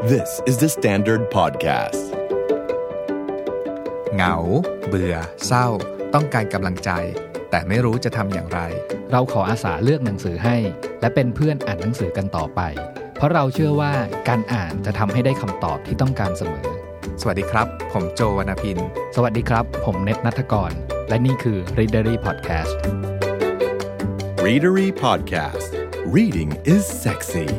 This is the Standard Podcast. เหงาเบื่อเศร้าต้องการกำลังใจแต่ไม่รู้จะทำอย่างไรเราขออาสาเลือกหนังสือให้และเป็นเพื่อนอ่านหนังสือกันต่อไปเพราะเราเชื่อว่าการอ่านจะทำให้ได้คำตอบที่ต้องการเสมอสวัสดีครับผมโจวรรณพินสวัสดีครับผมเนตณัฐกรและนี่คือ Readery Podcast Readery Podcast Reading is sexy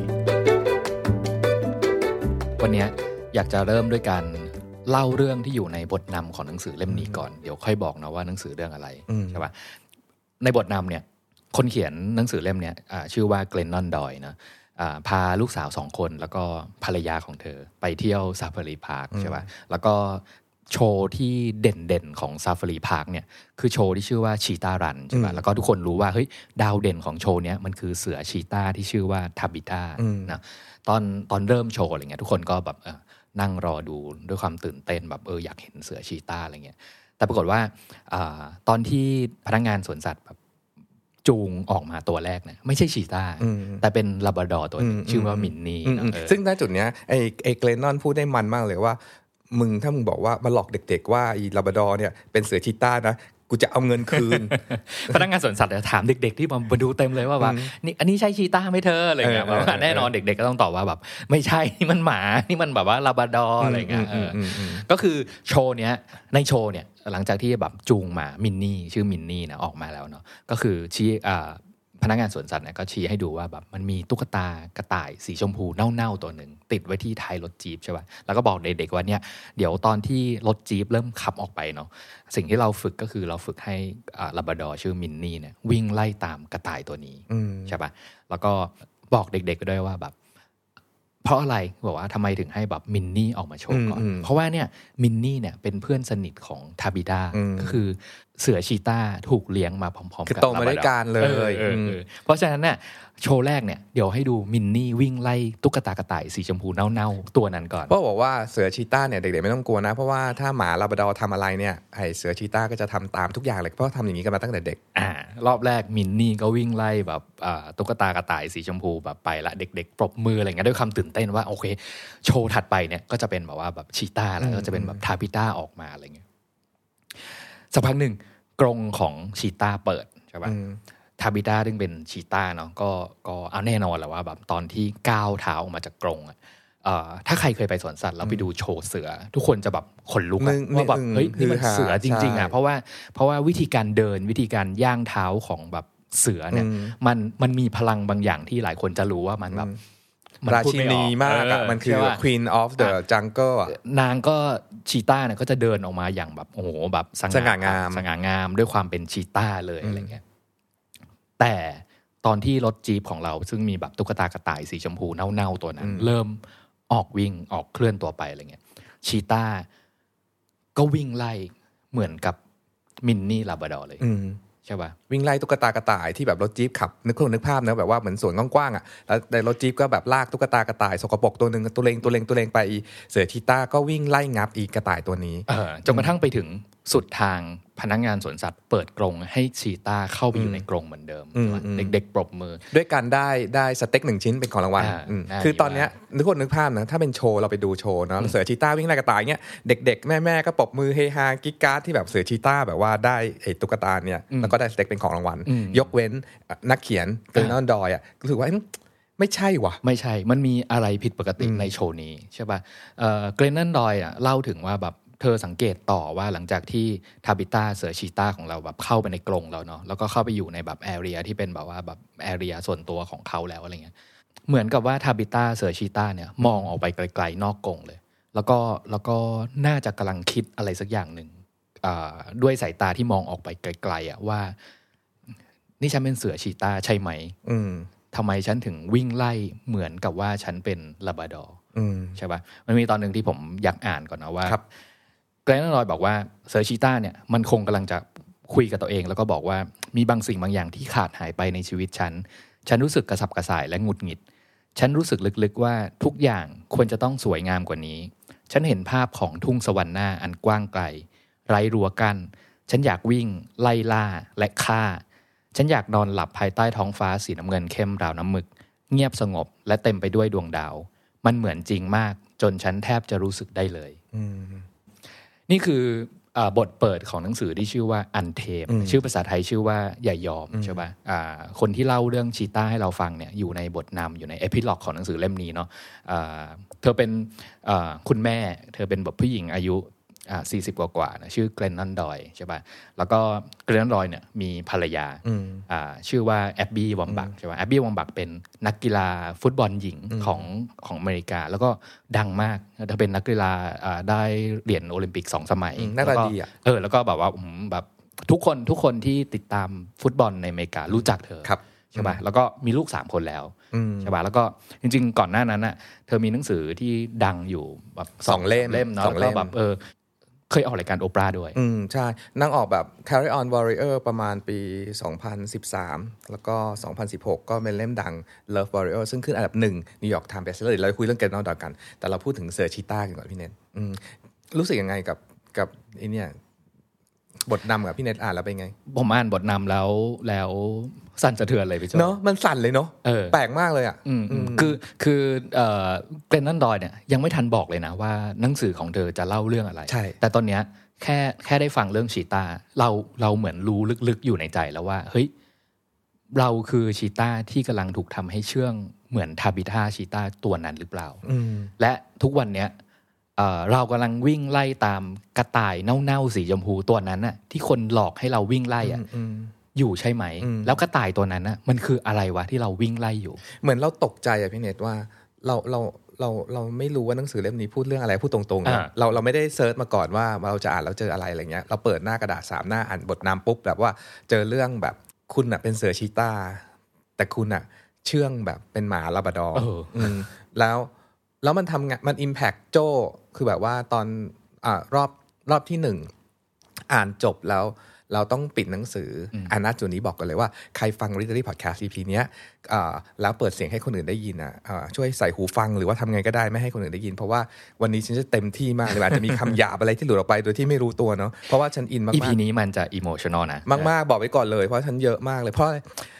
วันนี้อยากจะเริ่มด้วยการเล่าเรื่องที่อยู่ในบทนำของหนังสือเล่มนี้ก่อนเดี๋ยวค่อยบอกนะว่าหนังสือเรื่องอะไรใช่ป่ะในบทนำเนี่ยคนเขียนหนังสือเล่มนี้ชื่อว่าเกลนนอนดอยนะพาลูกสาว2คนแล้วก็ภรรยาของเธอไปเที่ยวซาฟารีพาร์คใช่ป่ะแล้วก็โชว์ที่เด่นๆของซาฟารีพาร์คเนี่ยคือโชว์ที่ชื่อว่าชีตารันใช่ป่ะแล้วก็ทุกคนรู้ว่าเฮ้ยดาวเด่นของโชว์เนี้ยมันคือเสือชีตาที่ชื่อว่าทาบิต้านะตอนเริ่มโชว์อะไรเงี้ยทุกคนก็แบบนั่งรอดูด้วยความตื่นเต้นแบบอยากเห็นเสือชีตาอะไรเงี้ยแต่ปรากฏว่าตอนที่พนักงานสวนสัตว์แบบจูงออกมาตัวแรกเนี่ยไม่ใช่ชีตาแต่เป็นลาบราดอร์ตัวนึงชื่อว่ามินนี่ซึ่งณจุดเนี้ยไอ้เกรนนอนพูดได้มันมากเลยว่าถ้ามึงบอกว่ามาหลอกเด็กๆว่าไอ้ลาบราดอร์เนี่ยเป็นเสือชีตานะกูจะเอาเงินคืนพนักงานสวนสัตว์ถามเด็กๆที่มาดูเต็มเลยว่านี่อันนี้ใช่ชีตาไหมเธออะไรเงี้ยแน่นอนเด็กๆก็ต้องตอบว่าแบบไม่ใช่นี่มันหมานี่มันแบบว่าลาบราดอร์อะไรเงี้ยก็คือโชว์เนี้ยในโชว์เนี่ยหลังจากที่แบบจูงมามินนี่ชื่อมินนี่นะออกมาแล้วเนาะก็คือชี้พนักงานสวนสัตว์เนี่ยก็ชี้ให้ดูว่าแบบมันมีตุ๊กตากระต่ายสีชมพูเน่าๆตัวหนึ่งติดไว้ที่ท้ายรถจี๊ปใช่ป่ะแล้วก็บอกเด็กๆว่าเนี่ยเดี๋ยวตอนที่รถจี๊ปเริ่มขับออกไปเนาะสิ่งที่เราฝึกก็คือเราฝึกให้ลาบราดอร์ชื่อมินนี่เนี่ยวิ่งไล่ตามกระต่ายตัวนี้ใช่ป่ะแล้วก็บอกเด็กๆด้วยว่าแบบเพราะอะไรบอกว่าทำไมถึงให้แบบมินนี่ออกมาโชว์ก่อนเพราะว่าเนี่ยมินนี่เนี่ยเป็นเพื่อนสนิทของทาบิต้าก็คือเสือชีตาถูกเลี้ยงมาพร้อมๆกับโตมาด้วยกันเลยเพราะฉะนั้นเนี่ยโชว์แรกเนี่ยเดี๋ยวให้ดูมินนี่วิ่งไล่ตุ๊กตากระต่ายสีชมพูเน่าๆตัวนั้นก่อนเพราะบอกว่าเสือชีตาเนี่ยเด็กๆไม่ต้องกลัวนะเพราะว่าถ้าหมาลาบราดอร์ทำอะไรเนี่ยไอ้เสือชีตาก็จะทำตามทุกอย่างเลยเพราะทำอย่างนี้กันมาตั้งแต่เด็กรอบแรกมินนี่ก็วิ่งไล่แบบตุ๊กตากระต่ายสีชมพูแบบไปละเด็กๆปรบมืออะไรเงี้ยด้วยความตื่นเต้นว่าโอเคโชว์ถัดไปเนี่ยก็จะเป็นแบบว่าแบบชีตาแล้วก็จะเป็นแบบทาบิต้าออกมาอะไรเงี้ยสักพักหนึ่งกรงของชีตาเปิดใช่ป่ะทาบิต้าซึ่งเป็นชีตาเนาะก็เอาแน่นอนแหละว่าแบบตอนที่ก้าวเท้าออกมาจากกรงถ้าใครเคยไปสวนสัตว์แล้วไปดูโชว์เสือทุกคนจะแบบขนลุกว่าแบบเฮ้ยนี่มันเสือจริงๆเพราะว่าวิธีการเดินวิธีการย่างเท้าของแบบเสือเนี่ยมันมีพลังบางอย่างที่หลายคนจะรู้ว่ามันแบบราชินีมากมันคือ Queen of the Jungle นางก็ชีตาเนี่ยก็จะเดินออกมาอย่างแบบโอ้โหแบบสง่างามด้วยความเป็นชีตาเลยอะไรเงี้ยแต่ตอนที่รถจี๊ปของเราซึ่งมีแบบตุ๊กตากระต่ายสีชมพูเน่าๆตัวนั้นเริ่มออกวิ่งออกเคลื่อนตัวไปอะไรเงี้ยชีตาก็วิ่งไล่เหมือนกับมินนี่ลาบราดอร์เลยใช่ป่ะวิ่งไล่ตุ๊กตากระต่ายที่แบบรถจี๊ปขับนึกภาพนะแบบว่าเหมือนสวนกว้างๆแล้วในรถจี๊ปก็แบบลากตุ๊กตากระต่ายสกปรกตัวนึงตัวเลงไปเสือชีตาก็วิ่งไล่งับอีกกระต่ายตัวนี้จนกระทั่งไปถึงสุดทางพนักงานสวนสัตว์เปิดกรงให้ชีตาเข้าไปอยู่ในกรงเหมือนเดิมเด็กๆปรบมือด้วยกันได้สเต็ก1ชิ้นเป็นของรางวัลคือตอนนี้นึกภาพนะถ้าเป็นโชว์เราไปดูโชว์เนาะเสือชีตาวิ่งไล่กระต่ายเงี้ยเด็กๆแม่ๆก็ปรบมือเฮฮากิ๊กก๊าซที่แบบเสือชีตาแบบว่าได้ไอ้ตุ๊กตาเนี่ยแล้วก็ได้สเต็กเป็นของรางวัลยกเว้นนักเขียนเกรนนอนดอยรู้สึกว่าไม่ใช่วะไม่ใช่มันมีอะไรผิดปกติในโชว์นี้ใช่ป่ะเกรนนอนดอยเล่าถึงว่าแบบเธอสังเกตต่อว่าหลังจากที่ทาบิต้าเสือชีตาของเราแบบเข้าไปในกรงแล้วเนาะแล้วก็เข้าไปอยู่ในแบบแอเรียที่เป็นแบบว่าแบบแอเรียส่วนตัวของเขาแล้วอะไรเงี้ยเหมือนกับว่าทาบิต้าเสือชีตาเนี่ยมองออกไปไกลๆนอกกรงเลยแล้วก็น่าจะกำลังคิดอะไรสักอย่างหนึ่งด้วยสายตาที่มองออกไปไกลๆว่านี่ฉันเป็นเสือชีตาใช่ไหมทำไมฉันถึงวิ่งไล่เหมือนกับว่าฉันเป็นลาบราดอร์ใช่ป่ะมันมีตอนหนึ่งที่ผมอยากอ่านก่อนนะว่าเกรนนอนดอยบอกว่าเสือชีตาเนี่ยมันคงกำลังจะคุยกับตัวเองแล้วก็บอกว่ามีบางสิ่งบางอย่างที่ขาดหายไปในชีวิตฉันรู้สึกกระสับกระส่ายและหงุดหงิดฉันรู้สึกลึกๆว่าทุกอย่างควรจะต้องสวยงามกว่านี้ฉันเห็นภาพของทุ่งสวรรค์หน้าอันกว้างไกลไร้รั้วกั้นฉันอยากวิ่งไล่ล่าและฆ่าฉันอยากนอนหลับภายใต้ท้องฟ้าสีน้ำเงินเข้มราวน้ำหมึกเงียบสงบและเต็มไปด้วยดวงดาวมันเหมือนจริงมากจนฉันแทบจะรู้สึกได้เลยนี่คือบทเปิดของหนังสือที่ชื่อว่าอันเทมชื่อภาษาไทยชื่อว่าอย่ายอมใช่ป่ะคนที่เล่าเรื่องชีต้าให้เราฟังเนี่ยอยู่ในบทนำอยู่ในเอพิล็อกของหนังสือเล่มนี้เนาะเธอเป็นคุณแม่เธอเป็นแบบผู้หญิงอายุ40 กว่านะชื่อเกรนนอนดอยใช่ป่ะแล้วก็เกรนนอนดอยเนี่ยมีภรรยาชื่อว่าแอบบี้วอมบักใช่ป่ะแอบบี้วอมบักเป็นนักกีฬาฟุตบอลหญิงของอเมริกาแล้วก็ดังมากเธอเป็นนักกีฬาได้เหรียญโอลิมปิก2 สมัยแล้วก็แล้วก็แบบว่าแบบทุกคนที่ติดตามฟุตบอลในอเมริการู้จักเธอใช่ป่ะแล้วก็มีลูก3 คนแล้วใช่ป่ะแล้วก็จริงๆก่อนหน้านั้นน่ะเธอมีหนังสือที่ดังอยู่แบบ 2 เล่มเนาะแล้วก็แบบเคยออกรายการโอปราด้วยใช่นั่งออกแบบ Carry On Warrior ประมาณปี 2013 แล้วก็ 2016 ก็เป็นเล่มดัง Love Warrior ซึ่งขึ้นอันดับ 1 New York Times Bestseller เราคุยเรื่องเกรนนอนดอยกันแต่เราพูดถึงเสือชีต้ากันก่อนพี่เนทรู้สึกยังไงกับไอ้เนี่ยบทนำกับพี่เนทอ่านแล้วเป็นไงผมอ่านบทนำแล้วสั่นสะเทือนเลยพี่โจเนาะมันสั่นเลยเนาะแปลกมากเลยอ่ะคือเกรนนอนดอยเนี่ยยังไม่ทันบอกเลยนะว่าหนังสือของเธอจะเล่าเรื่องอะไรใช่แต่ตอนเนี้ยแค่ได้ฟังเรื่องชีต้าเราเหมือนรู้ลึกๆอยู่ในใจแล้วว่าเฮ้ยเราคือชีต้าที่กำลังถูกทำให้เชื่องเหมือนทาบิธาชีต้าตัวนั้นหรือเปล่าและทุกวันเนี้ยเรากำลังวิ่งไล่ตามกระต่ายเน่าๆสีชมพูตัวนั้นน่ะที่คนหลอกให้เราวิ่งไล่อ่ะอยู่ใช่ไหมแล้วกระต่ายตัวนั้นน่ะมันคืออะไรวะที่เราวิ่งไล่อยู่เหมือนเราตกใจอะพี่เนทว่าเราไม่รู้ว่าหนังสือเล่มนี้พูดเรื่องอะไรพูดตรงๆเราไม่ได้เซิร์ชมาก่อนว่าเราจะอ่านแล้วเจออะไรอะไรเงี้ยเราเปิดหน้ากระดาษ3 หน้าอ่านบทนำปุ๊บแบบว่าเจอเรื่องแบบคุณน่ะเป็นเสือชีต้าแต่คุณน่ะเชื่องแบบเป็นหมาลาบราดอร์แล้วมันทำงานมัน impact โจ้คือแบบว่าตอนรอบที่1อ่านจบแล้วเราต้องปิดหนังสือณจุดนี้บอกกันเลยว่าใครฟัง Readery Podcast EP เนี้ยแล้วเปิดเสียงให้คนอื่นได้ยินช่วยใส่หูฟังหรือว่าทำไงก็ได้ไม่ให้คนอื่นได้ยินเพราะว่าวันนี้ฉันจะเต็มที่มากเลยอาจจะมีคำหยาบอะไรที่หลุดออกไปโดยที่ไม่รู้ตัวเนาะเพราะว่าฉันอินมาก EP นี้มันจะ emotional นะมากๆบอกไว้ก่อนเลยเพราะฉันเยอะมากเลยเพราะ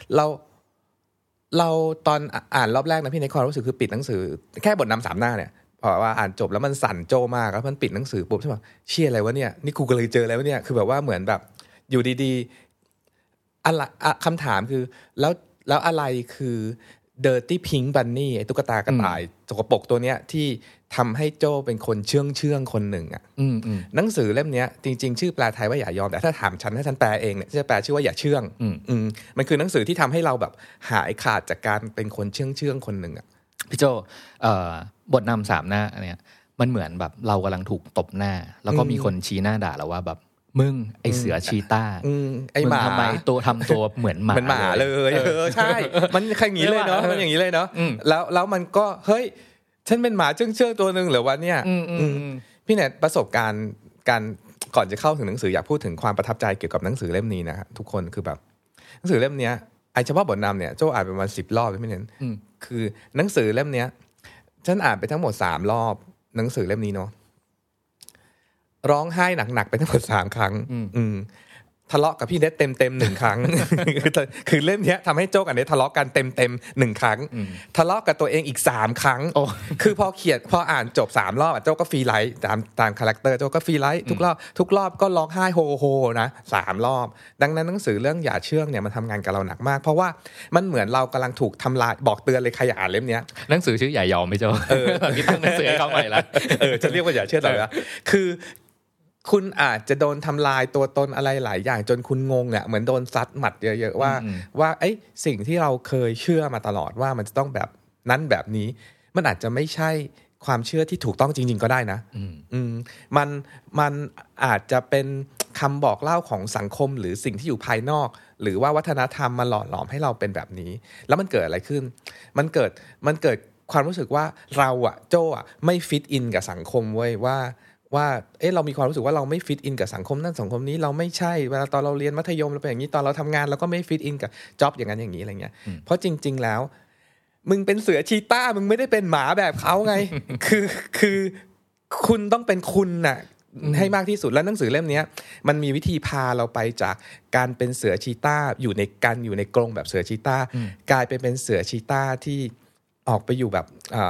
เราตอนอ่านรอบแรกนะพี่ในความรู้สึกคือปิดหนังสือแค่บทนำ3 หน้าเนี่ยพอว่าอ่านจบแล้วมันสั่นโจ้มากแล้วมันปิดหนังสือปุ๊บใช่ป่ะเชี่ยอะไรวะเนี่ยนี่กูก็เลยเจออะไรวะเนี่ยคือแบบว่าเหมือนแบบอยู่ดีๆอะไรคำถามคือแล้วอะไรคือ Dirty Pink Bunny ไอ้ตุ๊กตากระต่ายสกปรกตัวเนี้ยที่ทำให้โจ้เป็นคนเชื่องคนหนึ่งอ่ะหนังสือเล่มนี้จริงๆชื่อแปลไทยว่าอย่ายอมแต่ถ้าถามฉันถ้าฉันแปลเองเนี่ยจะแปลชื่อว่าอย่าเชื่องมันคือหนังสือที่ทำให้เราแบบหายขาดจากการเป็นคนเชื่องคนหนึ่งอ่ะพี่โจบทนำ3 หน้าเนี่ยมันเหมือนแบบเรากำลังถูกตบหน้าแล้วก็มีคนชี้หน้าด่าเราว่าแบบมึงไอเสือชีต้าไอหมาทำไมทำตัวเหมือนหมาเลยใช่มันอย่างนี้เลยเนาะมันอย่างนี้เลยเนาะแล้วมันก็เฮ้ยฉันเป็นหมาเชื่องตัวนึงเหรอวะเนี่ยพี่เนทประสบการณ์การก่อนจะเข้าถึงหนังสืออยากพูดถึงความประทับใจเกี่ยวกับหนังสือเล่มนี้นะทุกคนคือแบบหนังสือเล่มนี้ไอเฉพาะบทนำเนี่ยโจ้อ่านประมาณ10 รอบเลยพี่เนทคือหนังสือเล่มนี้ฉันอ่านไปทั้งหมด3 รอบหนังสือเล่มนี้เนาะร้องไห้หนักๆไปทั้งหมด3 ครั้งทะเลาะกับพี่เนทเต็ม1 ครั้ง คือเล่มนี้ทำให้โจ้กับเนททะเลาะกันเต็ม1 ครั้งทะเลาะกับตัวเองอีก3 ครั้งคือพออ่านจบ3 รอบโจ้ก็ฟรีไลท์ตามคาแรคเตอร์โจ้ก็ฟรีไลท์ทุกรอบก็ร้องไห้โฮนะ3 รอบดังนั้นหนังสือเรื่องอย่าเชื่องเนี่ยมันทำงานกับเราหนักมากเพราะว่ามันเหมือนเรากำลังถูกทำลายบอกเตือนเลยใครอย่าอ่านเล่มนี้หนังสือชื่ออย่ายอมไม่โจ้คิดถึงหนังสือเข้าไปแล้วจะเรียกว่าอย่าเชื่อเลยนะคือคุณอาจจะโดนทำลายตัวตนอะไรหลายอย่างจนคุณงงอ่ะเหมือนโดนซัดหมัดเยอะๆว่าไอ้สิ่งที่เราเคยเชื่อมาตลอดว่ามันจะต้องแบบนั้นแบบนี้มันอาจจะไม่ใช่ความเชื่อที่ถูกต้องจริงๆก็ได้นะมันอาจจะเป็นคำบอกเล่าของสังคมหรือสิ่งที่อยู่ภายนอกหรือว่าวัฒนธรรมมาหล่อหลอมให้เราเป็นแบบนี้แล้วมันเกิดอะไรขึ้นมันเกิดความรู้สึกว่าเราอ่ะโจ้อ่ะไม่ฟิตอินกับสังคมเว้ยว่าเรามีความรู้สึกว่าเราไม่ฟิตอินกับสังคมนั่นสังคมนี้เราไม่ใช่เวลาตอนเราเรียนมัธยมเราเป็นอย่างนี้ตอนเราทำงานเราก็ไม่ฟิตอินกับจ็อบอย่างนั้นอย่างนี้อะไรเงี้ยเพราะจริงๆแล้วมึงเป็นเสือชีต้ามึงไม่ได้เป็นหมาแบบเขาไง คือคุณต้องเป็นคุณน่ะให้มากที่สุดแล้วหนังสือเล่มนี้มันมีวิธีพาเราไปจากการเป็นเสือชีต้าอยู่ในกรงแบบเสือชีต้ากลายเป็นเสือชีต้าที่ออกไปอยู่แบบ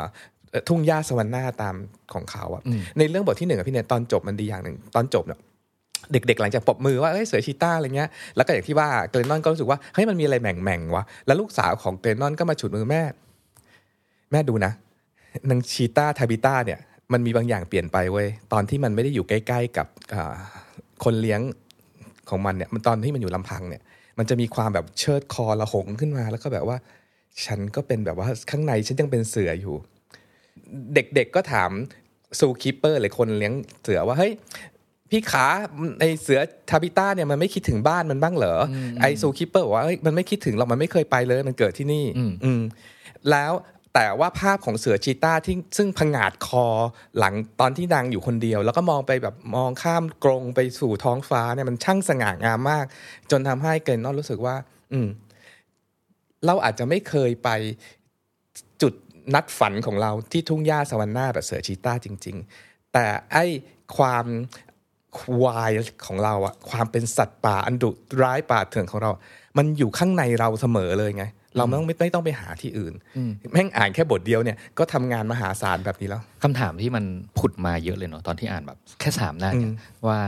ทุ่งหญ้าสวรรค์หน้าตามของเขาอะในเรื่องบทที่1พี่เนตตอนจบมันดีอย่างนึงตอนจบเนี่ยเด็กๆหลังจากปรบมือว่าเฮ้ยเสือชีต้าอะไรเงี้ยแล้วก็อย่างที่ว่าเกรนนอนก็รู้สึกว่าเฮ้ยมันมีอะไรแหม่งๆวะแล้วลูกสาวของเกรนนอนก็มาฉุดมือแม่ดูนะนางชีต้าทาบิต้าเนี่ยมันมีบางอย่างเปลี่ยนไปเว้ยตอนที่มันไม่ได้อยู่ใกล้ๆกับคนเลี้ยงของมันเนี่ยมันตอนที่มันอยู่ลำพังเนี่ยมันจะมีความแบบเชิดคอระหงขึ้นมาแล้วก็แบบว่าฉันก็เป็นแบบว่าข้างในฉันยังเป็นเสืออยู่เด็กๆก็ถามซูคีเปอร์หรือคนเลี้ยงเสือว่าเฮ้ยพี่ขาไอเสือทาบิต้าเนี่ยมันไม่คิดถึงบ้านมันบ้างเหรอไอซูคีเปอร์บอกว่าเฮ้ยมันไม่คิดถึงหรอกมันไม่เคยไปเลยมันเกิดที่นี่แล้วแต่ว่าภาพของเสือชีต้าที่ซึ่งผงาดคอหลังตอนที่นางอยู่คนเดียวแล้วก็มองไปแบบมองข้ามกรงไปสู่ท้องฟ้าเนี่ยมันช่างสง่างามมากจนทำให้เกรนนอนรู้สึกว่าเราอาจจะไม่เคยไปจุดนัดฝันของเราที่ทุ่งหญ้าสวรรค์หน้าแบบเสือชีต้าจริงๆแต่ไอ้ความวายของเราอะความเป็นสัตว์ป่าอันดุร้ายป่าเถื่อนของเรามันอยู่ข้างในเราเสมอเลยไงเราไม่ต้องไปหาที่อื่นแม่งอ่านแค่บทเดียวเนี่ยก็ทำงานมหาศาลแบบนี้แล้วคำถามที่มันผุดมาเยอะเลยเนาะตอนที่อ่านแบบแค่3 หน้าเนี่ยว่า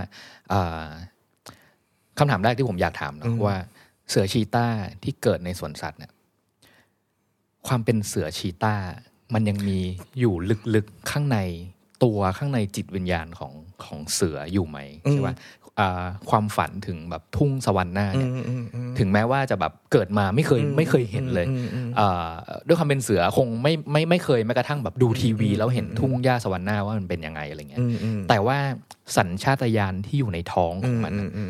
คำถามแรกที่ผมอยากถามนะว่าเสือชีต้าที่เกิดในสวนสัตว์เนี่ยความเป็นเสือชีต้ามันยังมีอยู่ลึกๆข้างในตัวข้างในจิตวิญญาณของเสืออยู่ไหมใช่ป่ะความฝันถึงแบบทุ่งสวรรค์หน้าเนี่ยถึงแม้ว่าจะแบบเกิดมาไม่เคยเห็นเลยด้วยความเป็นเสือคงไม่เคยแม้กระทั่งแบบดูทีวีแล้วเห็นทุ่งหญ้าสวรรค์หน้าว่ามันเป็นยังไงอะไรเงี้ยแต่ว่าสัญชาตญาณที่อยู่ในท้องของ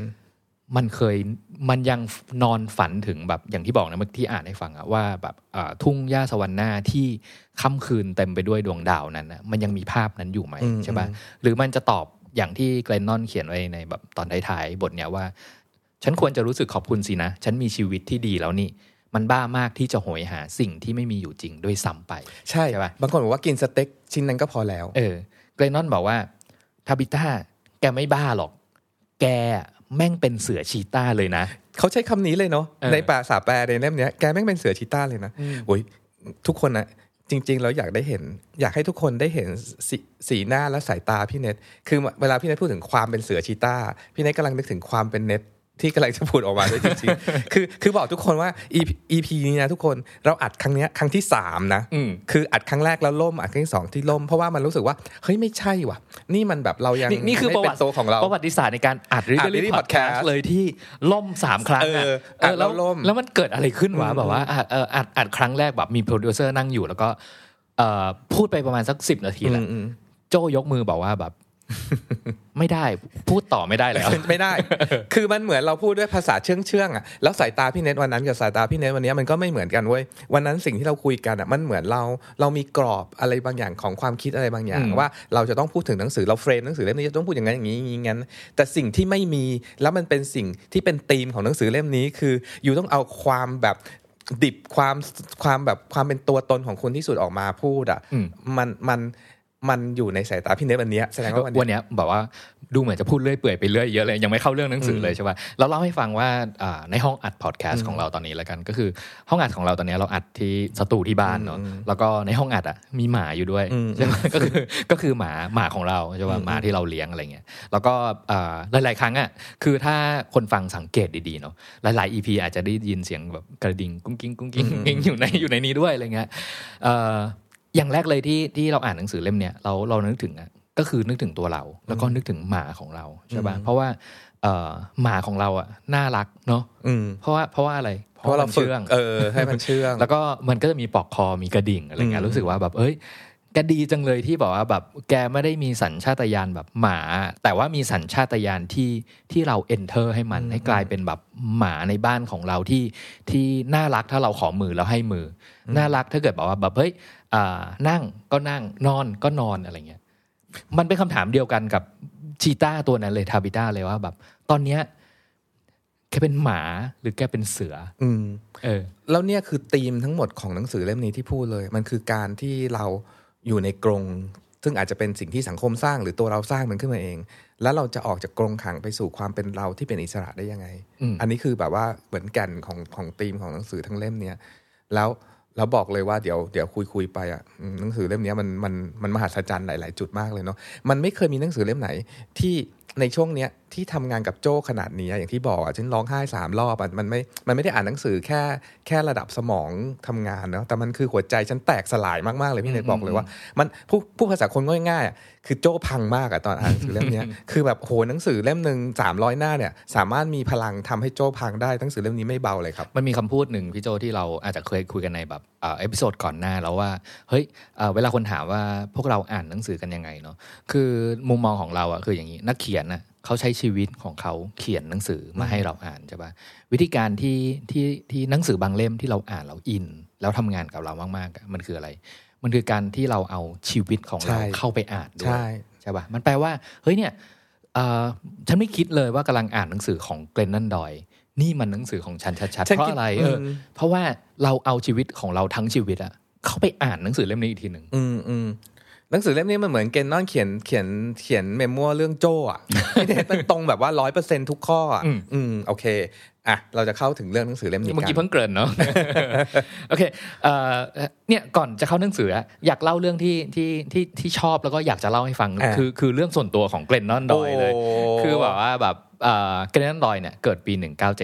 มันยังนอนฝันถึงแบบอย่างที่บอกนะเมื่อที่อ่านให้ฟังอะว่าแบบทุ่งหญ้าสวรรค์หน้าที่ค่ำคืนเต็มไปด้วยดวงดาวนั้นนะมันยังมีภาพนั้นอยู่ไหมใช่ป่ะหรือมันจะตอบอย่างที่เกรนนอนเขียนไว้ในแบบตอนท้ายๆบทเนี้ยว่าฉันควรจะรู้สึกขอบคุณสินะฉันมีชีวิตที่ดีแล้วนี่มันบ้ามากที่จะโหยหาสิ่งที่ไม่มีอยู่จริงด้วยซ้ำไปใช่ป่ะบางคนบอกว่ากินสเต็กชิ้นนั้นก็พอแล้วเกรนนอนบอกว่าทาบิต้าแกไม่บ้าหรอกแกแม่งเป็นเสือชีต้าเลยนะเขาใช้คำนี้เลยเนาะในภาษาแปลในเล่มนี้แกแม่งเป็นเสือชีต้าเลยนะโอ้ยทุกคนนะจริงๆแล้วอยากให้ทุกคนได้เห็นสีหน้าและสายตาพี่เน็ตคือเวลาพี่เน็ตพูดถึงความเป็นเสือชีต้าพี่เน็ตกำลังนึกถึงความเป็นเน็ตที่กำลังจะพูดออกมาด้วยจริงๆคือบอกทุกคนว่า EP นี้นะทุกคนเราอัดครั้งนี้ครั้งที่3นะคืออัดครั้งแรกแล้วล่มอัดครั้งที่2ที่ล่มเพราะว่ามันรู้สึกว่าเฮ้ยไม่ใช่ว่ะนี่มันแบบเรายังนี่คือประวัติของเราประวัติศาสตร์ในการอัดReaderly Podcast เลยที่ล่ม3ครั้งแล้วล่มแล้วมันเกิดอะไรขึ้นวะแบบว่าอัดครั้งแรกแบบมีโปรดิวเซอร์นั่งอยู่แล้วก็พูดไปประมาณสัก10 นาทีแล้วโจ้ยกมือบอกว่าแบบไม่ได้พูดต่อไม่ได้แล้วไม่ได้คือมันเหมือนเราพูดด้วยภาษาเชื่องๆอ่ะแล้วสายตาพี่เน็ตวันนั้นกับสายตาพี่เน็ตวันนี้มันก็ไม่เหมือนกันเว้ยวันนั้นสิ่งที่เราคุยกันอ่ะมันเหมือนเรามีกรอบอะไรบางอย่างของความคิดอะไรบางอย่างว่าเราจะต้องพูดถึงหนังสือเราเฟรมหนังสือเล่มนี้จะต้องพูดอย่างนั้นอย่างนี้อย่างงั้นแต่สิ่งที่ไม่มีแล้วมันเป็นสิ่งที่เป็นธีมของหนังสือเล่มนี้คืออยู่ต้องเอาความแบบดิบความแบบความเป็นตัวตนของคนที่สุดออกมาพูดอ่ะมันอยู่ในสายตาพี่เนทวันนี้แสดงว่าวันนี้แบบว่าดูเหมือนจะพูดเรื่อยเปื่อยไปเรื่อยเยอะเลยยังไม่เข้าเรื่องหนังสือเลยใช่ป่ะเราเล่าให้ฟังว่าในห้องอัดพอดแคสต์ของเราตอนนี้แล้วกันก็คือห้องอัดของเราตอนนี้เราอัดที่สตูที่บ้านเนาะแล้วก็ในห้องอัดอ่ะมีหมาอยู่ด้วยใช่ไหมก็คือหมาของเราใช่ป่ะหมาที่เราเลี้ยงอะไรเงี้ยแล้วก็หลายๆครั้งอ่ะคือถ้าคนฟังสังเกตดีๆเนาะหลายๆ EP อาจจะได้ยินเสียงแบบกระดิ่งกุ้งกิ้งกุ้งกิ้งอยู่ในนี้ด้วยอะไรเงี้ยอย่างแรกเลยที่เราอ่านหนังสือเล่มเนี้ยเรานึกถึงอ่ะก็คือนึกถึงตัวเราแล้วก็นึกถึงหมาของเราใช่ป่ะเพราะว่าหมาของเราอ่ะน่ารักเนาะเพราะว่าอะไรเพราะเราเชื่องให้มันเชื่องแล้วก็มันก็จะมีปลอกคอมีกระดิ่งอะไรเงี้ยรู้สึกว่าแบบแกดีจังเลยที่บอกว่าแบบแกไม่ได้มีสัญชาตญาณแบบหมาแต่ว่ามีสัญชาตญาณที่เรา enter ให้มันให้กลายเป็นแบบหมาในบ้านของเราที่น่ารักถ้าเราขอมือแล้วให้มือน่ารักถ้าเกิดบอกว่าแบบเฮ้ยนั่งก็นั่งนอนก็นอนอะไรเงี้ยมันเป็นคำถามเดียวกันกับชีต้าตัวนั้นเลยทาบิต้าเลยว่าแบบตอนเนี้ยแกเป็นหมาหรือแกเป็นเสือแล้วเนี่ยคือธีมทั้งหมดของหนังสือเล่มนี้ที่พูดเลยมันคือการที่เราอยู่ในกรงซึ่งอาจจะเป็นสิ่งที่สังคมสร้างหรือตัวเราสร้างมันขึ้นมาเองแล้วเราจะออกจากกรงขังไปสู่ความเป็นเราที่เป็นอิสระได้ยังไงอันนี้คือแบบว่าเหมือนแก่นของธีมของหนังสือทั้งเล่มเนี้ยแล้วแล้วบอกเลยว่าเดี๋ยวคุยไปอ่ะหนังสือเล่มนี้มันมหัศจรรย์หลายๆจุดมากเลยเนาะมันไม่เคยมีหนังสือเล่มไหนที่ในช่วงเนี้ยที่ทำงานกับโจ้ขนาดนี้อย่างที่บอกอ่ะฉันร้องไห้3 รอบอ่ะมันไม่ได้อ่านหนังสือแค่ระดับสมองทำงานเนาะแต่มันคือหัวใจฉันแตกสลายมากๆเลยพี่เนทบอกเลยว่ามันผู้ภาษาคนง่ายๆอ่ะคือโจ้พังมากอ่ะตอนอ่านหนังสือเล่มนี้คือแบบโหหนังสือเล่มนึง300 หน้าเนี่ยสามารถมีพลังทำให้โจ้พังได้หนังสือเล่มนี้ไม่เบาเลยครับมันมีคำพูดหนึ่งพี่โจที่เราอาจจะเคยคุยกันในแบบเอพิโซดก่อนหน้าแล้วว่าเฮ้ยเวลาคนถามว่าพวกเราอ่านหนังสือกันยังไงเนาะคือมุมมองของเราอ่ะคืออย่างนี้นักเขียนนะเขาใช้ชีวิตของเขาเขียนหนังสือมาให้เราอ่านใช่ป่ะวิธีการที่หนังสือบางเล่มที่เราอ่านเราอินแล้วทำงานกับเรามากๆมันคืออะไรมันคือการที่เราเอาชีวิตของเราเข้าไปอ่านด้วยใช่ป่ะมันแปลว่าเฮ้ยเนี่ยฉันไม่คิดเลยว่ากำลังอ่านหนังสือของเกรนนันดอยนี่มันหนังสือของฉันชัดๆเพราะอะไรเพราะว่าเราเอาชีวิตของเราทั้งชีวิตอะเข้าไปอ่านหนังสือเล่มนี้อีกทีหนึ่งหนังสือเล่มนี้มันเหมือนเกนนอนเขียนเมมัวเรื่องโจ้อะมันตรงแบบว่า 100% ทุกข้ออ่ะโอเคอ่ะเราจะเข้าถึงเรื่องหนังสือเล่มนี้กันเมื่อกี้เพิ่งเกริ่นเนาะโอเคเนี่ยก่อนจะเข้าหนังสืออยากเล่าเรื่องที่ชอบแล้วก็อยากจะเล่าให้ฟังคือเรื่องส่วนตัวของเกรนนอนดอยเลยคือแบบเกรนนันดอยเนี่ยเกิดปี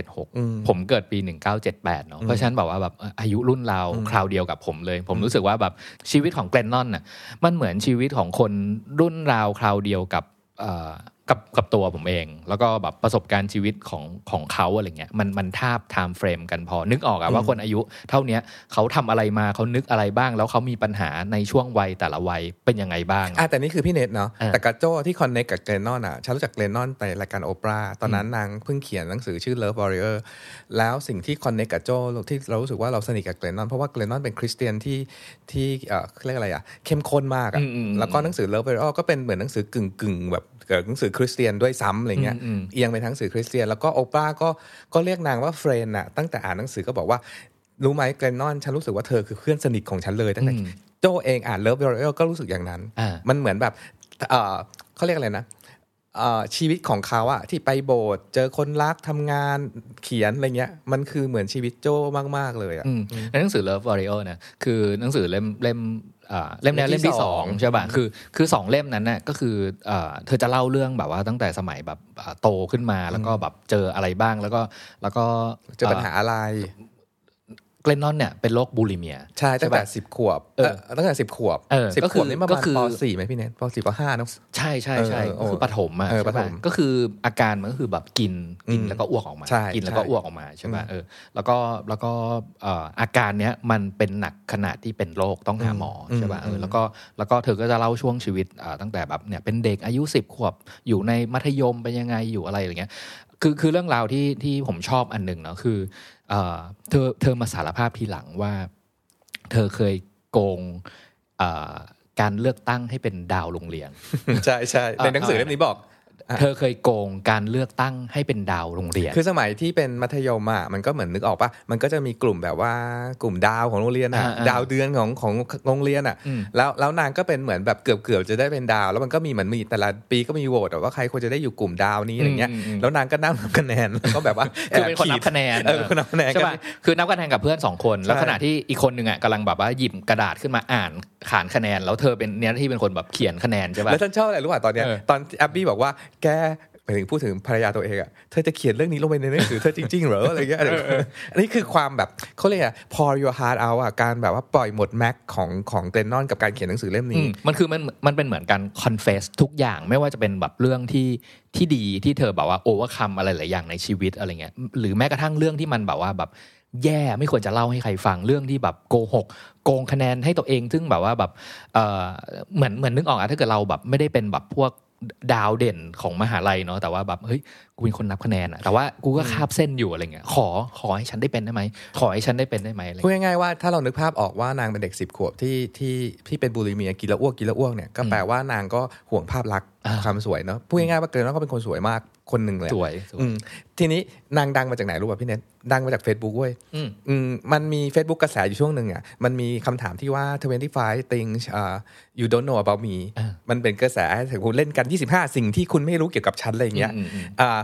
1976ผมเกิดปี1978เนาะเพราะฉะนั้นแบบว่าแบบอายุรุ่นเราคราวเดียวกับผมเลยผมรู้สึกว่าแบบชีวิตของเกรนนอนน่ะมันเหมือนชีวิตของคนรุ่นราวคราวเดียวกับตัวผมเองแล้วก็แบบประสบการณ์ชีวิตของเขาอะไรเงี้ยมันทาบไทม์เฟรมกันพอนึกออกอะว่าคนอายุเท่านี้เขาทำอะไรมาเขานึกอะไรบ้างแล้วเขามีปัญหาในช่วงวัยแต่ละวัยเป็นยังไงบ้างแต่นี่คือพี่เนทเนาะแต่กับโจ้ที่คอนเนคกับเกรนนอนอ่ะฉันรู้จักเกรนนอนในรายการโอเปร่าตอนนั้นนางเพิ่งเขียนหนังสือชื่อ Love Warrior แล้วสิ่งที่คอนเนคกับโจ้ที่เรารู้สึกว่าเราสนิทกับเกรนนอนเพราะว่าเกรนนอนเป็นคริสเตียนที่เรียกอะไรอ่ะเข้มข้นมากอ่ะแล้วก็หนังสือ Love Warrior ก็เป็นเหมือนหนังสือกึ่งแบบหนังสือคริสเตียนด้วยซ้ำอะไรเงี้ยเอียงไปทางหนังสือคริสเตียนแล้วก็โอปราก็เรียกนางว่าเฟรนด์น่ะตั้งแต่อ่านหนังสือก็บอกว่ารู้ไหมเกรนนอนฉันรู้สึกว่าเธอคือเพื่อนสนิทของฉันเลยตั้งแต่โจเองอ่านเลิฟ Warrior ก็รู้สึกอย่างนั้นมันเหมือนแบบเขาเรียกอะไรนะชีวิตของเขาอะที่ไปโบสถ์เจอคนรักทำงานเขียนอะไรเงี้ยมันคือเหมือนชีวิตโจมากๆเลยอะในหนังสือ Love Warrior นะคือหนังสือเล่มเล่มที่2ใช่ป่ะคือ2เล่มนั้นน่ะก็คือเธอจะเล่าเรื่องแบบว่าตั้งแต่สมัยแบบโตขึ้นมาแล้วก็แบบเจออะไรบ้างแล้วก็เจอปัญหาอะไรเกรนนอนเนี่ยเป็นโรคบูลิเมียใช่ตั้งแต่10 ขวบตั้งแต่10 ขวบ10 ขวบนี่ประมาณป.4 มั้ยพี่เนทป.4 ป.5 เนาะใช่ๆๆก็คือประถมอ่ะใช่ป่ะก็คืออาการมันก็คือแบบกินแล้วก็อ้วกออกมากินแล้วก็อ้วกออกมาใช่ป่ะแล้วก็อาการเนี้ยมันเป็นหนักขนาดที่เป็นโรคต้องหาหมอใช่ป่ะแล้วก็เธอก็จะเล่าช่วงชีวิตตั้งแต่แบบเนี่ยเป็นเด็กอายุ10 ขวบอยู่ในมัธยมเป็นยังไงอยู่อะไรอย่างเงี้ยคือเรื่องราวที่ผมชอบอันนึงเนาะคือเธอมาสารภาพทีหลังว่าเธอเคยโกงการเลือกตั้งให้เป็นดาวโรงเรียนใช่ๆในหนังสือเล่มนี้บอกเธอเคยโกงการเลือกตั้งให้เป็นดาวโรงเรียนคือสมัยที่เป็นมัธยมอ่ะมันก็เหมือนนึกออกป่ะมันก็จะมีกลุ่มแบบว่ากลุ่มดาวของโรงเรียนอ่ะดาวเดือนของโรงเรียนอ่ะแล้วนางก็เป็นเหมือนแบบเกือบจะได้เป็นดาวแล้วมันก็มีเหมือนมีแต่ละปีก็มีโหวตว่าใครควรจะได้อยู่กลุ่มดาวนี้อะไรเงี้ยแล้วนางก็นับคะแนนแล้วก็แบบว่าคือเป็นคนนับคะแนนคนนับคะแนนใช่ป่ะคือนับคะแนนกับเพื่อน2คนแล้วขณะที่อีกคนนึงอ่ะกำลังแบบว่าหยิบกระดาษขึ้นมาอ่านขานคะแนนแล้วเธอเป็นเนี่ยที่เป็นคนแบบเขียนคะแนนใช่ป่ะแล้วฉันชอบอะไรรู้ป่ะตอนเนี้ยตอนแอบบี้บอกว่าแกไปถึงพูดถึงภรรยาตัวเองอ่ะเธอจะเขียนเรื่องนี้ลงไปในหนังสือเธอจริงๆเหรออะไรเงี้ยอันนี้คือความแบบเขาเรียกpour your heart out อ่ะการแบบว่าปล่อยหมดแม็กของเกรนนอนกับการเขียนหนังสือเล่มนี้มันเป็นเหมือนการ confess ทุกอย่างไม่ว่าจะเป็นแบบเรื่องที่ดีที่เธอแบบว่า overcome อะไรหลายอย่างในชีวิตอะไรเงี้ยหรือแม้กระทั่งเรื่องที่มันแบบว่าแบบแย่ไม่ควรจะเล่าให้ใครฟังเรื่องที่แบบโกหกโกงคะแนนให้ตัวเองซึ่งแบบว่าแบบเหมือนนึกออกอะถ้าเกิดเราแบบไม่ได้เป็นแบบพวกดาวเด่นของมหาลัยเนาะแต่ว่าแบบเฮ้ยกูเป็นคนนับคะแนนอะแต่ว่ากูก็คาบเส้นอยู่อะไรเงี้ยขอให้ฉันได้เป็นได้ไหมขอให้ฉันได้เป็นได้ไหมอะไรพูดง่ายๆว่าถ้าเรานึกภาพออกว่านางเป็นเด็ก10 ขวบที่เป็นบูลิเมียกินแล้วอ้วกเนี่ยก็แปลว่านางก็ห่วงภาพลักษณ์ความสวยเนาะพูดง่ายๆว่าเกรนนอนก็เป็นคนสวยมากคนหนึ่งเลยสวยทีนี้นางดังมาจากไหนรู้ป่ะพี่เนทดังมาจาก Facebook เว้ยมันมี Facebook กระแสอยู่ช่วงนึงอ่ะมันมีคำถามที่ว่า25 things you don't know about me มันเป็นกระแสถึงคุณเล่นกัน25 สิ่งที่คุณไม่รู้เกี่ยวกับฉันอะไรอย่างเงี้ย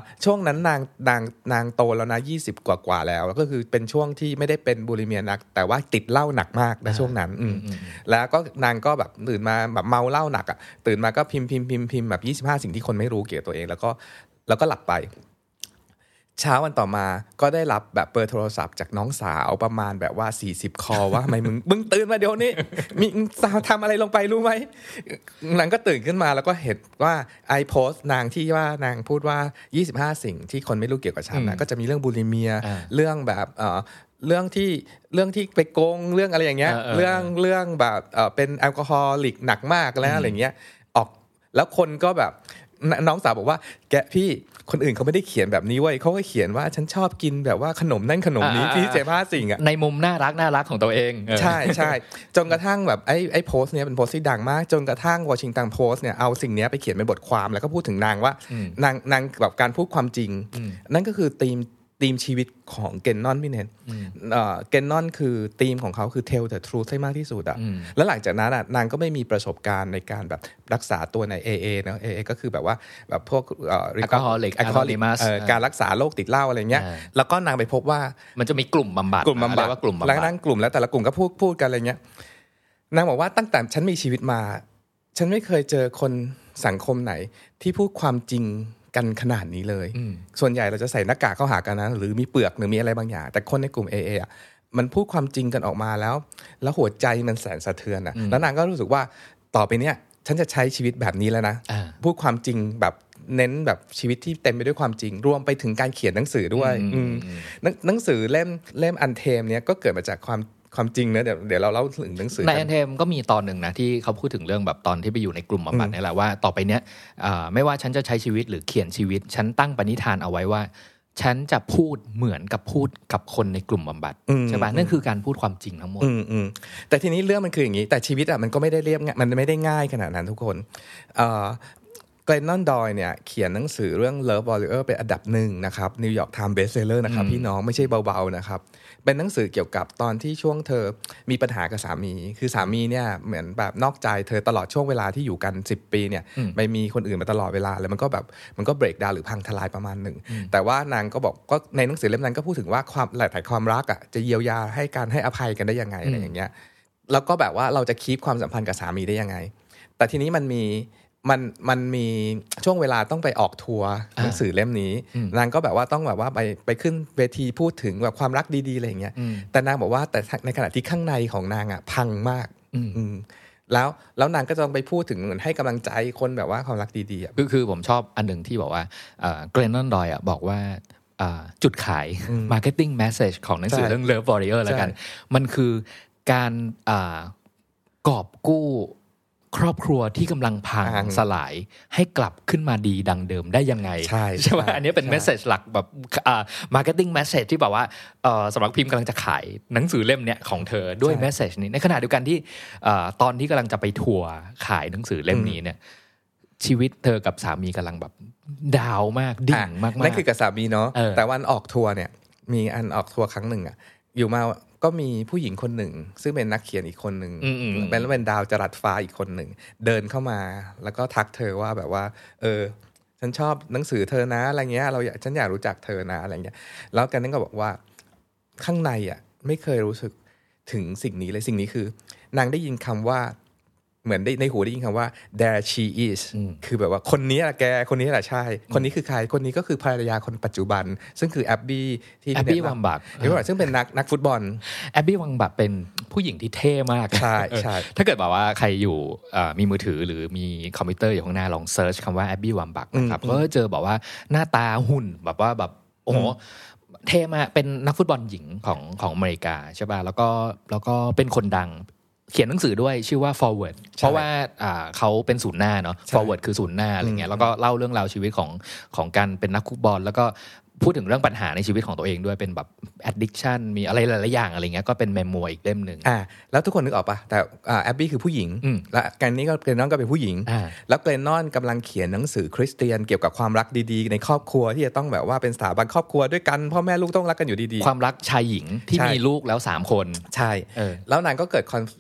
ช่วงนั้นนางโตแล้วนะ20กว่าแล้วก็คือเป็นช่วงที่ไม่ได้เป็นบูลิเมียนักแต่ว่าติดเหล้าหนักมากนะช่วงนั้นแล้วก็นางก็แบบตื่นมาแบบเมาเหล้าหนักอ่ะตื่นมาก็พิมพ์แบบ25สิ่งที่คนไม่รู้เกี่ยวกับตัวเองแล้วก็หลับไปเช้าวันต่อมาก็ได้รับแบบเบอร์โทรศัพท์จากน้องสาวประมาณแบบว่า40คอว่าทำไมมึงตื่นมาเดี๋ยวนี้มีทำอะไรลงไปรู้ไหมนางก็ตื่นขึ้นมาแล้วก็เห็นว่าไอโพสต์นางที่ว่านางพูดว่า25สิ่งที่คนไม่รู้เกี่ยวกับฉันนะก็จะมีเรื่องบูลิเมียเรื่องแบบเรื่องที่ไปโกงเรื่องอะไรอย่างเงี้ยเรื่องแบบเป็นแอลกอฮอลิกหนักมากแล้วอะไรเงี้ยออกแล้วคนก็แบบน้องสาวบอกว่าแกพี่คนอื่นเขาไม่ได้เขียนแบบนี้เว้ยเขาก็เขียนว่าฉันชอบกินแบบว่าขนมนั่นขนมนี้ที่75สิ่งอ่ะในมุมน่ารักของตัวเองใช่จนกระทั่งแบบไอ้โพสต์เนี้ยเป็นโพสต์ที่ดังมากจนกระทั่งวอชิงตันโพสต์เนี่ยเอาสิ่งนี้ไปเขียนเป็นบทความแล้วก็พูดถึงนางว่านางแบบการพูดความจริงนั่นก็คือธีมชีวิตของเกนนอนพี่เนนเกนนอนคือธีมของเขาคือ tell the truth ให้มากที่สุดอ่ะแล้วหลังจากนั้นอ่ะนางก็ไม่มีประสบการณ์ในการแบบรักษาตัวใน AA เนาะ AA ก็คือแบบว่าแบบพวก alcoholic การรักษาโรคติดเหล้าอะไรเงี้ยแล้วก็นางไปพบว่ามันจะมีกลุ่มบำบัดแล้วนั่งกลุ่มแล้วแต่ละกลุ่มก็พูดกันอะไรเงี้ยนางบอกว่าตั้งแต่ฉันมีชีวิตมาฉันไม่เคยเจอคนสังคมไหนที่พูดความจริงกันขนาดนี้เลยส่วนใหญ่เราจะใส่หน้ากากเข้าหากันนะหรือมีเปลือกหรือมีอะไรบางอย่างแต่คนในกลุ่ม AA อ่ะมันพูดความจริงกันออกมาแล้วหัวใจมันแสนสะเทือนอ่ะแล้วนางก็รู้สึกว่าต่อไปเนี้ยฉันจะใช้ชีวิตแบบนี้แล้วนะพูดความจริงแบบเน้นแบบชีวิตที่เต็มไปด้วยความจริงรวมไปถึงการเขียนหนังสือด้วยหนังสือเล่มอันเทมเนี้ยก็เกิดมาจากความจริงนะเดี๋ยวเราเล่าถึงหนังสือในอันเทมก็มีตอนหนึ่งนะที่เขาพูดถึงเรื่องแบบตอนที่ไปอยู่ในกลุ่มบำบัดนี่แหละว่าต่อไปเนี้ยไม่ว่าฉันจะใช้ชีวิตหรือเขียนชีวิตฉันตั้งปณิธานเอาไว้ว่าฉันจะพูดเหมือนกับพูดกับคนในกลุ่มบำบัดใช่ป่ะนั่นคือการพูดความจริงทั้งหมดแต่ทีนี้เรื่องมันคืออย่างนี้แต่ชีวิตอ่ะมันก็ไม่ได้เรียบมันไม่ได้ง่ายขนาดนั้นทุกคนเกรนนอนดอยเนี่ยเขียนหนังสือเรื่อง Love Warrior เป็นอันดับ1นะครับ New York Times Bestseller นะครับพี่น้องไม่ใช่เบาๆนะครับเป็นหนังสือเกี่ยวกับตอนที่ช่วงเธอมีปัญหากับสามีคือสามีเนี่ยเหมือนแบบนอกใจเธอตลอดช่วงเวลาที่อยู่กัน10 ปีเนี่ยไปมีคนอื่นมาตลอดเวลาแล้วมันก็เบรกดาวน์หรือพังทลายประมาณหนึ่งแต่ว่านางก็บอกก็ในหนังสือเล่มนั้นก็พูดถึงว่าความหลายความรักอ่ะจะเยียวยาให้การให้อภัยกันได้ยังไงอะไรอย่างเงี้ยแล้วก็แบบว่าเราจะคีปความสัมพันธ์กับสามีได้ยังไงแต่ทีนี้มันมีช่วงเวลาต้องไปออกทัวร์หนังสือเล่มนี้นางก็แบบว่าต้องแบบว่าไปขึ้นเวทีพูดถึงแบบความรักดีๆอะไรอย่างเงี้ยแต่นางบอกว่าแต่ในขณะที่ข้างในของนางอ่ะพังมากแล้วนางก็ต้องไปพูดถึงเหมือนให้กำลังใจคนแบบว่าความรักดีๆอ่ะคือผมชอบอันหนึ่งที่บอกว่าเกรนนอนดอยอ่ะบอกว่าจุดขาย marketing message ของหนังสือเรื่อง Love Warrior แล้วกันมันคือการกอบกู้ครอบครัวที่กำลังพังสลายให้กลับขึ้นมาดีดังเดิมได้ยังไงใช่ไหมอันนี้เป็นเมสเซจหลักแบบmarketing message ที่แบบว่าสำนักพิมพ์กำลังจะขายหนังสือเล่มเนี้ยของเธอด้วยเมสเซจนี้ในขณะเดียวกันที่ตอนที่กำลังจะไปทัวร์ขายหนังสือเล่มนี้เนี่ยชีวิตเธอกับสามีกำลังแบบดาวมากดิ่งมากๆนั่นคือกับสามีเนาะแต่วันออกทัวร์เนี่ยมีอันออกทัวร์ครั้งหนึ่งอ่ะอยู่มาก็มีผู้หญิงคนหนึ่งซึ่งเป็นนักเขียนอีกคนหนึ่งเป็นดาวจรัสฟ้าอีกคนหนึ่งเดินเข้ามาแล้วก็ทักเธอว่าแบบว่าฉันชอบหนังสือเธอนะอะไรเงี้ยฉันอยากรู้จักเธอนะอะไรเงี้ยแล้วกันนั่นก็บอกว่าข้างในอ่ะไม่เคยรู้สึกถึงสิ่งนี้เลยสิ่งนี้คือนางได้ยินคำว่าเหมือนในหูได้ยินคำว่า there she is คือแบบว่าคนนี้แหละแกคนนี้แหละใช่คนนี้คือใครคนนี้ก็คือภรรยาคนปัจจุบันซึ่งคือแอบบี้แอบบี้วังบักซึ่งเป็นนักฟุตบอลแอบบี้วังบักเป็นผู้หญิงที่เท่มากใช่ใช่ถ้าเกิดแบบว่าใครอยู่มีมือถือหรือมีคอมพิวเตอร์อยู่ข้างหน้าลองเซิร์ชคำว่าแอบบี้วังบักนะครับก็เจอแบบว่าหน้าตาหุ่นแบบว่าแบบโอ้โหเท่มากเป็นนักฟุตบอลหญิงของอเมริกาใช่ป่ะแล้วก็เป็นคนดังเขียนหนังสือด้วยชื่อว่า forward เพราะว่าเขาเป็นศูนย์หน้าเนาะ forward คือศูนย์หน้าอะไรเงี้ยแล้วก็เล่าเรื่องราวชีวิตของการเป็นนักฟุตบอลแล้วก็พูดถึงเรื่องปัญหาในชีวิตของตัวเองด้วยเป็นแบบ addiction มีอะไรหลายๆอย่างอะไรเงี้ยก็เป็นเมมัวอีกเล่มนึงแล้วทุกคนนึกออกป่ะแต่แอบบี้คือผู้หญิงและการนี้ก็เกรนนอนก็เป็นผู้หญิงแล้วเกรนนอนกำลังเขียนหนังสือคริสเตียนเกี่ยวกับความรักดีๆในครอบครัวที่จะต้องแบบว่าเป็นสถาบันครอบครัวด้วยกันพ่อแม่ลูกต้องรักกันอยู่ดีๆความรักชายหญิงที่มีลูกแล้ว3คนใช่แล้วนางก็เกิด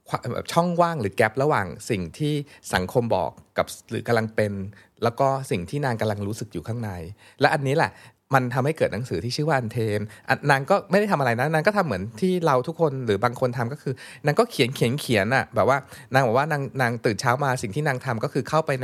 แบบช่องว่างหรือแกประหว่างสิ่งที่สังคมบอกกับหรือกำลังเป็นแล้วก็สิ่งที่นางกำลังรู้สึกอยู่ข้างในและอันนี้แหละมันทำให้เกิดหนังสือที่ชื่อว่าอันเทมนางก็ไม่ได้ทำอะไรนะนางก็ทำเหมือนที่เราทุกคนหรือบางคนทำก็คือนางก็เขียนอ่ะแบบว่านางบอกว่านางตื่นเช้ามาสิ่งที่นางทำก็คือเข้าไปใน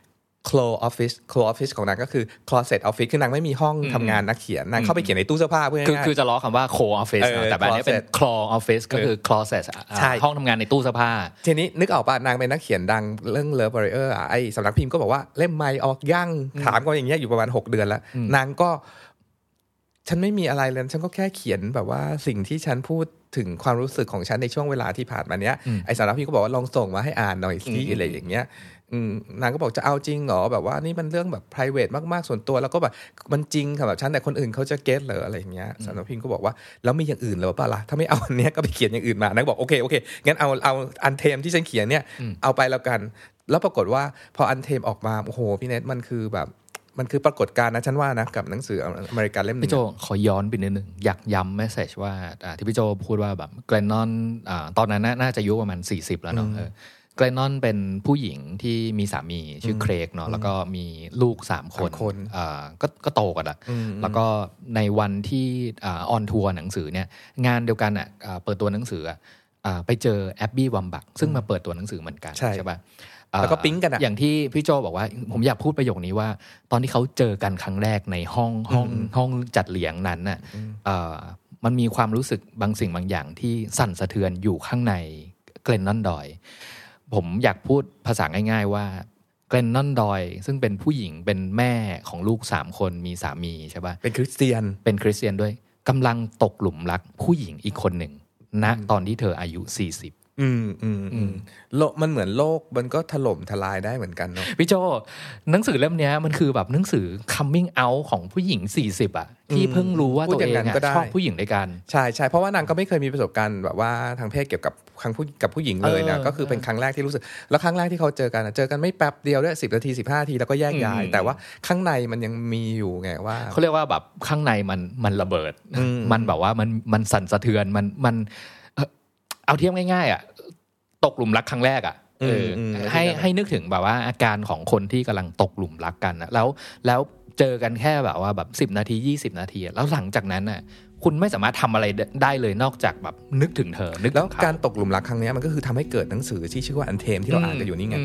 close office ของนางก็คือ closet office คือนางไม่มีห้องทำงานนักเขียนนางเข้าไปเขียนในตู้เสื้อผ้าเพื่อคือจะล้อคำว่า core office แต่แบบนี้เป็น claw office ก็คือ closet ห้องทำงานในตู้เสื้อผ้าทีนี้นึกออกป่ะนางเป็นนักเขียนดังเรื่อง Love Warrior ไอ้สำนักพิมพ์ก็บอกว่าเล่มใหม่ออกย่างถามกันอย่างเงี้ยอยู่ประมาณ6เดือนแล้วนางก็ฉันไม่มีอะไรเลยฉันก็แค่เขียนแบบว่าสิ่งที่ฉันพูดถึงความรู้สึกของฉันในช่วงเวลาที่ผ่านมาเนี้ยไอ้สำนักพิมพ์ก็บอกว่าลองส่งมาให้อ่านหน่อยสิอะไรอย่างเงี้ยนางก็บอกจะเอาจริงเหรอแบบว่านี่มันเรื่องแบบ private มากๆส่วนตัวแล้วก็แบบมันจริงค่ะแบบฉันแต่คนอื่นเขาจะเก็ทเหรออะไรอย่างเงี้ยสำนักพิมพ์ก็บอกว่าแล้วมีอย่างอื่นหรือเปล่าล่ะถ้าไม่เอาอันเนี้ยก็ไปเขียนอย่างอื่นมานางบอกโอเคงั้นเอาอันเทมที่ฉันเขียนเนี่ยเอาไปแล้วกันแล้วปรากฏว่าพออันเทมออกมาโอ้โหพี่เนทมันคือปรากฏการณ์นะฉันว่านะกับหนังสืออเมริกันเล่มนึงพี่โจขอย้อนไปนิดนึงอยากย้ำเมสเสจว่าที่พี่โจพูดว่าแบบแกลนนอนตอนนั้นน่าจะอายุประมาณ40แล้วเนาะแกลนนอนเป็นผู้หญิงที่มีสามีชื่อเครกเนาะแล้วก็มีลูก3คนก็โตกันละแล้วก็ในวันที่ออนทัวร์หนังสือเนี่ยงานเดียวกันเปิดตัวหนังสือไปเจอแอบบี้วัมบักซึ่งมาเปิดตัวหนังสือเหมือนกันใช่ป่ะแล้วก็ปิ๊งกันอย่างที่พี่โจบอกว่าผมอยากพูดประโยคนี้ว่าตอนที่เขาเจอกันครั้งแรกในห้องจัดเลี้ยงนั้นน่ะมันมีความรู้สึกบางสิ่งบางอย่างที่สั่นสะเทือนอยู่ข้างในเกลนนอนดอยผมอยากพูดภาษาง่ายๆว่าเกลนนอนดอยซึ่งเป็นผู้หญิงเป็นแม่ของลูก3คนมีสามีใช่ป่ะเป็นคริสเตียนด้วยกำลังตกหลุมรักผู้หญิงอีกคนหนึ่งณตอนที่เธออายุ40 โลกมันเหมือนโลกมันก็ถล่มทลายได้เหมือนกันเนาะพี่โจหนังสือเล่มนี้มันคือแบบหนังสือ coming out ของผู้หญิง40ที่เพิ่งรู้ว่าตัวเองชอบผู้หญิงด้วยกันใช่เพราะว่านางก็ไม่เคยมีประสบการณ์แบบว่าทางเพศเกี่ยวกับกับผู้หญิงเลยนะก็คือเป็นครั้งแรกที่รู้สึกแล้วครั้งแรกที่เขาเจอกันไม่แป๊บเดียวด้วย10 นาที15 นาทีแล้วก็แยกย้ายแต่ว่าข้างในมันยังมีอยู่ไงว่าเขาเรียกว่าแบบข้างในมันระเบิดมันแบบว่ามันสั่นสะเทือนมันเอาเทียบง่ายๆตกหลุมรักครั้งแรกให้นึกถึงแบบว่าอาการของคนที่กำลังตกหลุมรักกันแล้วเจอกันแค่แบบว่าแบบ10 นาที20 นาทีแล้วหลังจากนั้นน่ะคุณไม่สามารถทำอะไรได้เลยนอกจากแบบนึกถึงเธอนึกแล้วการตกหลุมรักครั้งนี้มันก็คือทำให้เกิดหนังสือที่ชื่อว่าอันเทมที่เราอ่านกันอยู่นี่ไง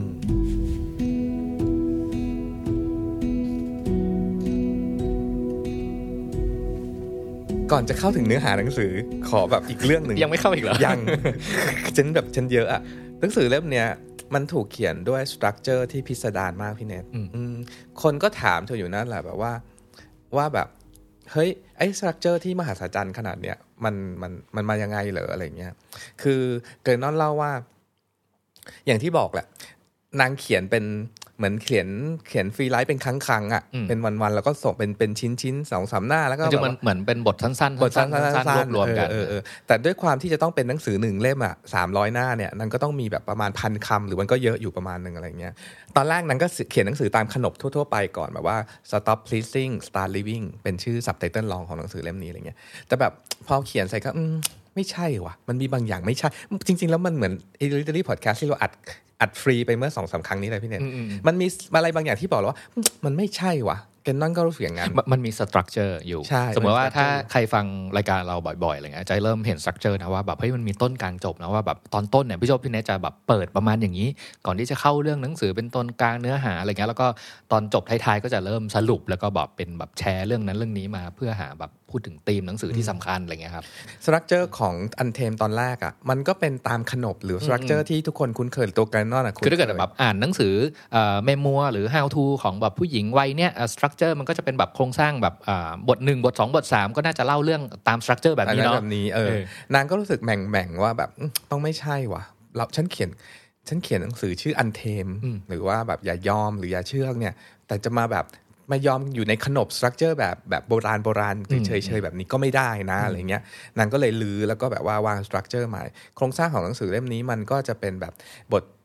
ก่อนจะเข้าถึงเนื้อหาหนังสือขอแบบอีกเรื่องหนึ่งยังไม่เข้าอีกเหรอยังฉันเยอะอะหนังสือเล่มเนี้ยมันถูกเขียนด้วยสตรัคเจอร์ที่พิสดารมากพี่เนทคนก็ถามเธออยู่นั่นแหละแบบว่าแบบเฮ้ยไอ้สตรัคเจอร์ที่มหัศจรรย์ขนาดเนี้ยมันมายังไงเหรออะไรเงี้ยคือเกรนนอนเล่าว่าอย่างที่บอกแหละนางเขียนเป็นเหมือนเขียนฟรีไลท์เป็นครั้งๆอ่ะเป็นวันๆแล้วก็ส่งเป็นชิ้น 2-3 หน้าแล้วก็มันเหมือนเป็นบทสั้นๆรวมๆกันแต่ด้วยความที่จะต้องเป็นหนังสือ1เล่มอ่ะ300 หน้าเนี่ยนางก็ต้องมีแบบประมาณ 1,000 คำหรือมันก็เยอะอยู่ประมาณนึงอะไรเงี้ยตอนแรกนางก็เขียนหนังสือตามขนบทั่วๆไปก่อนแบบว่า stop pleasing start living เป็นชื่อ subtitle รองของหนังสือเล่มนี้อะไรเงี้ยแต่แบบพอเขียนใส่ก็ไม่ใช่ว่ะมันมีบางอย่างไม่ใช่จริงๆแล้วมันเหมือน Literary Podcast ที่เราอัดฟรีไปเมื่อ 2-3 ครั้งนี้เลยพี่เนี่ยมันมีอะไรบางอย่างที่บอกว่ามันไม่ใช่ว่ะแกนนอนก็รู้สึกอย่างนั้นมันมีสตรัคเจอร์อยู่สมมติว่าถ้าใครฟังรายการเราบ่อยๆอะไรเงี้ยจะเริ่มเห็นสตรัคเจอร์นะว่าแบบเฮ้ยมันมีต้นกลางจบนะว่าแบบตอนต้นเนี่ยพี่โจพี่เนทจะแบบเปิดประมาณอย่างนี้ก่อนที่จะเข้าเรื่องหนังสือเป็นต้นกลางเนื้อหาอะไรเงี้ยแล้วก็ตอนจบท้ายๆก็จะเริ่มสรุปแล้วก็แบบเป็นแบบแชร์เรื่องนั้นเรื่องนี้มาเพื่อหาแบบพูดถึงธีมหนังสือที่สำคัญอะไรเงี้ยครับสตรัคเจอร์ของอันเทมตอนแรกอ่ะมันก็เป็นตามขนบหรือสตรัคเจอร์ที่ทุกคนคุ้นเคยตัวแกนนอนคือถ้าเกิดแบบอ่านหนังสือเมมัวหรือ how to ของแบบผู้หญิงวัยเนี้ยสตรัคเจอร์มันก็จะเป็นแบบโครงสร้างแบบบท1บท2บท3ก็น่าจะเล่าเรื่องตามสตรัคเจอร์แบบนี้เนาะแบบนี้นางก็รู้สึกแหม่งว่าแบบต้องไม่ใช่ว่ะฉันเขียนหนังสือชื่ออันเทมหรือว่าแบบอย่ายอมหรืออย่าเชื่องเนี่ยแต่จะมายอมอยู่ในขนบสตรัคเจอร์แบบโบราณเฉยๆแบบนี้ก็ไม่ได้นะอะไรเงี้ยนางก็เลยลื้อแล้วก็แบบว่าวางสตรัคเจอร์ใหม่โครงสร้างของหนังสือเล่มนี้มันก็จะเป็นแบบ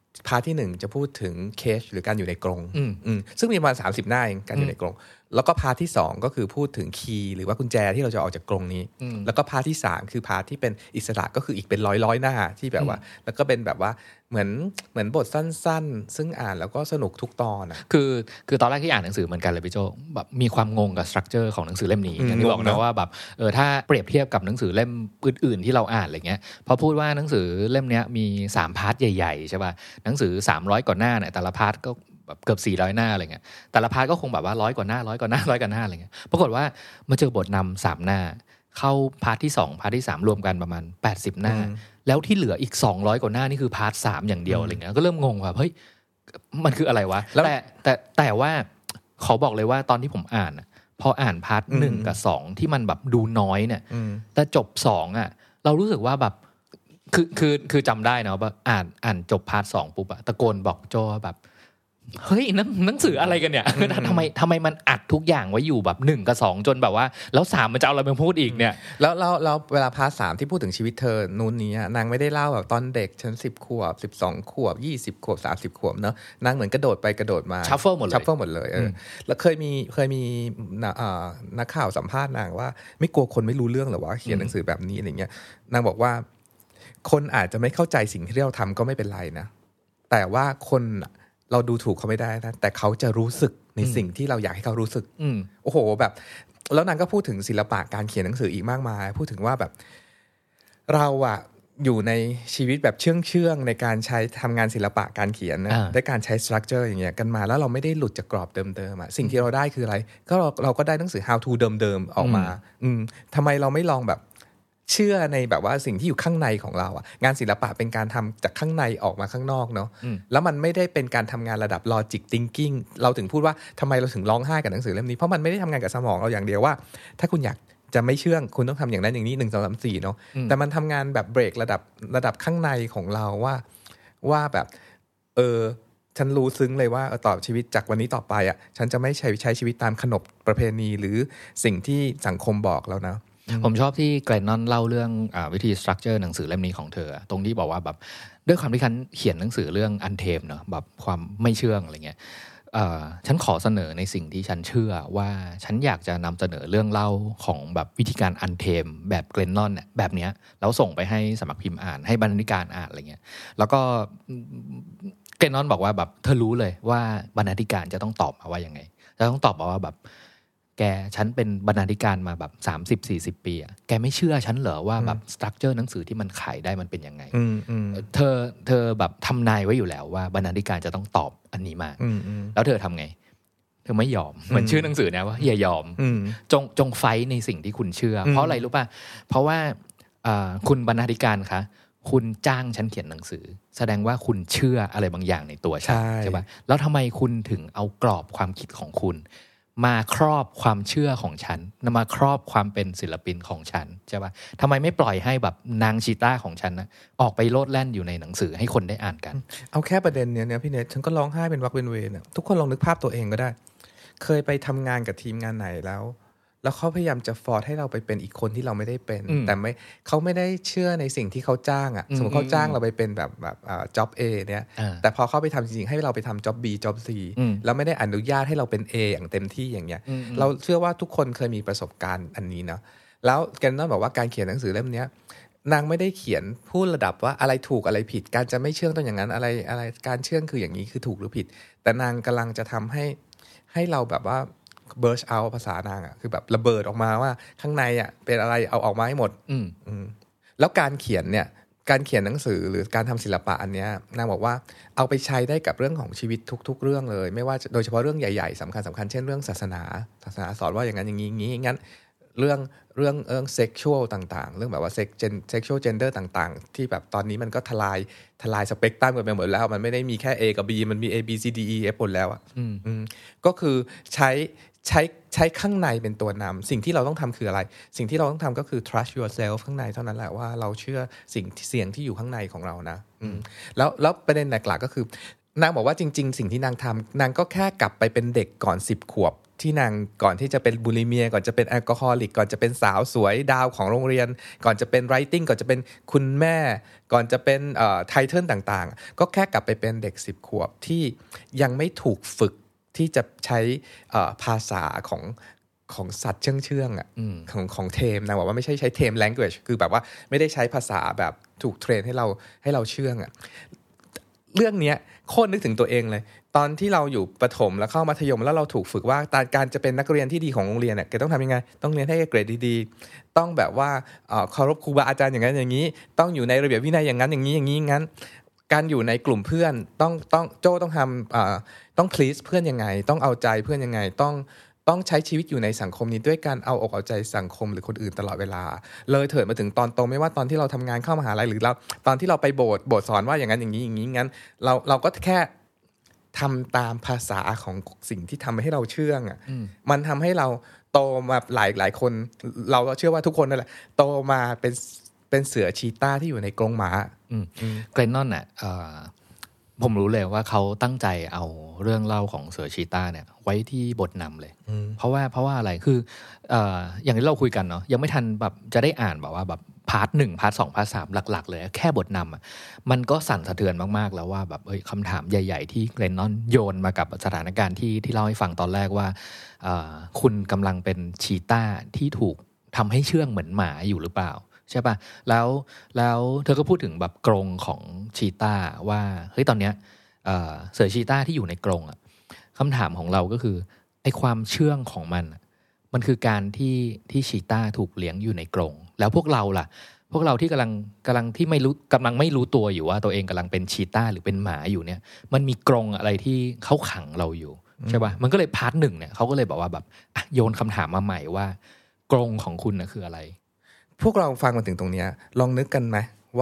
พาร์ทที่1จะพูดถึงเคจหรือการอยู่ในกรงซึ่งมีประมาณ30 หน้าเองการอยู่ในกรงแล้วก็พาร์ทที่2ก็คือพูดถึงคีย์หรือว่ากุญแจที่เราจะออกจากกรงนี้แล้วก็พาร์ทที่3คือพาร์ทที่เป็นอิสระก็คืออีกเป็นร้อยหน้าที่แบบว่าแล้วก็เป็นแบบว่าเหมือนบทสั้นๆซึ่งอ่านแล้วก็สนุกทุกตอนนะคือตอนแรกที่อ่านหนังสือเหมือนกันเลยพี่โจแบบมีความงงกับสตรัคเจอร์ของหนังสือเล่มนี้อย่างที่บอกนะว่าแบบถ้าเปรียบเทียบกับหนังสือเล่มอื่นๆที่เราอ่านอะไรเงี้ยพอพูดว่าหนังสือเล่มนี้มี3พาร์ทใหญ่ๆใช่ป่ะหนังสือ300กว่าหน้าเนี่ยแต่ละพาร์ทก็แบบเกือบ400หน้าอะไรเงี้ยแต่ละพาร์ทก็คงแบบว่า100 กว่าหน้าอะไรเงี้ยปรากฏว่ามาเจอบทนำ3หน้าเข้าพาร์ทที่2พาร์ทที่3รวมกันประมาณ80หน้าแล้วที่เหลืออีก200กว่าหน้านี่คือพาร์ท3อย่างเดียวอะไรเงี้ยก็เริ่มงงว่าเฮ้ยมันคืออะไรวะแต่ว่าเขาบอกเลยว่าตอนที่ผมอ่านพออ่านพาร์ท1กับ2ที่มันแบบดูน้อยเนี่ยแต่จบ2อ่ะเรารู้สึกว่าแบบคือจำได้นะว่าอ่านจบพาร์ท2ปุ๊บอะตะโกนบอกโจแบบเฮ้ยหนังสืออะไรกันเนี่ยทำไมมันอัดทุกอย่างไว้อยู่แบบ1กับ2จนแบบว่าแล้ว3มันจะเอาอะไรมาพูดอีกเนี่ยแล้วเวลาพาร์ท3ที่พูดถึงชีวิตเธอนู้นนี้นางไม่ได้เล่าแบบตอนเด็กฉัน10 ขวบ12 ขวบ20 ขวบ30 ขวบเนาะนางเหมือนกระโดดไปกระโดดมาชัฟเฟิลหมดเลยแล้วเคยมีนักข่าวสัมภาษณ์นางว่าไม่กลัวคนไม่รู้เรื่องหรอวะเขียนหนังสือแบบนี้อะไรเงี้ยนางบอกว่าคนอาจจะไม่เข้าใจสิ่งที่เราทำก็ไม่เป็นไรนะแต่ว่าคนเราดูถูกเขาไม่ได้นะแต่เขาจะรู้สึกในสิ่งที่เราอยากให้เขารู้สึกโอ้โหแบบแล้วนางก็พูดถึงศิลปะการเขียนหนังสืออีกมากมายพูดถึงว่าแบบเราอะอยู่ในชีวิตแบบเชื่องในการใช้ทำงานศิลปะการเขียนนะด้วยการใช้สตรัคเจอร์อย่างเงี้ยกันมาแล้วเราไม่ได้หลุดจากกรอบเดิมๆอะสิ่งที่เราได้คืออะไรก็เราก็ได้หนังสือ how to เดิมๆออกมาทำไมเราไม่ลองแบบเชื่อในแบบว่าสิ่งที่อยู่ข้างในของเราอ่ะงานศิลปะเป็นการทำจากข้างในออกมาข้างนอกเนาะแล้วมันไม่ได้เป็นการทำงานระดับ logic thinking เราถึงพูดว่าทำไมเราถึงร้องไห้กับหนังสือเล่มนี้เพราะมันไม่ได้ทำงานกับสมองเราอย่างเดียวว่าถ้าคุณอยากจะไม่เชื่องคุณต้องทำอย่างนั้นอย่างนี้1 2 3 4เนาะแต่มันทำงานแบบเบรกระดับข้างในของเราว่าแบบฉันรู้ซึ้งเลยว่าต่อชีวิตจากวันนี้ต่อไปอ่ะฉันจะไม่ใช้ชีวิตตามขนบประเพณีหรือสิ่งที่สังคมบอกแล้วนะผมชอบที่แกรนนอนเล่าเรื่องวิธีสตรัคเจอร์หนังสือเล่มนี้ของเธอตรงที่บอกว่าแบบด้วยความที่ฉันเขียนหนังสือเรื่องอันเทมเนาะแบบความไม่เชื่องอะไรเงี้ยฉันขอเสนอในสิ่งที่ฉันเชื่อว่าฉันอยากจะนำเสนอเรื่องเล่าของแบบวิธีการอันเทมแบบแกรนนอนเนี่ยแบบเนี้ยแล้วส่งไปให้สำนักพิมพ์อ่านให้บรรณาธิการอ่านอะไรเงี้ยแล้วก็แกรนนอนบอกว่าแบบเธอรู้เลยว่าบรรณาธิการจะต้องตอบมาว่ายังไงจะต้องตอบมาว่าแบบแกฉันเป็นบรรณาธิการมาแบบ30-40 ปีอะแกไม่เชื่อฉันเหรอว่าแบบสตรัคเจอร์หนังสือที่มันขายได้มันเป็นยังไงเธอแบบทำนายไว้อยู่แล้วว่าบรรณาธิการจะต้องตอบอันนี้มาแล้วเธอทำไงเธอไม่ยอมเหมือนชื่อหนังสือนะว่าอย่ายอมจงไฟในสิ่งที่คุณเชื่อเพราะอะไรรู้ป่ะเพราะว่าคุณบรรณาธิการคะคุณจ้างฉันเขียนหนังสือแสดงว่าคุณเชื่ออะไรบางอย่างในตัวฉันใช่ป่ะแล้วทำไมคุณถึงเอากรอบความคิดของคุณมาครอบความเชื่อของฉันมาครอบความเป็นศิลปินของฉันใช่ป่ะทำไมไม่ปล่อยให้แบบนางชีต้าของฉันนะออกไปโลดแล่นอยู่ในหนังสือให้คนได้อ่านกันเอาแค่ประเด็นเนี้ยพี่เนทฉันก็ร้องไห้เป็นวักเป็นเวรทุกคนลองนึกภาพตัวเองก็ได้เคยไปทำงานกับทีมงานไหนแล้วเขาพยายามจะฟอร์สให้เราไปเป็นอีกคนที่เราไม่ได้เป็นแต่เขาไม่ได้เชื่อในสิ่งที่เขาจ้างอ่ะสมมติเขาจ้างเราไปเป็นแบบจ็อบ A เนี่ยแต่พอเขาไปทำจริงๆให้เราไปทำจ็อบ B จ็อบ C แล้วไม่ได้อนุญาตให้เราเป็น A อย่างเต็มที่อย่างเงี้ยเราเชื่อว่าทุกคนเคยมีประสบการณ์อันนี้เนาะแล้วแกนนอนบอกว่าการเขียนหนังสือเล่มนี้นางไม่ได้เขียนพูดระดับว่าอะไรถูกอะไรผิดการจะไม่เชื่องต้องอย่างนั้นอะไรการเชื่องคืออย่างนี้คือถูกหรือผิดแต่นางกำลังจะทำให้เราแบบว่าburst out ภาษานางอ่ะคือแบบระเบิดออกมาว่าข้างในอ่ะเป็นอะไรเอาออกมาให้หมดแล้วการเขียนเนี่ยการเขียนหนังสือหรือการทำศิลปะอันเนี้ยนางบอกว่าเอาไปใช้ได้กับเรื่องของชีวิตทุกๆเรื่องเลยไม่ว่าโดยเฉพาะเรื่องใหญ่ๆสำคัญเช่นเรื่องศาสนาสอนว่าอย่างนั้นอย่างนี้งั้นเรื่องเซ็กชวลต่างๆเรื่องแบบว่าเซ็กชวลเจนเดอร์ต่างๆที่แบบตอนนี้มันก็ทลายสเปกตรัมกันไปหมดแล้วมันไม่ได้มีแค่ A กับ B มันมี A B C D E F หมดแล้วอ่ะก็คือใช้ข้างในเป็นตัวนำสิ่งที่เราต้องทำคืออะไรสิ่งที่เราต้องทำก็คือ trust yourself ข้างในเท่านั้นแหละว่าเราเชื่อสิ่งเสียงที่อยู่ข้างในของเรานะแล้วประเด็นหลักๆก็คือนางบอกว่าจริงๆสิ่งที่นางทำนางก็แค่กลับไปเป็นเด็กก่อน10 ขวบที่นางก่อนที่จะเป็นบุลิเมียก่อนจะเป็นแอลกอฮอลิกก่อนจะเป็นสาวสวยดาวของโรงเรียนก่อนจะเป็นไรติ้งก่อนจะเป็นคุณแม่ก่อนจะเป็นไทเทิลต่างๆก็แค่กลับไปเป็นเด็ก10 ขวบที่ยังไม่ถูกฝึกที่จะใช้ภาษาของสัตว์เชื่องๆอ่ะของเทมนะบอกว่าไม่ใช่ใช้เทม language คือแบบว่าไม่ได้ใช้ภาษาแบบถูกเทรนให้เราเชื่องอ่ะเรื่องนี้โคตรนึกถึงตัวเองเลยตอนที่เราอยู่ประถมแล้วเข้ามัธยมแล้วเราถูกฝึกว่าการจะเป็นนักเรียนที่ดีของโรงเรียนเนี่ยแกต้องทำยังไงต้องเรียนให้เกรดดีๆต้องแบบว่าเคารพครูบาอาจารย์อย่างนั้นอย่างนี้ต้องอยู่ในระเบียบวินัยอย่างนั้นอย่างนี้อย่างนี้งั้นการอยู่ในกลุ่มเพื่อนต้องโจ้ต้องทำต้อง please เพื่อนยังไงต้องเอาใจเพื่อนยังไงต้องใช้ชีวิตอยู่ในสังคมนี้ด้วยการเอาอกเอาใจสังคมหรือคนอื่นตลอดเวลาเลยเถิดมาถึงตอนโตไม่ว่าตอนที่เราทำงานเข้ามหาลัยหรือเราตอนที่เราไปโบสถ์สอนว่าอย่างนั้นอย่างนี้อย่างนี้งั้นเราก็แค่ทำตามภาษาของสิ่งที่ทำให้เราเชื่องอ่ะมันทำให้เราโตมาหลายคนเราเชื่อว่าทุกคนนั่นแหละโตมาเป็นเสือชีต้าที่อยู่ในกรงหมาเกรนนอนน่ะผมรู้เลยว่าเขาตั้งใจเอาเรื่องเล่าของเสือชีต้าเนี่ยไว้ที่บทนำเลยเพราะว่าอะไรคืออย่างที่เราคุยกันเนาะยังไม่ทันแบบจะได้อ่านแบบว่าแบบพาร์ท 1 พาร์ท 2 พาร์ท 3หลักๆเลยแค่บทนำอ่ะมันก็สั่นสะเทือนมากๆแล้วว่าแบบคำถามใหญ่ๆที่เกรนนอนโยนมากับสถานการณ์ที่เล่าให้ฟังตอนแรกว่าคุณกำลังเป็นชีต้าที่ถูกทำให้เชื่องเหมือนหมาอยู่หรือเปล่าใช่ป่ะแล้วเธอก็พูดถึงแบบกรงของชีต้าว่าเฮ้ยตอนเนี้ยเสือชีต้าที่อยู่ในกรงอ่ะคำถามของเราก็คือไอ้ความเชื่องของมันคือการที่ชีต้าถูกเลี้ยงอยู่ในกรงแล้วพวกเราล่ะพวกเราที่กำลังที่ไม่รู้ตัวอยู่ว่าตัวเองกำลังเป็นชีต้าหรือเป็นหมาอยู่เนี่ยมันมีกรงอะไรที่เขาขังเราอยู่ใช่ป่ะมันก็เลยพาร์ท 1เนี่ยเขาก็เลยบอกว่าแบบโยนคำถามมาใหม่ว่ากรงของคุณนะคืออะไรพวกเราฟังมาถึงตรงนี้ลองนึกกันไหมว่า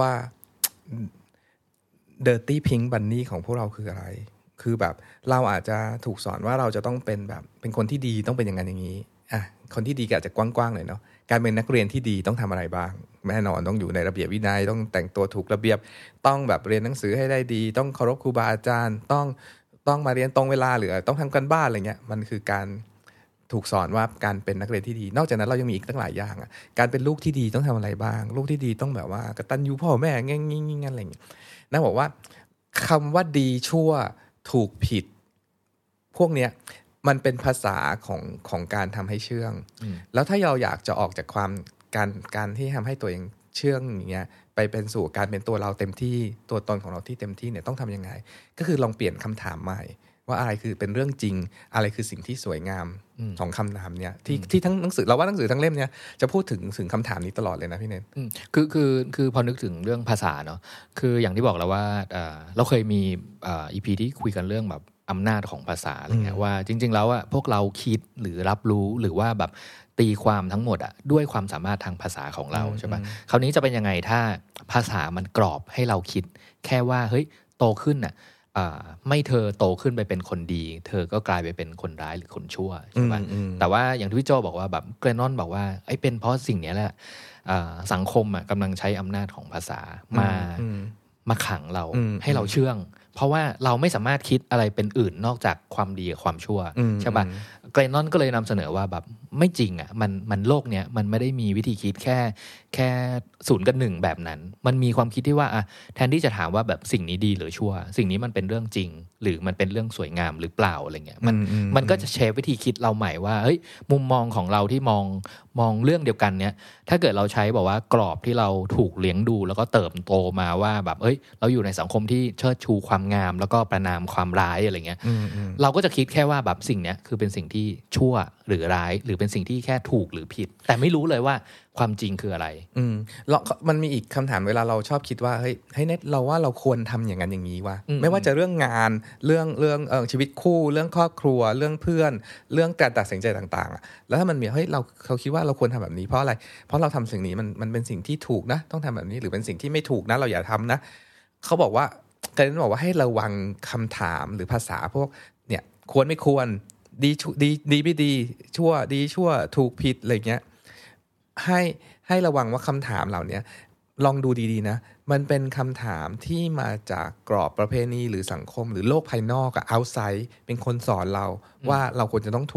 Dirty Pink Bunny ของพวกเราคืออะไรคือแบบเราอาจจะถูกสอนว่าเราจะต้องเป็นแบบเป็นคนที่ดีต้องเป็นอย่างนั้นอย่างนี้คนที่ดีก็อาจจะกว้างๆหน่อยเนาะการเป็นนักเรียนที่ดีต้องทำอะไรบ้างแน่นอนต้องอยู่ในระเบียบวินัยต้องแต่งตัวถูกระเบียบต้องแบบเรียนหนังสือให้ได้ดีต้องเคารพครูบาอาจารย์ต้องมาเรียนตรงเวลาหรือต้องทำกันบ้านอะไรเงี้ยมันคือการถูกสอนว่าการเป็นนักเรียนที่ดีนอกจากนั้นเรายังมีอีกตั้งหลายอย่างการเป็นลูกที่ดีต้องทำอะไรบ้างลูกที่ดีต้องแบบว่ากตัญญูพ่อแม่งี้อะไรอย่างเงี้ยนั่นบอกว่าคำว่าดีชั่วถูกผิดพวกเนี้ยมันเป็นภาษาของการทำให้เชื่องแล้วถ้าเราอยากจะออกจากความการที่ทำให้ตัวเองเชื่องอย่างเงี้ยไปเป็นสู่การเป็นตัวเราเต็มที่ตัวตนของเราที่เต็มที่เนี่ยต้องทำยังไงก็คือลองเปลี่ยนคำถามใหม่ว่าอะไรคือเป็นเรื่องจริงอะไรคือสิ่งที่สวยงามของคำถามเนี่ยที่ทั้งหนังสือเราว่าหนังสือทั้งเล่มเนี่ยจะพูดถึงคำถามนี้ตลอดเลยนะพี่เนนคือพอนึกถึงเรื่องภาษาเนาะคืออย่างที่บอกแล้วว่าเราเคยมีEP ที่คุยกันเรื่องแบบอำนาจของภาษาอะไรเงี้ยว่าจริงๆแล้วพวกเราคิดหรือรับรู้หรือว่าแบบตีความทั้งหมดด้วยความสามารถทางภาษาของเราใช่ปะคราวนี้จะเป็นยังไงถ้าภาษามันกรอบให้เราคิดแค่ว่าเฮ้ยโตขึ้นไม่เธอโตขึ้นไปเป็นคนดีเธอก็กลายไปเป็นคนร้ายหรือคนชั่วใช่ปะแต่ว่าอย่างที่พี่โจบอกว่าแบบเกรนนอนบอกว่าไอ้เป็นเพราะสิ่งนี้แหละสังคมกำลังใช้อำนาจของภาษามาขังเราให้เราเชื่องเพราะว่าเราไม่สามารถคิดอะไรเป็นอื่นนอกจากความดีกับความชั่วใช่ป่ะเกรนนอนก็เลยนำเสนอว่าแบบไม่จริงมันโลกเนี้ยมันไม่ได้มีวิธีคิดแค่0 กับ 1แบบนั้นมันมีความคิดที่ว่าแทนที่จะถามว่าแบบสิ่งนี้ดีหรือชั่วสิ่งนี้มันเป็นเรื่องจริงหรือมันเป็นเรื่องสวยงามหรือเปล่าอะไรเงี้ยมันก็จะเชฟวิธีคิดเราใหม่ว่าเฮ้ยมุมมองของเราที่มองเรื่องเดียวกันเนี้ยถ้าเกิดเราใช้บอกว่ากรอบที่เราถูกเลี้ยงดูแล้วก็เติบโตมาว่าแบบเราอยู่ในสังคมที่เชิดชูความงามแล้วก็ประณามความร้ายอะไรเงี้ยเราก็จะคิดแค่ว่าแบบสิ่งเนี้ยคือเป็นสิ่งที่ชั่วหรือร้ายหรือเป็นสิ่งที่แค่ถูกหรือผิดแต่ไม่รู้เลยว่าความจริงคืออะไรมันมีอีกคำถามเวลาเราชอบคิดว่าเฮ้ยเน็ตเราว่าเราควรทำอย่างนั้นอย่างนี้ว่ะไม่ว่าจะเรื่องงานเรื่องชีวิตคู่เรื่องครอบครัวเรื่องเพื่อนเรื่องการตัดสินใจต่างๆแล้วถ้ามันมีเฮ้ยเขาคิดว่าเราควรทำแบบนี้เพราะอะไรเพราะเราทำสิ่งนี้มันเป็นสิ่งที่ถูกนะต้องทำแบบนี้หรือเป็นสิ่งที่ไม่ถูกนะเราอย่าทำนะเขาบอกว่าแต่นั้นบอกว่าให้ระวังคำถามหรือภาษาพวกเนี่ยควรไม่ควรดีไม่ดีชั่วดีชั่วถูกผิดอะไรเงี้ยให้ระวังว่าคำถามเหล่านี้ลองดูดีๆนะมันเป็นคำถามที่มาจากกรอบประเพณีหรือสังคมหรือโลกภายนอกoutside เป็นคนสอนเราว่าเราควรจะต้องถูก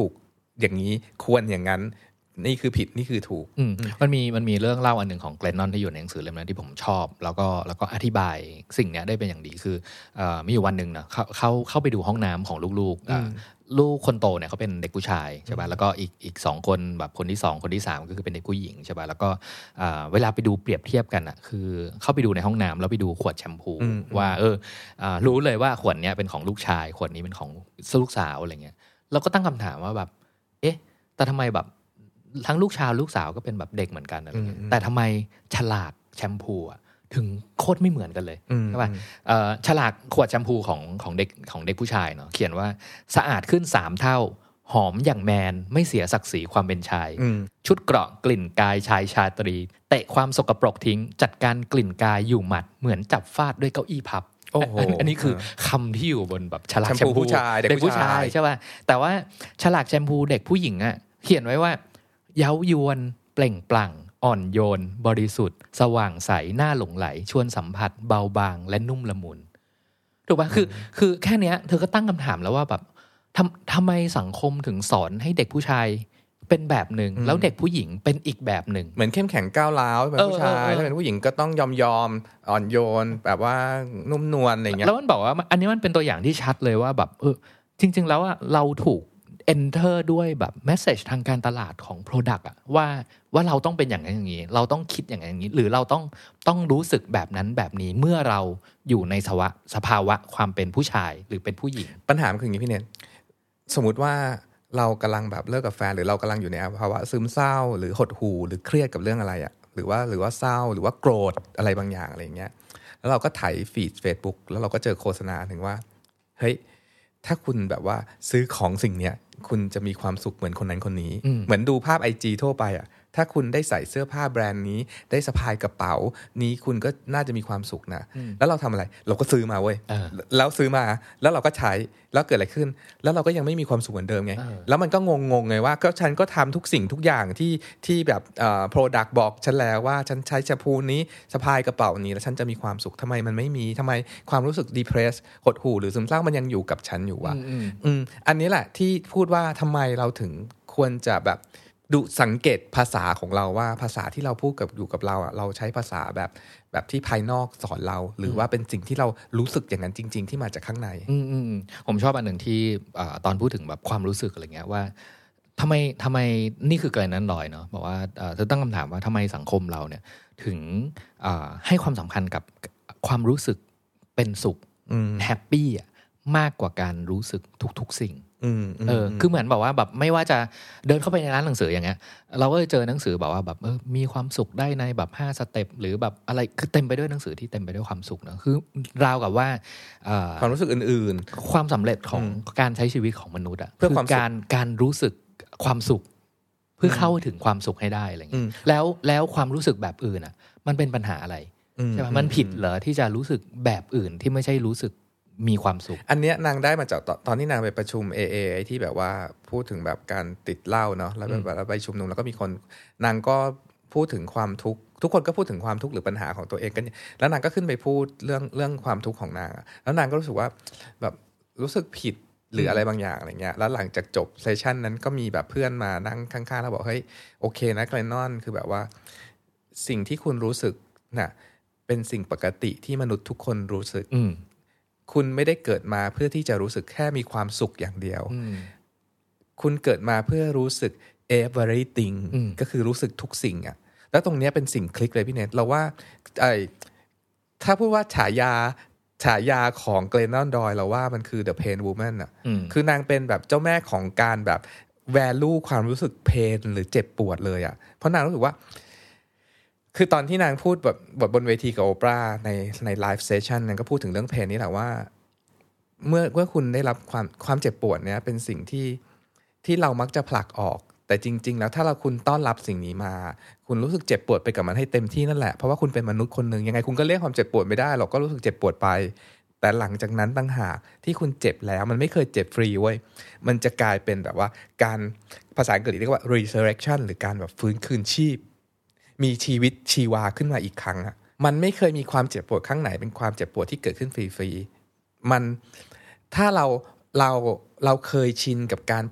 อย่างนี้ควรอย่างนั้นนี่คือผิดนี่คือถูกมันมีเรื่องเล่าอันหนึ่งของเกรนนอนที่อยู่ในหนังสือเล่มนั้นที่ผมชอบแล้วก็อธิบายสิ่งนี้ได้เป็นอย่างดีคือมีอยู่วันหนึ่งนะเข้าไปดูห้องน้ำของลูกลูกคนโตเนี่ยเขาเป็นเด็กผู้ชายใช่ป่ะแล้วก็อีก2คนแบบคนที่2คนที่3ก็คือเป็นเด็กผู้หญิงใช่ป่ะแล้วก็เวลาไปดูเปรียบเทียบกันอ่ะคือเข้าไปดูในห้องน้ำแล้วไปดูขวดแชมพูว่ารู้เลยว่าขวดเนี้ยเป็นของลูกชายขวดนี้เป็นของลูกสาวอะไรเงี้ยเราก็ตั้งคำถามว่าแบบเอ๊ะแต่ทำไมแบบทั้งลูกชายลูกสาวก็เป็นแบบเด็กเหมือนกันอะไรเงี้ยแต่ทำไมฉลากแชมพูอ่ะถึงโคตรไม่เหมือนกันเลยใช่ป่ะฉลากขวดแชมพูของเด็กผู้ชายเนาะเขียนว่าสะอาดขึ้น3 เท่าหอมอย่างแมนไม่เสียศักดิ์ศรีความเป็นชายชุดเกราะกลิ่นกายชายชาตรีเตะความสกปรกทิ้งจัดการกลิ่นกายอยู่หมัดเหมือนจับฟาดด้วยเก้าอี้พับอันนี้คือคำที่อยู่บนแบบฉลากแชมพูผู้ชายเด็กผู้ชายใช่ป่ะแต่ว่าฉลากแชมพูเด็กผู้หญิงอ่ะเขียนไว้ว่าเย้ายวนเปล่งปลั่งอ่อนโยนบริสุทธิ์สว่างใสน่าหลงไหลชวนสัมผัสเบาบางและนุ่มละมุนถูกป่ะคือแค่เนี้ยเธอก็ตั้งคำถามแล้วว่าแบบทำไมสังคมถึงสอนให้เด็กผู้ชายเป็นแบบหนึ่งแล้วเด็กผู้หญิงเป็นอีกแบบหนึ่งเหมือนเข้มแข็งก้าวร้าวเป็นผู้ชายถ้าเป็นผู้หญิงก็ต้องยอมอ่อนโยนแบบว่านุ่มนวลอะไรเงี้ยแล้วมันบอกว่าอันนี้มันเป็นตัวอย่างที่ชัดเลยว่าแบบจริงๆแล้วอะเราถูกenter ด้วยแบบ message ทางการตลาดของ product อะว่าเราต้องเป็นอย่างนั้นอย่างนี้เราต้องคิดอย่างนั้นอย่างนี้หรือเราต้องรู้สึกแบบนั้นแบบนี้เมื่อเราอยู่ในสภาวะความเป็นผู้ชายหรือเป็นผู้หญิงปัญหาคืออย่างนี้พี่เนทสมมุติว่าเรากำลังแบบเลิกกับแฟนหรือเรากำลังอยู่ในภาวะซึมเศร้าหรือหดหู่หรือเครียดกับเรื่องอะไรอะหรือว่าเศร้าหรือว่าโกรธอะไรบางอย่างอะไรอย่างเงี้ยแล้วเราก็ไถฟีด Facebook แล้วเราก็เจอโฆษณาถึงว่าเฮ้ยถ้าคุณแบบว่าซื้อของสิ่งเนี้ยคุณจะมีความสุขเหมือนคนนั้นคนนี้เหมือนดูภาพ IG ทั่วไปอ่ะถ้าคุณได้ใส่เสื้อผ้าแบรนด์นี้ได้สะพายกระเป๋านี้คุณก็น่าจะมีความสุขนะแล้วเราทำอะไรเราก็ซื้อมาเว้ยแล้วซื้อมาแล้วเราก็ใช้แล้วเกิดอะไรขึ้นแล้วเราก็ยังไม่มีความสุขเหมือนเดิมไงแล้วมันก็งงไงว่าก็ฉันก็ทำทุกสิ่งทุกอย่างที่แบบproduct บอกฉันแล้วว่าฉันใช้แชมพูนี้สะพายกระเป๋านี้แล้วฉันจะมีความสุขทำไมมันไม่มีทำไมความรู้สึก depress หดหู่หรือซึมเศร้ามันยังอยู่กับฉันอยู่วะอันนี้แหละที่พูดว่าทำไมเราถึงควรจะแบบดูสังเกตภาษาของเราว่าภาษาที่เราพูดอยู่กับเราอ่ะเราใช้ภาษาแบบที่ภายนอกสอนเราหรือว่าเป็นสิ่งที่เรารู้สึกอย่างนั้นจริงๆที่มาจากข้างในผมชอบอันหนึ่งที่ตอนพูดถึงแบบความรู้สึกอะไรเงี้ยว่าทำไมนี่คือเกรนนั่นลอยเนาะบอกว่าเธอตั้งคำถามว่าทำไมสังคมเราเนี่ยถึงให้ความสำคัญกับความรู้สึกเป็นสุขแฮปปี้มากกว่าการรู้สึกทุกๆสิ่งคือเหมือนบอกว่าแบบไม่ว่าจะเดินเข้าไปในร้านหนังสืออย่างเงี้ยเราก็จะเจอหนังสือบอกว่าแบบมีความสุขได้ในแบบ5สเต็ปหรือแบบอะไรคือเต็มไปด้วยหนังสือที่เต็มไปด้วยความสุขนะคือราวกับว่าความรู้สึกอื่นๆความสำเร็จของการใช้ชีวิตของมนุษย์อ่ะคือการรู้สึกความสุขเพื่อเข้าถึงความสุขให้ได้อะไรเงี้ยแล้วความรู้สึกแบบอื่นอ่ะมันเป็นปัญหาอะไรใช่ไหมมันผิดเหรอที่จะรู้สึกแบบอื่นที่ไม่ใช่รู้สึกมีความสุขอันเนี้ยนางได้มาจากตอนที่นางไปประชุม AA ที่แบบว่าพูดถึงแบบการติดเหล้าเนาะแล้วแบบไปชุมนุมแล้วก็มีคนนางก็พูดถึงความทุกข์ทุกคนก็พูดถึงความทุกข์หรือปัญหาของตัวเองกันแล้วนางก็ขึ้นไปพูดเรื่องความทุกข์ของนางแล้วนางก็รู้สึกว่าแบบรู้สึกผิดหรืออะไรบางอย่างอะไรเงี้ยแล้วหลังจากจบเซสชันนั้นก็มีแบบเพื่อนมานั่งข้างๆแล้วบอกเฮ้ยโอเคนะเกรนนอนคือแบบว่าสิ่งที่คุณรู้สึกน่ะเป็นสิ่งปกติที่มนุษย์ทุกคนรู้สึกคุณไม่ได้เกิดมาเพื่อที่จะรู้สึกแค่มีความสุขอย่างเดียวคุณเกิดมาเพื่อรู้สึก everything ก็คือรู้สึกทุกสิ่งอ่ะแล้วตรงนี้เป็นสิ่งคลิกเลยพี่เนทเราว่าถ้าพูดว่าฉายาของเกรนนอนดอยเราว่ามันคือ the pain woman อ่ะคือนางเป็นแบบเจ้าแม่ของการแบบ value ความรู้สึก pain หรือเจ็บปวดเลยอ่ะเพราะนางรู้สึกว่าคือตอนที่นางพูดแบบบนเวทีกับโอปราในไลฟ์เซสชั่นนางก็พูดถึงเรื่องเพนนี่แหละว่าเมื่อคุณได้รับความเจ็บปวดเนี้ยเป็นสิ่งที่เรามักจะผลักออกแต่จริงๆแล้วถ้าคุณต้อนรับสิ่งนี้มาคุณรู้สึกเจ็บปวดไปกับมันให้เต็มที่นั่นแหละเพราะว่าคุณเป็นมนุษย์คนนึงยังไงคุณก็เรียกความเจ็บปวดไม่ได้หรอกก็รู้สึกเจ็บปวดไปแต่หลังจากนั้นต่างหากที่คุณเจ็บแล้วมันไม่เคยเจ็บฟรีเว้ยมันจะกลายเป็นแบบว่าการภาษาอังกฤษเรียกว่า resurrection หรือการแบบฟื้นคืนชีพมีชีวิตชีวาขึ้นมาอีกครั้งอ่ะมันไม่เคยมีความเจ็บปวดข้างไหนเป็นความเจ็บปวดที่เกิดขึ้นฟรีๆมันถ้าเราเคยชินกับการผลัก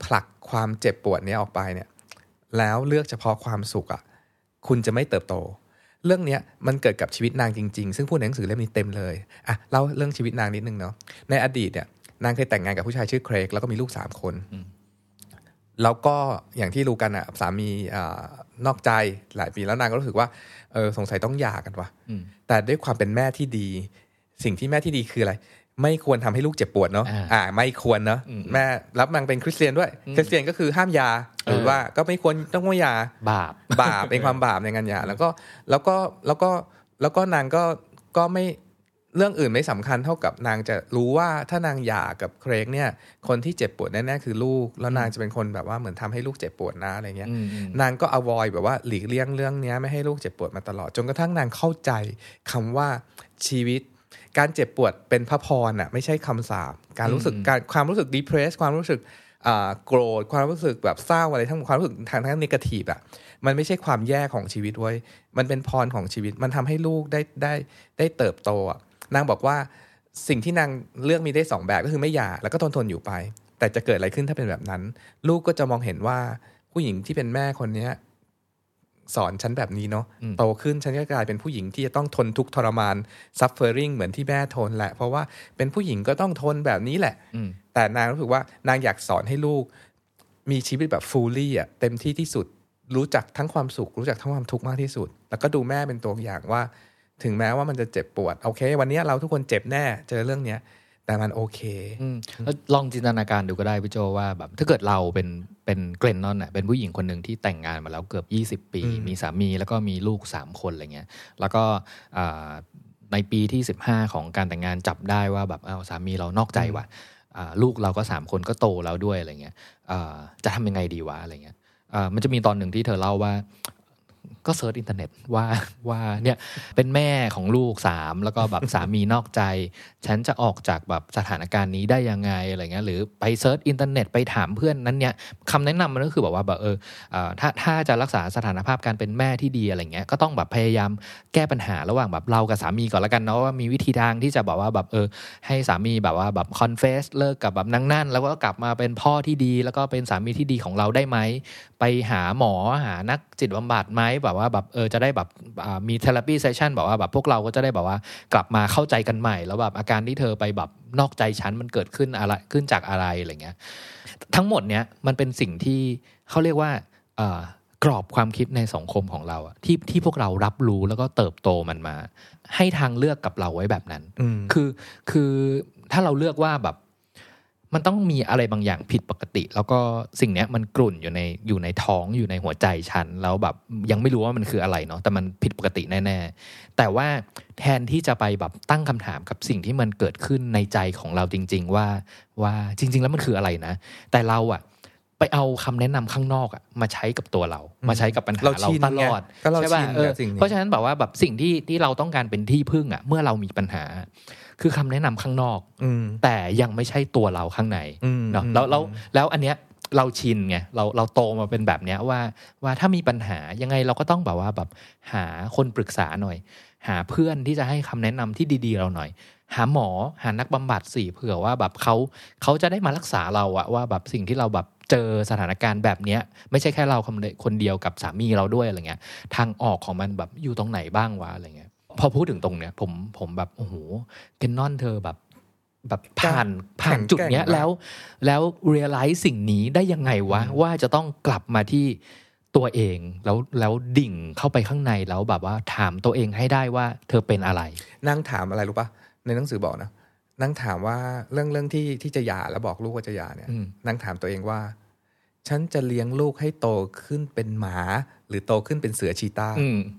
ความเจ็บปวดนี้ออกไปเนี่ยแล้วเลือกเฉพาะความสุขอ่ะคุณจะไม่เติบโตเรื่องนี้มันเกิดกับชีวิตนางจริงๆซึ่งพูดในหนังสือเล่มนี้เต็มเลยอ่ะเล่าเรื่องชีวิตนางนิดนึงเนาะในอดีตเนี่ยนางเคยแต่งงานกับผู้ชายชื่อเครกแล้วก็มีลูก3คนแล้วก็อย่างที่รู้กันอ่ะสามีนอกใจหลายปีแล้วนางก็รู้สึกว่าสงสัยต้องหย่ากันว่ะแต่ด้วยความเป็นแม่ที่ดีสิ่งที่แม่ที่ดีคืออะไรไม่ควรทำให้ลูกเจ็บปวดเนาะไม่ควรเนาะแม่รับนางเป็นคริสเตียนด้วยคริสเตียนก็คือห้ามหย่าหรือว่าก็ไม่ควรต้องไม่หย่าบาปเป็นความบาปในงานหย่าแล้วก็นางก็ไม่เรื่องอื่นไม่สำคัญเท่ากับนางจะรู้ว่าถ้านางหย่ากับเครกเนี่ยคนที่เจ็บปวดแน่ๆคือลูกแล้วนางจะเป็นคนแบบว่าเหมือนทำให้ลูกเจ็บปวดนะอะไรเงี้ยนางก็ avoid แบบว่าหลีกเลี่ยงเรื่องนี้ไม่ให้ลูกเจ็บปวดมาตลอดจนกระทั่งนางเข้าใจคำว่าชีวิตการเจ็บปวดเป็นพระพรน่ะไม่ใช่คำสาปการรู้สึกความรู้สึก depress ความรู้สึกโกรธความรู้สึกแบบเศร้าอะไรทั้งความรู้สึกทางnegative อ่ะมันไม่ใช่ความแย่ของชีวิตเว้ยมันเป็นพรของชีวิตมันทำให้ลูกได้เติบโตอ่ะนางบอกว่าสิ่งที่นางเลือกมีได้2แบบก็คือไม่หย่าแล้วก็ทนอยู่ไปแต่จะเกิดอะไรขึ้นถ้าเป็นแบบนั้นลูกก็จะมองเห็นว่าผู้หญิงที่เป็นแม่คนนี้สอนฉันแบบนี้เนาะโตขึ้นฉันก็กลายเป็นผู้หญิงที่จะต้องทนทุกข์ทรมาน suffering เหมือนที่แม่ทนแหละเพราะว่าเป็นผู้หญิงก็ต้องทนแบบนี้แหละแต่นางรู้สึกว่านางอยากสอนให้ลูกมีชีวิตแบบ fully อ่ะเต็มที่ที่สุดรู้จักทั้งความสุขรู้จักทั้งความทุกข์มากที่สุดแล้วก็ดูแม่เป็นตัวอย่างว่าถึงแม้ว่ามันจะเจ็บปวดโอเควันนี้เราทุกคนเจ็บแน่เจอเรื่องเนี้ยแต่มันโอเคแล้วลองจินตนาการดูก็ได้พี่โจว่าแบบถ้าเกิดเราเป็นเกรนนอนน่ะเป็นผู้หญิงคนหนึ่งที่แต่งงานมาแล้วเกือบ20 ปีมีสามีแล้วก็มีลูก3 คนอะไรเงี้ยแล้วก็ในปีที่15ของการแต่งงานจับได้ว่าแบบสามีเรานอกใจว่ะลูกเราก็3 คนก็โตแล้วด้วยอะไรเงี้ยจะทำยังไงดีวะอะไรเงี้ยมันจะมีตอนหนึ่งที่เธอเล่าว่าก็เซิร์ชอินเทอร์เน็ตว่าเนี่ยเป็นแม่ของลูก3แล้วก็แบบสามีนอกใจฉันจะออกจากแบบสถานการณ์นี้ได้ยังไงอะไรเงี้ยหรือไปเซิร์ชอินเทอร์เน็ตไปถามเพื่อนนั้นเนี่ยคำแนะนำมันก็คือแบบว่าแบบถ้าจะรักษาสถานภาพการเป็นแม่ที่ดีอะไรเงี้ยก็ต้องแบบพยายามแก้ปัญหาระหว่างแบบเรากับสามีก่อนละกันเนาะว่ามีวิธีทางที่จะบอกว่าแบบให้สามีแบบว่าแบบคอนเฟสเลิกกับแบบนั่นแล้วก็กลับมาเป็นพ่อที่ดีแล้วก็เป็นสามีที่ดีของเราได้ไหมไปหาหมอหานักจิตบำบัดไหมแบบว่าแบบจะได้แบบมีเทอราปีเซสชั่นแบบว่าแบบพวกเราก็จะได้แบบว่ากลับมาเข้าใจกันใหม่แล้วแบบอาการที่เธอไปแบบนอกใจฉันมันเกิดขึ้นอะไรขึ้นจากอะไรอะไรเงี้ยทั้งหมดเนี้ยมันเป็นสิ่งที่เขาเรียกว่ากรอบความคิดในสังคมของเราอะที่พวกเรารับรู้แล้วก็เติบโตมันมาให้ทางเลือกกับเราไว้แบบนั้นคือถ้าเราเลือกว่าแบบมันต้องมีอะไรบางอย่างผิดปกติแล้วก็สิ่งนี้มันกลุ่นอยู่ในท้องอยู่ในหัวใจฉันแล้วแบบยังไม่รู้ว่ามันคืออะไรเนาะแต่มันผิดปกติแน่ๆแต่ว่าแทนที่จะไปแบบตั้งคำถามกับสิ่งที่มันเกิดขึ้นในใจของเราจริงๆว่าจริงๆแล้วมันคืออะไรนะแต่เราอะไปเอาคำแนะนำข้างนอกอะมาใช้กับตัวเรามาใช้กับปัญหาเราตลอดใช่ป่ะเพราะฉะนั้นแบบว่าแบบสิ่งที่เราต้องการเป็นที่พึ่งอะเมื่อเรามีปัญหาคือคำแนะนำข้างนอกแต่ยังไม่ใช่ตัวเราข้างในเนาะแล้วอันเนี้ยเราชินไงเราโตมาเป็นแบบเนี้ยว่าถ้ามีปัญหายังไงเราก็ต้องแบบว่าแบบหาคนปรึกษาหน่อยหาเพื่อนที่จะให้คำแนะนำที่ดีๆเราหน่อยหาหมอหานักบำบัดสิเผื่อว่าแบบเขาจะได้มารักษาเราอะว่าแบบสิ่งที่เราแบบเจอสถานการณ์แบบเนี้ยไม่ใช่แค่เราคนเดียวกับสามีเราด้วยอะไรเงี้ยทางออกของมันแบบอยู่ตรงไหนบ้างวะอะไรเงี้ยพอพูดถึงตรงเนี้ยผมแบบโอ้โหเกนนอนเธอแบบผ่านจุดเนี้ยแล้วเรียลไลซ์สิ่งนี้ได้ยังไงวะว่าจะต้องกลับมาที่ตัวเองแล้วดิ่งเข้าไปข้างในแล้วแบบว่าถามตัวเองให้ได้ว่าเธอเป็นอะไรนั่งถามอะไรรู้ปะในหนังสือบอกนะนั่งถามว่าเรื่องที่จะหย่าแล้วบอกลูกว่าจะหย่าเนี่ยนั่งถามตัวเองว่าฉันจะเลี้ยงลูกให้โตขึ้นเป็นหมาหรือโตขึ้นเป็นเสือชีตา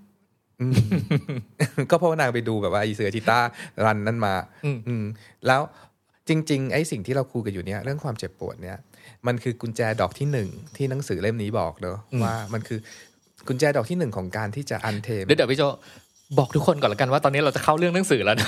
ก็เพราะว่านางไปดูแบบว่าไอ้เสือชีตารันนั่นมาแล้วจริงๆไอ้สิ่งที่เราคุยกันอยู่เนี่ยเรื่องความเจ็บปวดเนี่ยมันคือกุญแจดอกที่1ที่หนังสือเล่มนี้บอกเนอะว่ามันคือกุญแจดอกที่1ของการที่จะอันเทมเดี๋ยวพี่โจบอกทุกคนก่อนละกันว่าตอนนี้เราจะเข้าเรื่องหนังสือแล้วนะ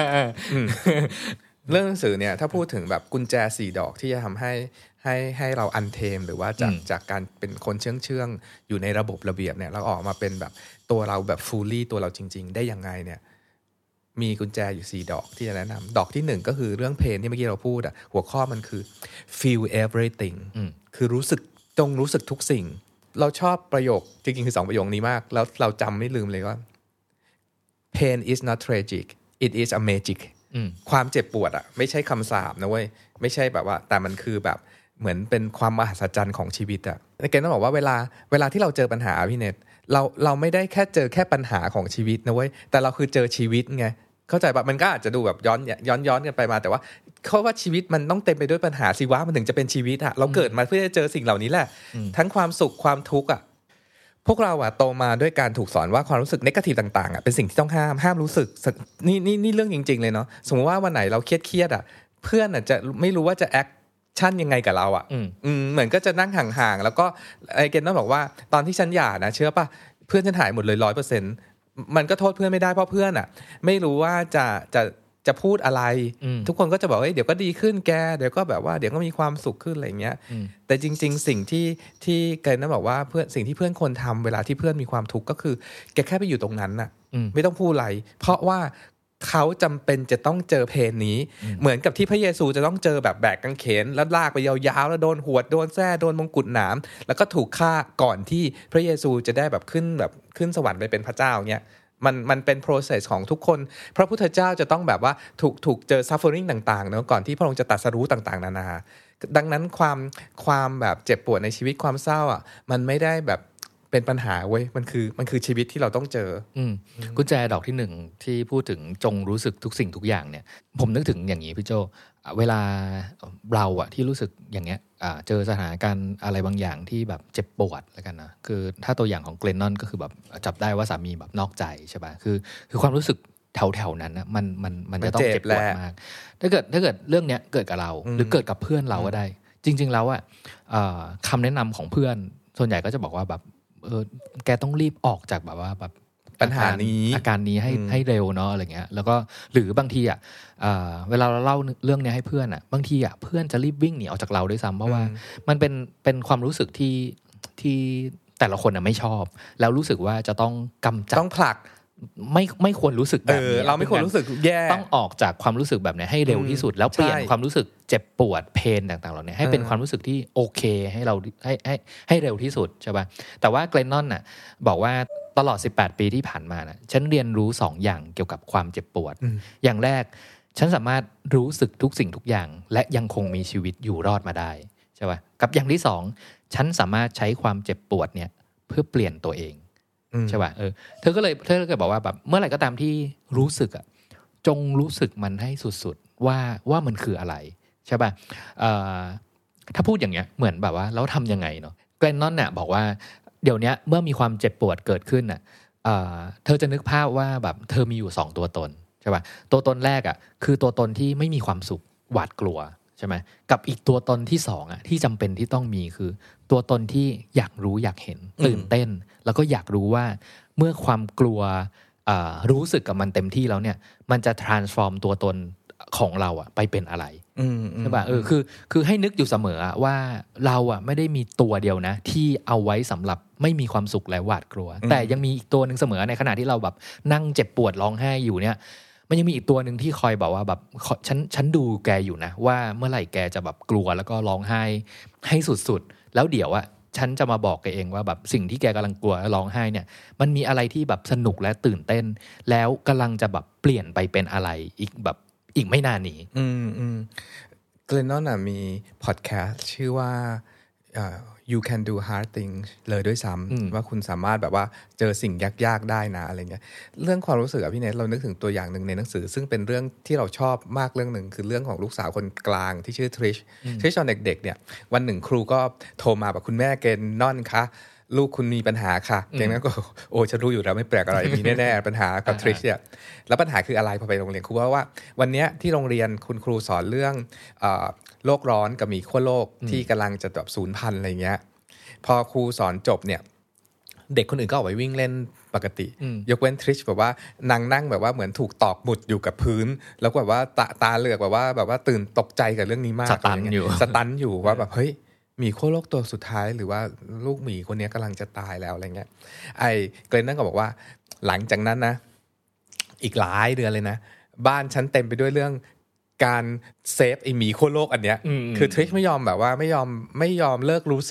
เรื่องหนังสือเนี่ยถ้าพูดถึงแบบกุญแจ4 ดอกที่จะทำให้เราอันเทมหรือว่าจากการเป็นคนเชื่องอยู่ในระบบระเบียบเนี่ยเราออกมาเป็นแบบตัวเราแบบ fully ตัวเราจริงๆได้ยังไงเนี่ยมีกุญแจอยู่4 ดอกที่จะแนะนำดอกที่1ก็คือเรื่องเพนที่เมื่อกี้เราพูดอ่ะหัวข้อมันคือ feel everything คือรู้สึกจงรู้สึกทุกสิ่งเราชอบประโยคจริงๆคือ2ประโยคนี้มากแล้วเราจำไม่ลืมเลยว่า pain is not tragic it is a magic ความเจ็บปวดอ่ะไม่ใช่คำสาปนะเว้ยไม่ใช่แบบว่าแต่มันคือแบบเหมือนเป็นความมหัศจรรย์ของชีวิตอ่ะเกณฑ์ต้องบอกว่าเวลาที่เราเจอปัญหาพี่เนตเราไม่ได้แค่เจอแค่ปัญหาของชีวิตนะเว้ยแต่เราคือเจอชีวิตไงเข้าใจป่ะมันก็อาจจะดูแบบย้อนกันไปมาแต่ว่าเขาว่าชีวิตมันต้องเต็มไปด้วยปัญหาสิวะมันถึงจะเป็นชีวิตอะเราเกิดมาเพื่อจะเจอสิ่งเหล่านี้แหละทั้งความสุขความทุกข์อะพวกเราอะโตมาด้วยการถูกสอนว่าความรู้สึกเนกาทีฟต่างๆอะเป็นสิ่งที่ต้องห้ามรู้สึกนี่เรื่องจริงๆเลยเนาะสมมติว่าวันไหนเราเครียดอะเพื่อนอะจะไม่รู้ว่าจะแอคชั่นยังไงกับเราอ่ะเหมือนก็จะนั่งห่างๆแล้วก็ไอ้เกณฑ์ต้องบอกว่าตอนที่ฉันหย่านะเชื่อป่ะเพื่อนฉันหายหมดเลย 100% มันก็โทษเพื่อนไม่ได้เพราะเพื่อนอ่ะไม่รู้ว่าจะพูดอะไรทุกคนก็จะบอกเฮ้ยเดี๋ยวก็ดีขึ้นแกเดี๋ยวก็แบบว่าเดี๋ยวก็มีความสุขขึ้นอะไรเงี้ยแต่จริงๆสิ่งที่เกณฑ์ต้องบอกว่าเพื่อนสิ่งที่เพื่อนควรทำเวลาที่เพื่อนมีความทุกข์ก็คือแกแค่ไปอยู่ตรงนั้นน่ะไม่ต้องพูดอะไรเพราะว่าเขาจำเป็นจะต้องเจอเพนนี้เหมือนกับที่พระเยซูจะต้องเจอแบบแบกกางเขนแล้วลากไปยาวๆแล้วโดนหวดโดนแส้โดนมงกุฎหนามแล้วก็ถูกฆ่าก่อนที่พระเยซูจะได้แบบขึ้นสวรรค์ไปเป็นพระเจ้าเนี่ยมันเป็น process ของทุกคนพระพุทธเจ้าจะต้องแบบว่าถูกเจอ suffering ต่างๆเนอะก่อนที่พระองค์จะตรัสรู้ต่างๆนานาดังนั้นความแบบเจ็บปวดในชีวิตความเศร้าอ่ะมันไม่ได้แบบเป็นปัญหาเว้ยมันคือชีวิตที่เราต้องเจอกุญแจดอกที่1ที่พูดถึงจงรู้สึกทุกสิ่งทุกอย่างเนี่ยผมนึกถึงอย่างนี้พี่โจเวลาเราอะที่รู้สึกอย่างเงี้ยเจอสถานการณ์อะไรบางอย่างที่แบบเจ็บปวดแล้วกันนะคือถ้าตัวอย่างของเกรนนอนก็คือแบบจับได้ว่าสามีแบบนอกใจใช่ป่ะคือความรู้สึกแถวๆนั้นนะมันจะต้องเจ็บปวดมากถ้าเกิดเรื่องเนี้ยเกิดกับเราหรือเกิดกับเพื่อนเราก็ได้จริงๆแล้วอะคำแนะนำของเพื่อนส่วนใหญ่ก็จะบอกว่าแบบแกต้องรีบออกจากแบบว่าแบบปัญหานี้อาการนี้ให้เร็วเนาะอะไรเงี้ยแล้วก็หรือบางทีอ่ะเวลาเราเล่าเรื่องนี้ให้เพื่อนอ่ะบางทีอ่ะเพื่อนจะรีบวิ่งหนีออกจากเราด้วยซ้ำเพราะว่ามันเป็นความรู้สึกที่แต่ละคนอ่ะไม่ชอบแล้วรู้สึกว่าจะต้องกำจัดต้องผลักไม่ควรรู้สึกแบบนี้เราไม่ควรรู้สึกแย่ต้องออกจากความรู้สึกแบบนี้ให้เร็วที่สุดแล้วเปลี่ยนความรู้สึกเจ็บปวดเพนต่างๆเหล่านี้ให้เป็นความรู้สึกที่โอเคให้เราให้เร็วที่สุดใช่ป่ะแต่ว่าเกรนนอนน่ะบอกว่าตลอด18ปีที่ผ่านมาน่ะฉันเรียนรู้2อย่างเกี่ยวกับความเจ็บปวดอย่างแรกฉันสามารถรู้สึกทุกสิ่งทุกอย่างและยังคงมีชีวิตอยู่รอดมาได้ใช่ป่ะกับอย่างที่2ฉันสามารถใช้ความเจ็บปวดเนี่ยเพื่อเปลี่ยนตัวเองใช่ป่ะเธอก็เลยบอกว่าแบบเมื่อไหร่ก็ตามที่รู้สึกอ่ะจงรู้สึกมันให้สุดๆว่ามันคืออะไรใช่ป่ะถ้าพูดอย่างเงี้ยเหมือนแบบว่าแล้วทำยังไงเนาะเกรนนอนเนี่ยบอกว่าเดี๋ยวนี้เมื่อมีความเจ็บปวดเกิดขึ้นน่ะเธอจะนึกภาพว่าแบบเธอมีอยู่2ตัวตนใช่ป่ะตัวตนแรกอ่ะคือตัวตนที่ไม่มีความสุขหวาดกลัวใช่ไหมกับอีกตัวตนที่2อ่ะที่จำเป็นที่ต้องมีคือตัวตนที่อยากรู้อยากเห็นตื่นเต้นแล้วก็อยากรู้ว่าเมื่อความกลัวรู้สึกกับมันเต็มที่แล้วเนี่ยมันจะ transform ตัวตนของเราอ่ะไปเป็นอะไรใช่ป่ะคือให้นึกอยู่เสมอว่าเราอ่ะไม่ได้มีตัวเดียวนะที่เอาไว้สำหรับไม่มีความสุขและหวาดกลัวแต่ยังมีอีกตัวนึงเสมอในขณะที่เราแบบนั่งเจ็บปวดร้องไห้อยู่เนี่ยมันยังมีอีกตัวนึงที่คอยบอกว่าแบบฉันดูแกอยู่นะว่าเมื่อไหร่แกจะแบบกลัวแล้วก็ร้องไห้ให้สุดๆแล้วเดี๋ยวอ่ะฉันจะมาบอกแกเองว่าแบบสิ่งที่แกกำลังกลัวและร้องไห้เนี่ยมันมีอะไรที่แบบสนุกและตื่นเต้นแล้วกำลังจะแบบเปลี่ยนไปเป็นอะไรอีกไม่นานนี้เกรนนอนมีพอดแคสต์ชื่อว่าyou can do hard things เลยด้วยซ้ำว่าคุณสามารถแบบว่าเจอสิ่งยากๆได้นะอะไรเงี้ยเรื่องความรู้สึกพี่เนทเรานึกถึงตัวอย่างหนึ่งในหนังสือซึ่งเป็นเรื่องที่เราชอบมากเรื่องหนึ่งคือเรื่องของลูกสาวคนกลางที่ชื่อทริชตอนเด็กๆเนี่ยวันหนึ่งครูก็โทรมาแบบคุณแม่เกรนนอนคะลูกคุณมีปัญหาค่ะเก่งนั้นก็โอ้ฉันรู้อยู่แล้วไม่แปลกอะไรมีแน่ๆปัญหากับทริชเนี่ยแล้วปัญหาคืออะไรพอไปโรงเรียนครูว่าวันนี้ที่โรงเรียนคุณครูสอนเรื่องโลกร้อนกับหมีขั้วโลกที่กำลังจะแบบสูญพันธุ์อะไรเงี้ยพอครูสอนจบเนี่ยเด็กคนอื่นก็ออกไปวิ่งเล่นปกติยกเว้นทริชแบบว่านางนั่งแบบว่าเหมือนถูกตอกหมุดอยู่กับพื้นแล้วแบบว่าตาเหลือกแบบว่าตื่นตกใจกับเรื่องนี้มากสตันอยู่ว่าแบบเฮ้ยหมีขั้วโลกตัวสุดท้ายหรือว่าลูกหมีคนนี้กำลังจะตายแล้วอะไรเงี้ยไอ้เกรนนั่นก็บอกว่าหลังจากนั้นนะอีกหลายเดือนเลยนะบ้านฉันเต็มไปด้วยเรื่องการเซฟไอ้หมีขั้วโลกอันเนี้ยคือทริชไม่ยอมแบบว่าไม่ยอมเลิกรู้สึก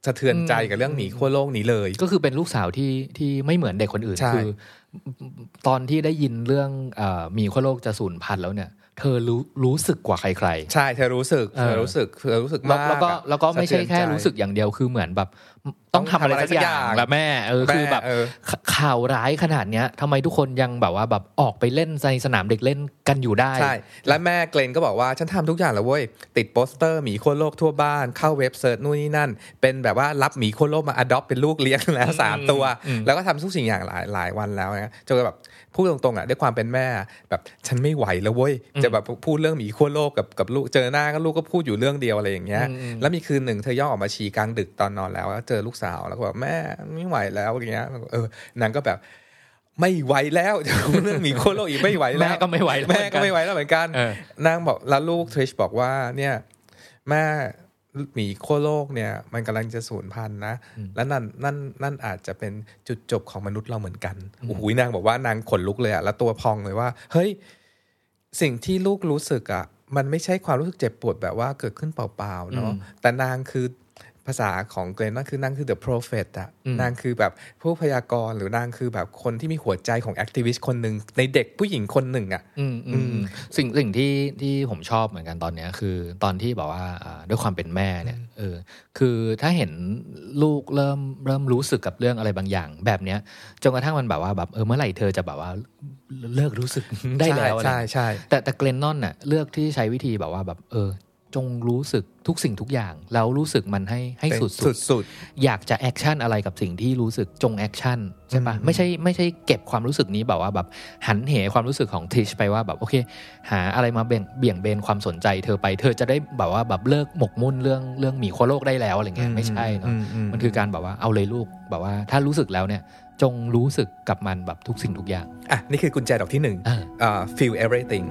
สะเทือนใจกับเรื่องหมีขั้วโลกนี้เลยก็คือเป็นลูกสาวที่ไม่เหมือนเด็กคนอื่นคือตอนที่ได้ยินเรื่องหมีขั้วโลกจะสูญพันธุ์แล้วเนี่ยเธอรู้สึกกว่าใครๆใช่เธอรู้สึกมากแล้วก็ไม่ใช่แค่รู้สึกอย่างเดียวคือเหมือนแบบต้องทำอะไรสักอย่างละแม่คือแบบข่าวร้ายขนาดเนี้ยทำไมทุกคนยังแบบว่าแบบออกไปเล่นในสนามเด็กเล่นกันอยู่ได้ใช่และแม่เกรนก็บอกว่าฉันทำทุกอย่างแล้วเว้ยติดโปสเตอร์หมีขั้วโลกทั่วบ้านเข้าเว็บเซิร์ชนู่นนี่นั่นเป็นแบบว่ารับหมีขั้วโลกมาอดอปเป็นลูกเลี้ยงแล้ว3ตัวแล้วก็ทำทุกสิ่งอย่างหลายวันแล้วนะจนแบบพูดตรงๆอ่ะด้วยความเป็นแม่แบบฉันไม่ไหวแล้วเว้ยจะแบบพูดเรื่องหมีขั้วโลกกับลูกเจอหน้าก็ลูกก็พูดอยู่เรื่องเดียวอะไรอย่างเงี้ยแล้วมีคืนหนึ่งเธอย่อออกมาฉี่กลางดึกตอนนอนแล้วเจอลูกสาวแล้วก็แบบแม่ไม่ไหวแล้วอย่างเงี้ยนางก็แบบไม่ไหวแล้วเรื่องหมีขั้วโลกอีกไม่ไหวแล้วแม่ก็ไม่ไหวแล้วเหมือนกันนางบอกแล้วลูกทริชบอกว่าเนี่ยแม่หมีขั้วโลกเนี่ยมันกำลังจะสูญพันธุ์นะแล้วนั่นอาจจะเป็นจุดจบของมนุษย์เราเหมือนกันโอ้โหนางบอกว่านางขนลุกเลยอะแล้วตัวพองเลยว่าเฮ้ยสิ่งที่ลูกรู้สึกอะมันไม่ใช่ความรู้สึกเจ็บปวดแบบว่าเกิดขึ้นเปล่าๆเนาะแต่นางคือภาษาของเกรนนั่นคือนางคือ the prophet อะนางคือแบบผู้พยากรณ์หรือนางคือแบบคนที่มีหัวใจของแอคทิวิสต์คนหนึ่งในเด็กผู้หญิงคนหนึ่งอะสิ่งที่ผมชอบเหมือนกันตอนนี้คือตอนที่บอกว่าด้วยความเป็นแม่เนี่ยคือถ้าเห็นลูกเริ่มรู้สึกกับเรื่องอะไรบางอย่างแบบเนี้ยจนกระทั่งมันแบบว่าแบบเมื่อไหร่เธอจะแบบว่าเลิกรู้สึกได้แล้วใช่แต่เกรนนอนน่ะเลือกที่ใช้วิธีแบบว่าแบบจงรู้สึกทุกสิ่งทุกอย่างแล้วรู้สึกมันให้สุดอยากจะแอคชั่นอะไรกับสิ่งที่รู้สึกจงแอคชั่นใช่ปะไม่ใช่เก็บความรู้สึกนี้แบบว่าแบบหันเหความรู้สึกของทิชไปว่าแบบโอเคหาอะไรมาเบี่ยงเบนความสนใจเธอไปเธอจะได้แบบว่าแบบเลิกหมกมุ่นเรื่องหมีขั้วโลกได้แล้วอะไรเงี้ยไม่ใช่เนาะมันคือการแบบว่าเอาเลยลูกแบบว่าถ้ารู้สึกแล้วเนี่ยจงรู้สึกกับมันแบบทุกสิ่งทุกอย่างอ่ะนี่คือกุญแจดอกที่1 feel everything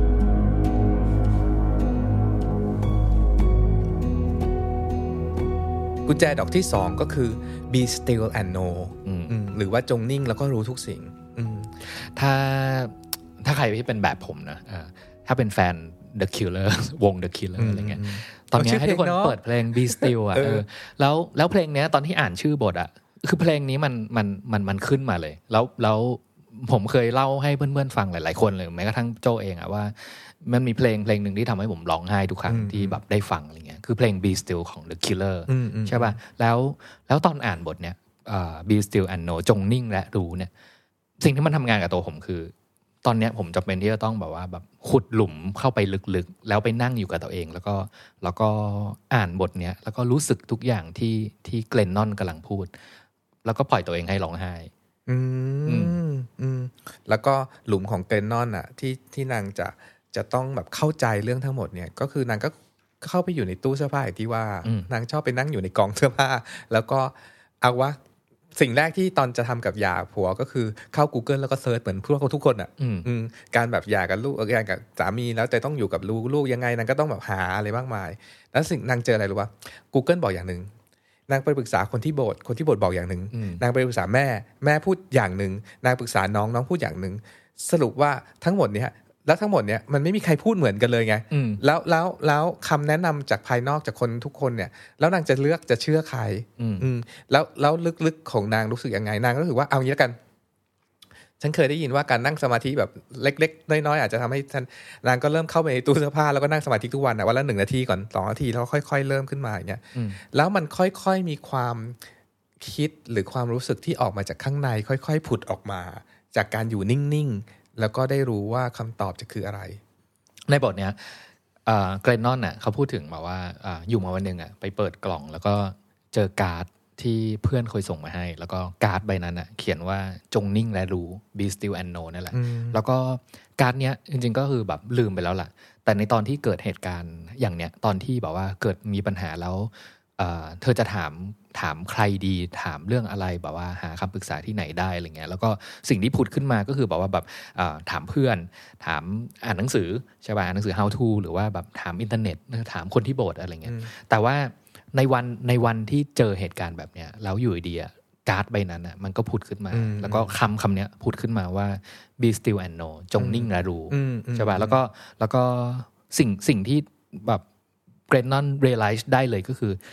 กุญแจดอกที่2ก็คือ be still and know หรือว่าจงนิ่งแล้วก็รู้ทุกสิ่งถ้าใครที่เป็นแบบผมนะถ้าเป็นแฟน The Killer วง The Killer อะไรเงี้ยตอนนี้ให้ทุกคนเปิดเพลง be still อ่ะแล้วเพลงเนี้ยตอนที่อ่านชื่อบทอ่ะคือเพลงนี้มันขึ้นมาเลยแล้วผมเคยเล่าให้เพื่อนๆฟังหลายๆคนเลยแม้กระทั่งโจเองอะว่ามันมีเพลงหนึ่งที่ทำให้ผมร้องไห้ทุกครั้งที่แบบได้ฟังอะไรเงี้ยคือเพลง Be Still ของ The Killer ใช่ป่ะแล้วตอนอ่านบทเนี้ยBe Still and Know จงนิ่งและรู้เนี่ยสิ่งที่มันทำงานกับตัวผมคือตอนเนี้ยผมจำเป็นที่จะต้องแบบว่าแบบขุดหลุมเข้าไปลึกๆแล้วไปนั่งอยู่กับตัวเองแล้วก็อ่านบทเนี้ยแล้วก็รู้สึกทุกอย่างที่เกรนนอนกำลังพูดแล้วก็ปล่อยตัวเองให้ร้องไห้แล้วก็หลุมของเกรนนอนอ่ะที่นางจะต้องแบบเข้าใจเรื่องทั้งหมดเนี่ยก็คือนางก็เข้าไปอยู่ในตู้เสื้อผ้าอย่างที่ว่านางชอบไปนั่งอยู่ในกองเสื้อผ้าแล้วก็เอาว่าสิ่งแรกที่ตอนจะทำกับหย่าผัวก็คือเข้า Google แล้วก็เซิร์ชเหมือนพวกเขาทุกคนอ่ะการแบบหย่ากับลูกการกับสามีแล้วจะต้องอยู่กับลูกยังไงนางก็ต้องแบบหาอะไรมากมายแล้วสิ่งนางเจออะไรรู้ป่ะ Google บอกอย่างนึงนางไปปรึกษาคนที่โบสถ์บอกอย่างนึงนางไปปรึกษาแม่พูดอย่างนึงนางปรึกษาน้องพูดอย่างนึงสรุปว่าทั้งหมดเนี้ยแล้วทั้งหมดเนี้ยมันไม่มีใครพูดเหมือนกันเลยไงแล้วคำแนะนำจากภายนอกจากคนทุกคนเนี่ยแล้วนางจะเลือกจะเชื่อใครแล้วลึกๆของนางรู้สึกยังไงนางก็รู้สึกว่าเอางี้แล้วกันฉันเคยได้ยินว่าการนั่งสมาธิแบบเล็กๆน้อยๆอาจจะทำให้นางก็เริ่มเข้าไปในตู้เสื้อผ้าแล้วก็นั่งสมาธิทุกวันวันละ1 นาทีก่อน2 นาทีแล้วค่อยๆเริ่มขึ้นมาอย่างเงี้ยแล้วมันค่อยๆมีความคิดหรือความรู้สึกที่ออกมาจากข้างในค่อยๆผุดออกมาจากการอยู่นิ่งๆแล้วก็ได้รู้ว่าคำตอบจะคืออะไรในบทเนี้ยเกรนนอนน่ะเขาพูดถึงมาว่าอยู่มาวันนึงไปเปิดกล่องแล้วก็เจอการ์ดที่เพื่อนเคยส่งมาให้แล้วก็การ์ดใบนั้นเขียนว่าจงนิ่งและรู้ Be Still and Know นั่นแหละแล้วก็การ์ดเนี้ยจริงๆก็คือแบบลืมไปแล้วล่ะแต่ในตอนที่เกิดเหตุการณ์อย่างเนี้ยตอนที่แบบว่าเกิดมีปัญหาแล้วเธอจะถามใครดีถามเรื่องอะไรแบบว่าหาคำปรึกษาที่ไหนได้อะไรเงี้ยแล้วก็สิ่งที่ผุดขึ้นมาก็คือแบบว่าแบบถามเพื่อนถามอ่านหนังสือใช่ป่ะอ่านหนังสือ how to หรือว่าแบบถามอินเทอร์เน็ตถามคนที่โบสถ์อะไรเงี้ยแต่ว่าในวันที่เจอเหตุการณ์แบบเนี้ยแล้วอยู่ดีการ์ดใบนั้นมันก็ผุดขึ้นมาแล้วก็คำเนี้ยผุดขึ้นมาว่า be still and know จงนิ่งและรู้ใช่ป่ะแล้วก็สิ่งที่แบบเกรนนอน realize ได้เลยก็คือ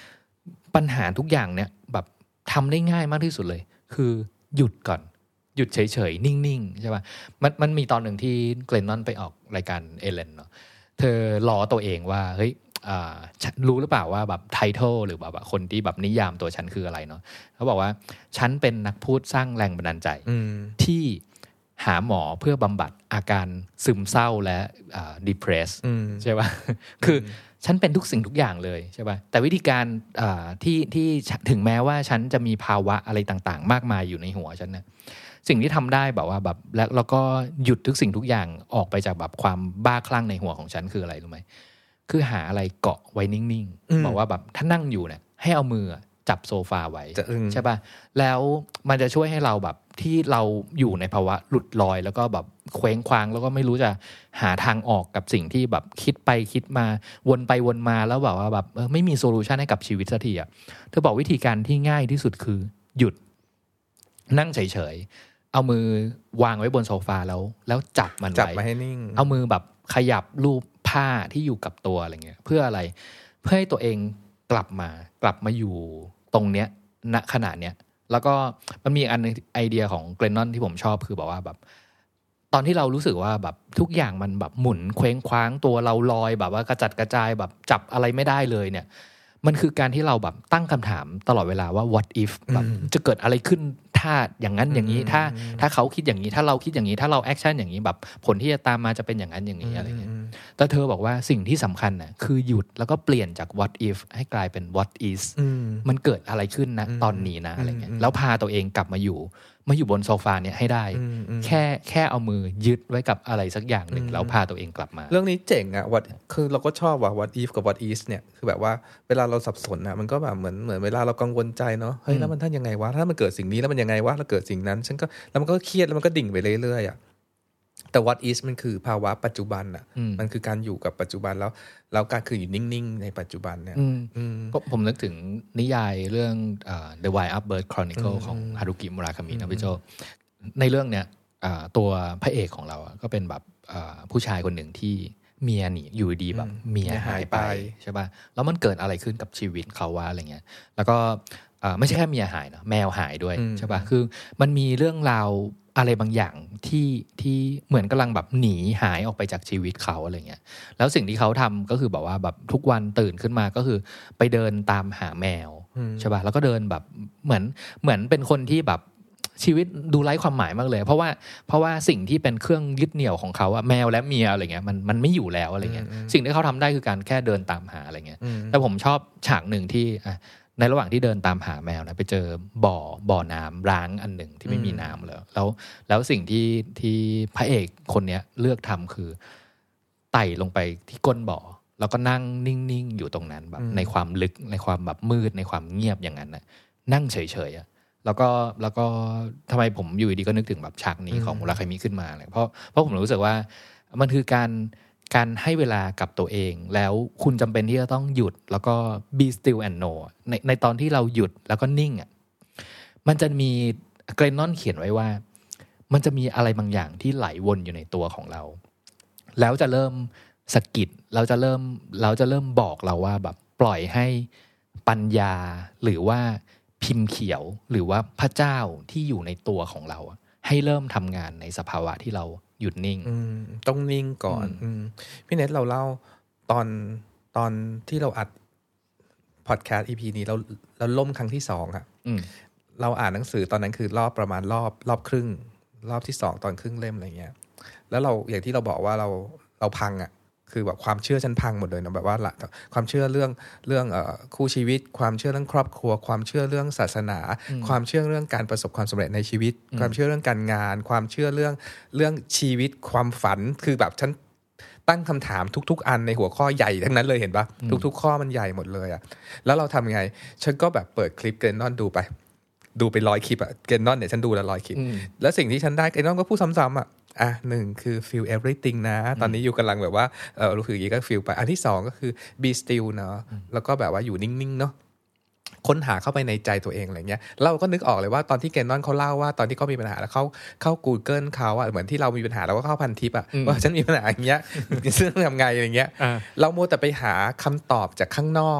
ปัญหาทุกอย่างเนี่ยแบบทำได้ง่ายมากที่สุดเลยคือหยุดก่อนหยุดเฉยๆนิ่งๆใช่ป่ะมันมีตอนหนึ่งที่เกรนนอนไปออกรายการเอเลนเนาะเธอล้อตัวเองว่าเฮ้ยรู้หรือเปล่าว่าแบบไททอลหรือแบบคนที่แบบนิยามตัวฉันคืออะไรเนาะเขาบอกว่าฉันเป็นนักพูดสร้างแรงบันดาลใจที่หาหมอเพื่อบำบัดอาการซึมเศร้าและdepress ใช่ป่ะคือฉันเป็นทุกสิ่งทุกอย่างเลยใช่ป่ะแต่วิธีการที่ถึงแม้ว่าฉันจะมีภาวะอะไรต่างๆมากมายอยู่ในหัวฉันนะสิ่งที่ทำได้แบบว่าแบบแล้วก็หยุดทุกสิ่งทุกอย่างออกไปจากแบบความบ้าคลั่งในหัวของฉันคืออะไรรู้ไหมคือหาอะไรเกาะไว้นิ่งๆบอกว่าแบบถ้านั่งอยู่เนี่ยให้เอามือจับโซฟาไว้ใช่ป่ะแล้วมันจะช่วยให้เราแบบที่เราอยู่ในภาวะหลุดลอยแล้วก็แบบเคว้งคว้างแล้วก็ไม่รู้จะหาทางออกกับสิ่งที่แบบคิดไปคิดมาวนไปวนมาแล้วแบบว่าแบบไม่มีโซลูชันให้กับชีวิตสักทีอ่ะเธอบอกวิธีการที่ง่ายที่สุดคือหยุดนั่งเฉยๆเอามือวางไว้บนโซฟาแล้วจับมันไว้จับมาให้นิ่งเอามือแบบขยับรูปผ้าที่อยู่กับตัวอะไรเงี้ยเพื่ออะไรเพื่อให้ตัวเองกลับมาอยู่ตรงเนี้ยณขณะเนี้ยแล้วก็มันมีอันนึงไอเดียของเกรนนอนที่ผมชอบคือบอกว่าแบบตอนที่เรารู้สึกว่าแบบทุกอย่างมันแบบหมุนเคว้งคว้างตัวเราลอยแบบว่ากระจัดกระจายแบบจับอะไรไม่ได้เลยเนี่ยมันคือการที่เราแบบตั้งคำถามตลอดเวลาว่า what if แบบจะเกิดอะไรขึ้นถ้าอย่างนั้นอย่างนี้ถ้าเขาคิดอย่างนี้ถ้าเราคิดอย่างนี้ถ้าเราแอคชั่นอย่างนี้แบบผลที่จะตามมาจะเป็นอย่างนั้นอย่างนี้อะไรเงี้ยแต่เธอบอกว่าสิ่งที่สำคัญน่ะคือหยุดแล้วก็เปลี่ยนจาก what if ให้กลายเป็น what is มันเกิดอะไรขึ้นนะตอนนี้นะอะไรเงี้ยแล้วพาตัวเองกลับมาอยู่บนโซฟาเนี่ยให้ได้แค่เอามือยึดไว้กับอะไรสักอย่างหนึ่งแล้วพาตัวเองกลับมาเรื่องนี้เจ๋งอ่ะคือเราก็ชอบว่า what if กับ what is เนี่ยคือแบบว่าเวลาเราสับสนอ่ะมันก็แบบเหมือนเวลาเรากังวลใจเนาะเฮ้ยแล้วมันท่านยังไงวะถ้ามันเกิดสิ่งนี้แล้วมันยังไงวะแล้วเกิดสิ่งนั้นแล้วมันก็เครียดแล้วมันก็ดิ่งไปเรื่อยๆอ่ะแต่ what is มันคือภาวะปัจจุบันอ่ะมันคือการอยู่กับปัจจุบันแล้วการคืออยู่นิ่งๆในปัจจุบันเนี่ยผมนึกถึงนิยายเรื่องThe Wild Up Bird Chronicle ของฮารุกิมุราคามินะพี่โจในเรื่องเนี้ยตัวพระเอกของเราก็เป็นแบบผู้ชายคนหนึ่งที่เมียหนีอยู่ดีแบบเมียหายไปใช่ป่ะแล้วมันเกิดอะไรขึ้นกับชีวิตเขาวะอะไรเงี้ยแล้วก็ไม่ใช่แค่เมียหายนะแมวหายด้วยใช่ป่ะคือมันมีเรื่องราวอะไรบางอย่างที่เหมือนกำลังแบบหนีหายออกไปจากชีวิตเขาอะไรเงี้ยแล้วสิ่งที่เขาทำก็คือแบบว่าแบบทุกวันตื่นขึ้นมาก็คือไปเดินตามหาแมวใช่ป่ะแล้วก็เดินแบบเหมือนเป็นคนที่แบบชีวิตดูไร้ความหมายมากเลยเพราะว่าสิ่งที่เป็นเครื่องยึดเหนี่ยวของเขาอะแมวและเมียอะไรเงี้ยมันไม่อยู่แล้วอะไรเงี้ยสิ่งที่เขาทำได้คือการแค่เดินตามหาอะไรเงี้ยแต่ผมชอบฉากหนึ่งที่ในระหว่างที่เดินตามหาแมวนะไปเจอบ่อน้ำร้างอันหนึ่งที่ไม่มีน้ำแล้วสิ่งที่พระเอกคนเนี้ยเลือกทำคือไต่ลงไปที่ก้นบ่อแล้วก็นั่งนิ่งๆอยู่ตรงนั้นแบบในความลึกในความแบบมืดในความเงียบอย่างนั้นนะนั่งเฉยๆแล้วก็ทำไมผมอยู่ดีก็นึกถึงแบบฉากนี้ของมุราคามิขึ้นมาเลยเพราะผมรู้สึกว่ามันคือการให้เวลากับตัวเองแล้วคุณจำเป็นที่จะต้องหยุดแล้วก็ be still and know ในตอนที่เราหยุดแล้วก็นิ่งอ่ะมันจะมีเกรนนอนเขียนไว้ว่ามันจะมีอะไรบางอย่างที่ไหลวนอยู่ในตัวของเราแล้วจะเริ่มสะกิดเราจะเริ่มบอกเราว่าแบบปล่อยให้ปัญญาหรือว่าพิมพ์เขียวหรือว่าพระเจ้าที่อยู่ในตัวของเราให้เริ่มทำงานในสภาวะที่เราหยุดนิ่งต้องนิ่งก่อนพี่เนทเราเล่าตอนที่เราอัดพอดแคสต์ EP นี้เราล่มครั้งที่2ครับเราอ่านหนังสือตอนนั้นคือประมาณรอบครึ่งรอบที่2ตอนครึ่งเล่มอะไรเงี้ยแล้วเราอย่างที่เราบอกว่าเราพังอ่ะคือแบบความเชื่อฉันพังหมดเลยนะแบบว่าความเชื่อเรื่องคู่ชีวิตความเชื่อเรื่องครอบครัวความเชื่อเรื่องศาสนาความเชื่อเรื่องการประสบความสำเร็จในชีวิตความเชื่อเรื่องการงานความเชื่อเรื่องชีวิตความฝันคือแบบฉันตั้งคำถามทุกๆอันในหัวข้อใหญ่ทั้งนั้นเลยเห็นปะทุกๆข้อมันใหญ่หมดเลยอ่ะแล้วเราทำไงฉันก็แบบเปิดคลิปเกรนนอนดูไป100 คลิปอ่ะเกรนนอนเนี่ยฉันดูละ100 คลิปแล้วสิ่งที่ฉันได้เกรนนอนก็พูดซ้ำๆอ่ะ1คือ feel everything นะตอนนี้อยู่กำลังแบบว่ารู้สึกอย่างนี้ก็ feel ไปอันที่2ก็คือ be still เนาะแล้วก็แบบว่าอยู่นิ่งๆเนาะค้นหาเข้าไปในใจตัวเองอะไรเงี้ยเราก็นึกออกเลยว่าตอนที่เกรนนอนเขาเล่าว่าตอนที่เขามีปัญหาแล้วเข้า Google เขาอ่ะเหมือนที่เรามีปัญหาแล้วก็เข้าพันทิปอ่ะว่าฉันมีปัญหาอย่างเงี้ยซึ่งทำไงอะไรเงี้ยเราโมแต่ไปหาคำตอบจากข้างนอกอ่ะ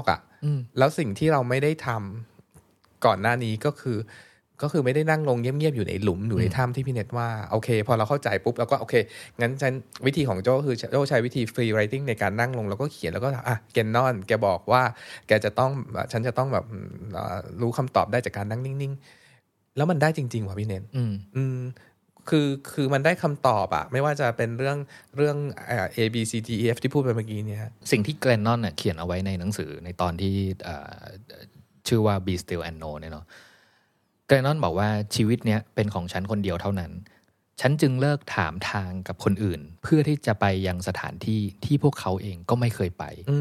แล้วสิ่งที่เราไม่ได้ทำก่อนหน้านี้ก็คือไม่ได้นั่งลงเงียบๆอยู่ในหลุมอยู่ในถ้ำที่พี่เน็ตว่าโอเคพอเราเข้าใจปุ๊บแล้วก็โอเคงั้นฉันวิธีของโจ้คือโจ้ใช้วิธี free writing ในการนั่งลงแล้วก็เขียนแล้วก็แกนนอนแกบอกว่าแกจะต้องฉันจะต้องแบบรู้คำตอบได้จากการนั่งนิ่งๆแล้วมันได้จริงๆว่ะพี่เน็ตคือมันได้คำตอบไม่ว่าจะเป็นเรื่องA B C D E F ที่พูดไปเมื่อกี้เนี่ยสิ่งที่แกรนนอนเขียนเอาไว้ในหนังสือในตอนที่ชื่อว่า Be Still and Know เนี่ยเนาะแกรนนอนบอกว่าชีวิตเนี้ยเป็นของฉันคนเดียวเท่านั้นฉันจึงเลิกถามทางกับคนอื่นเพื่อที่จะไปยังสถานที่ที่พวกเขาเองก็ไม่เคยไป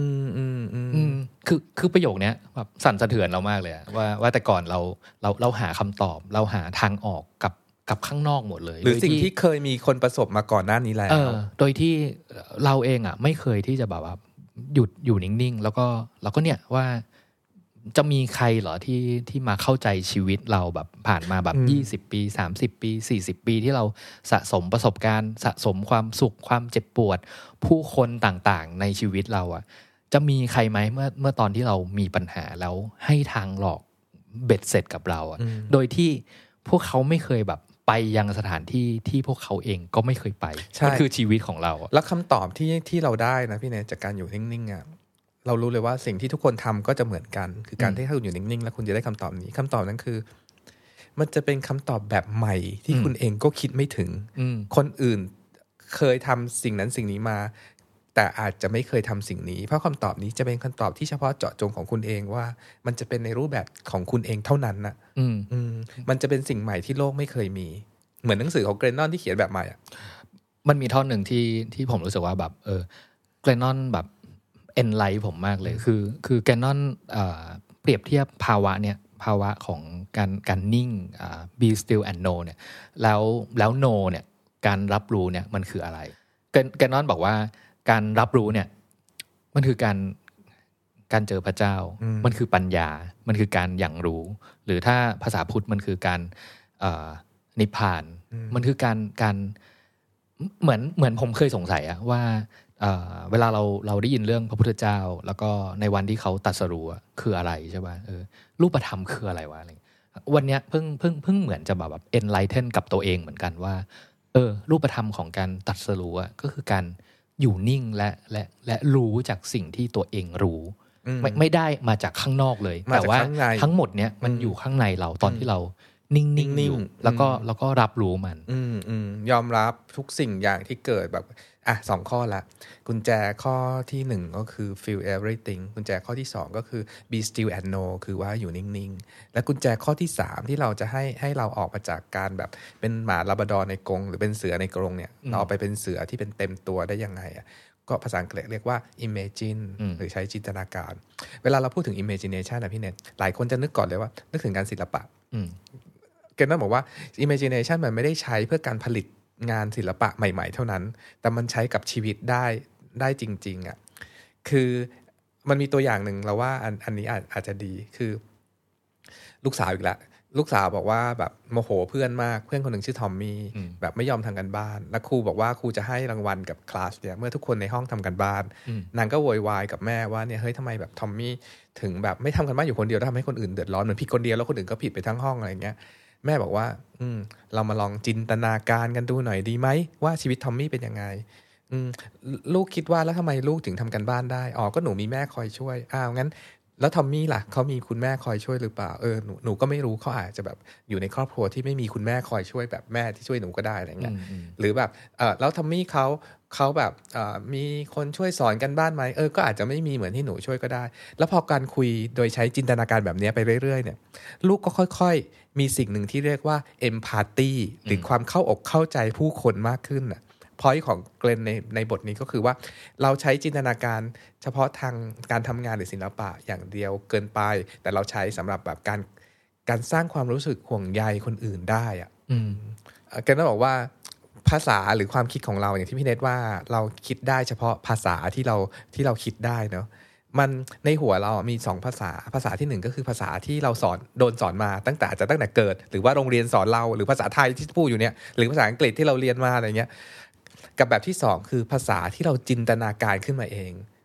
คือประโยคเนี้ยแบบสั่นสะเทือนเรามากเลยว่าแต่ก่อนเราหาคำตอบเราหาทางออกกับข้างนอกหมดเลยหรือสิ่งที่เคยมีคนประสบมาก่อนหน้านี้แล้วโดยที่เราเองไม่เคยที่จะแบบว่าหยุดอยู่นิ่งๆแล้วก็เนี่ยว่าจะมีใครเหรอที่มาเข้าใจชีวิตเราแบบผ่านมาแบบ20 ปี30 ปี40 ปีที่เราสะสมประสบการณ์สะสมความสุขความเจ็บปวดผู้คนต่างๆในชีวิตเราจะมีใครไหมเมื่อตอนที่เรามีปัญหาแล้วให้ทางหลอกเบ็ดเสร็จกับเราโดยที่พวกเขาไม่เคยแบบไปยังสถานที่ที่พวกเขาเองก็ไม่เคยไปมันคือชีวิตของเราแล้วคำตอบที่เราได้นะพี่เนยจากการอยู่นิ่งๆเรารู้เลยว่าสิ่งที่ทุกคนทำก็จะเหมือนกันคือการที่คุณอยู่นิ่งๆแล้วคุณจะได้คำตอบนี้คำตอบนั้นคือมันจะเป็นคำตอบแบบใหม่ที่คุณเองก็คิดไม่ถึงคนอื่นเคยทำสิ่งนั้นสิ่งนี้มาแต่อาจจะไม่เคยทำสิ่งนี้เพราะคำตอบนี้จะเป็นคำตอบที่เฉพาะเจาะจงของคุณเองว่ามันจะเป็นในรูปแบบของคุณเองเท่านั้นนะมันจะเป็นสิ่งใหม่ที่โลกไม่เคยมีเหมือนหนังสือของเกรนนอนที่เขียนแบบใหม่มันมีท่อนหนึ่งที่ผมรู้สึกว่าแบบเกรนนอนแบบเอ็นไลท์ผมมากเลยคือเกรนนอนเปรียบเทียบภาวะของการนิ่งbe still and know เนี่ยแล้ว know เนี่ยการรับรู้เนี่ยมันคืออะไรเกรนนอนบอกว่าการรับรู้เนี่ยมันคือการเจอพระเจ้ามันคือปัญญามันคือการอย่างรู้หรือถ้าภาษาพุทธมันคือการนิพพานมันคือการเหมือนผมเคยสงสัยว่าเวลาเราได้ยินเรื่องพระพุทธเจ้าแล้วก็ในวันที่เขาตรัสรู้คืออะไรใช่ป่ะรูปธรรมคืออะไรวะอะไรวันเนี้ยเพิ่งเหมือนจะแบบenlighten กับตัวเองเหมือนกันว่ารูปธรรมของการตรัสรู้ก็คือการอยู่นิ่งและรู้จากสิ่งที่ตัวเองรู้ไม่ได้มาจากข้างนอกเลยแต่ว่าทั้งหมดเนี้ยมันอยู่ข้างในเราตอนที่เรานิ่งๆอยู่แล้วก็รับรู้มันยอมรับทุกสิ่งอย่างที่เกิดแบบ2 ข้อละกุญแจข้อที่1ก็คือ feel everything กุญแจข้อที่2ก็คือ be still and know คือว่าอยู่นิ่งๆและกุญแจข้อที่3ที่เราจะให้เราออกมาจากการแบบเป็นหมาลาบราดอร์ในกรงหรือเป็นเสือในกรงเนี่ยเราเอาไปเป็นเสือที่เป็นเต็มตัวได้ยังไงก็ภาษาอังกฤษเรียกว่า imagine หรือใช้จินตนาการเวลาเราพูดถึง imagination พี่เน็ตหลายคนจะนึกก่อนเลยว่านึกถึงการศิลปะเกนต้องบอกว่า imagination มันไม่ได้ใช้เพื่อการผลิตงานศิลปะใหม่ๆเท่านั้นแต่มันใช้กับชีวิตได้จริงๆคือมันมีตัวอย่างหนึ่งเราว่าอันนี้อาจจะดีคือลูกสาวอีกแล้วลูกสาวบอกว่าแบบโมโหเพื่อนมากเพื่อนคนหนึ่งชื่อทอมมี่แบบไม่ยอมทำกันบ้านแล้วครูบอกว่าครูจะให้รางวัลกับคลาสเนี่ยเมื่อทุกคนในห้องทำกันบ้านนางก็โวยวายกับแม่ว่าเนี่ยเฮ้ยทำไมแบบทอมมี่ถึงแบบไม่ทำกันบ้านอยู่คนเดียวแล้วทำให้คนอื่นเดือดร้อนเหมือนผิดคนเดียวแล้วคนอื่นก็ผิดไปทั้งห้องอะไรเงี้ยแม่บอกว่าเรามาลองจินตนาการกันดูหน่อยดีไหมว่าชีวิตทอมมี่เป็นยังไงลูกคิดว่าแล้วทำไมลูกถึงทำกันบ้านได้ก็หนูมีแม่คอยช่วยงั้นแล้วทอมมี่ล่ะเขามีคุณแม่คอยช่วยหรือเปล่าหนูก็ไม่รู้เขาอาจจะแบบอยู่ในครอบครัวที่ไม่มีคุณแม่คอยช่วยแบบแม่ที่ช่วยหนูก็ได้อะไรเงี้ยหรือแบบแล้วทอมมี่เขาแบบมีคนช่วยสอนกันบ้านไหมก็อาจจะไม่มีเหมือนที่หนูช่วยก็ได้แล้วพอการคุยโดยใช้จินตนาการแบบนี้ไปเรื่อยๆเนี่ยลูกก็ค่อยๆมีสิ่งหนึ่งที่เรียกว่า empathy หรือความเข้าอกเข้าใจผู้คนมากขึ้นpoint ของเกรนในบทนี้ก็คือว่าเราใช้จินตนาการเฉพาะทางการทำงานหรือศิลปะอย่างเดียวเกินไปแต่เราใช้สำหรับแบบการสร้างความรู้สึกห่วงใยคนอื่นได้เกรนต้องบอกว่าภาษาหรือความคิดของเราอย่างที่พี่เนทว่าเราคิดได้เฉพาะภาษาที่เราคิดได้เนาะมันในหัวเรามี2ภาษาที่1ก็คือภาษาที่เราโดนสอนมาตั้งแต่เกิดหรือว่าโรงเรียนสอนเราหรือภาษาไทยที่พูดอยู่เนี่ยหรือภาษาอังกฤษที่เราเรียนมาอะไรเงี้ยกับแบบที่2คือภาษาที่เราจินตนาการขึ้นมาเอง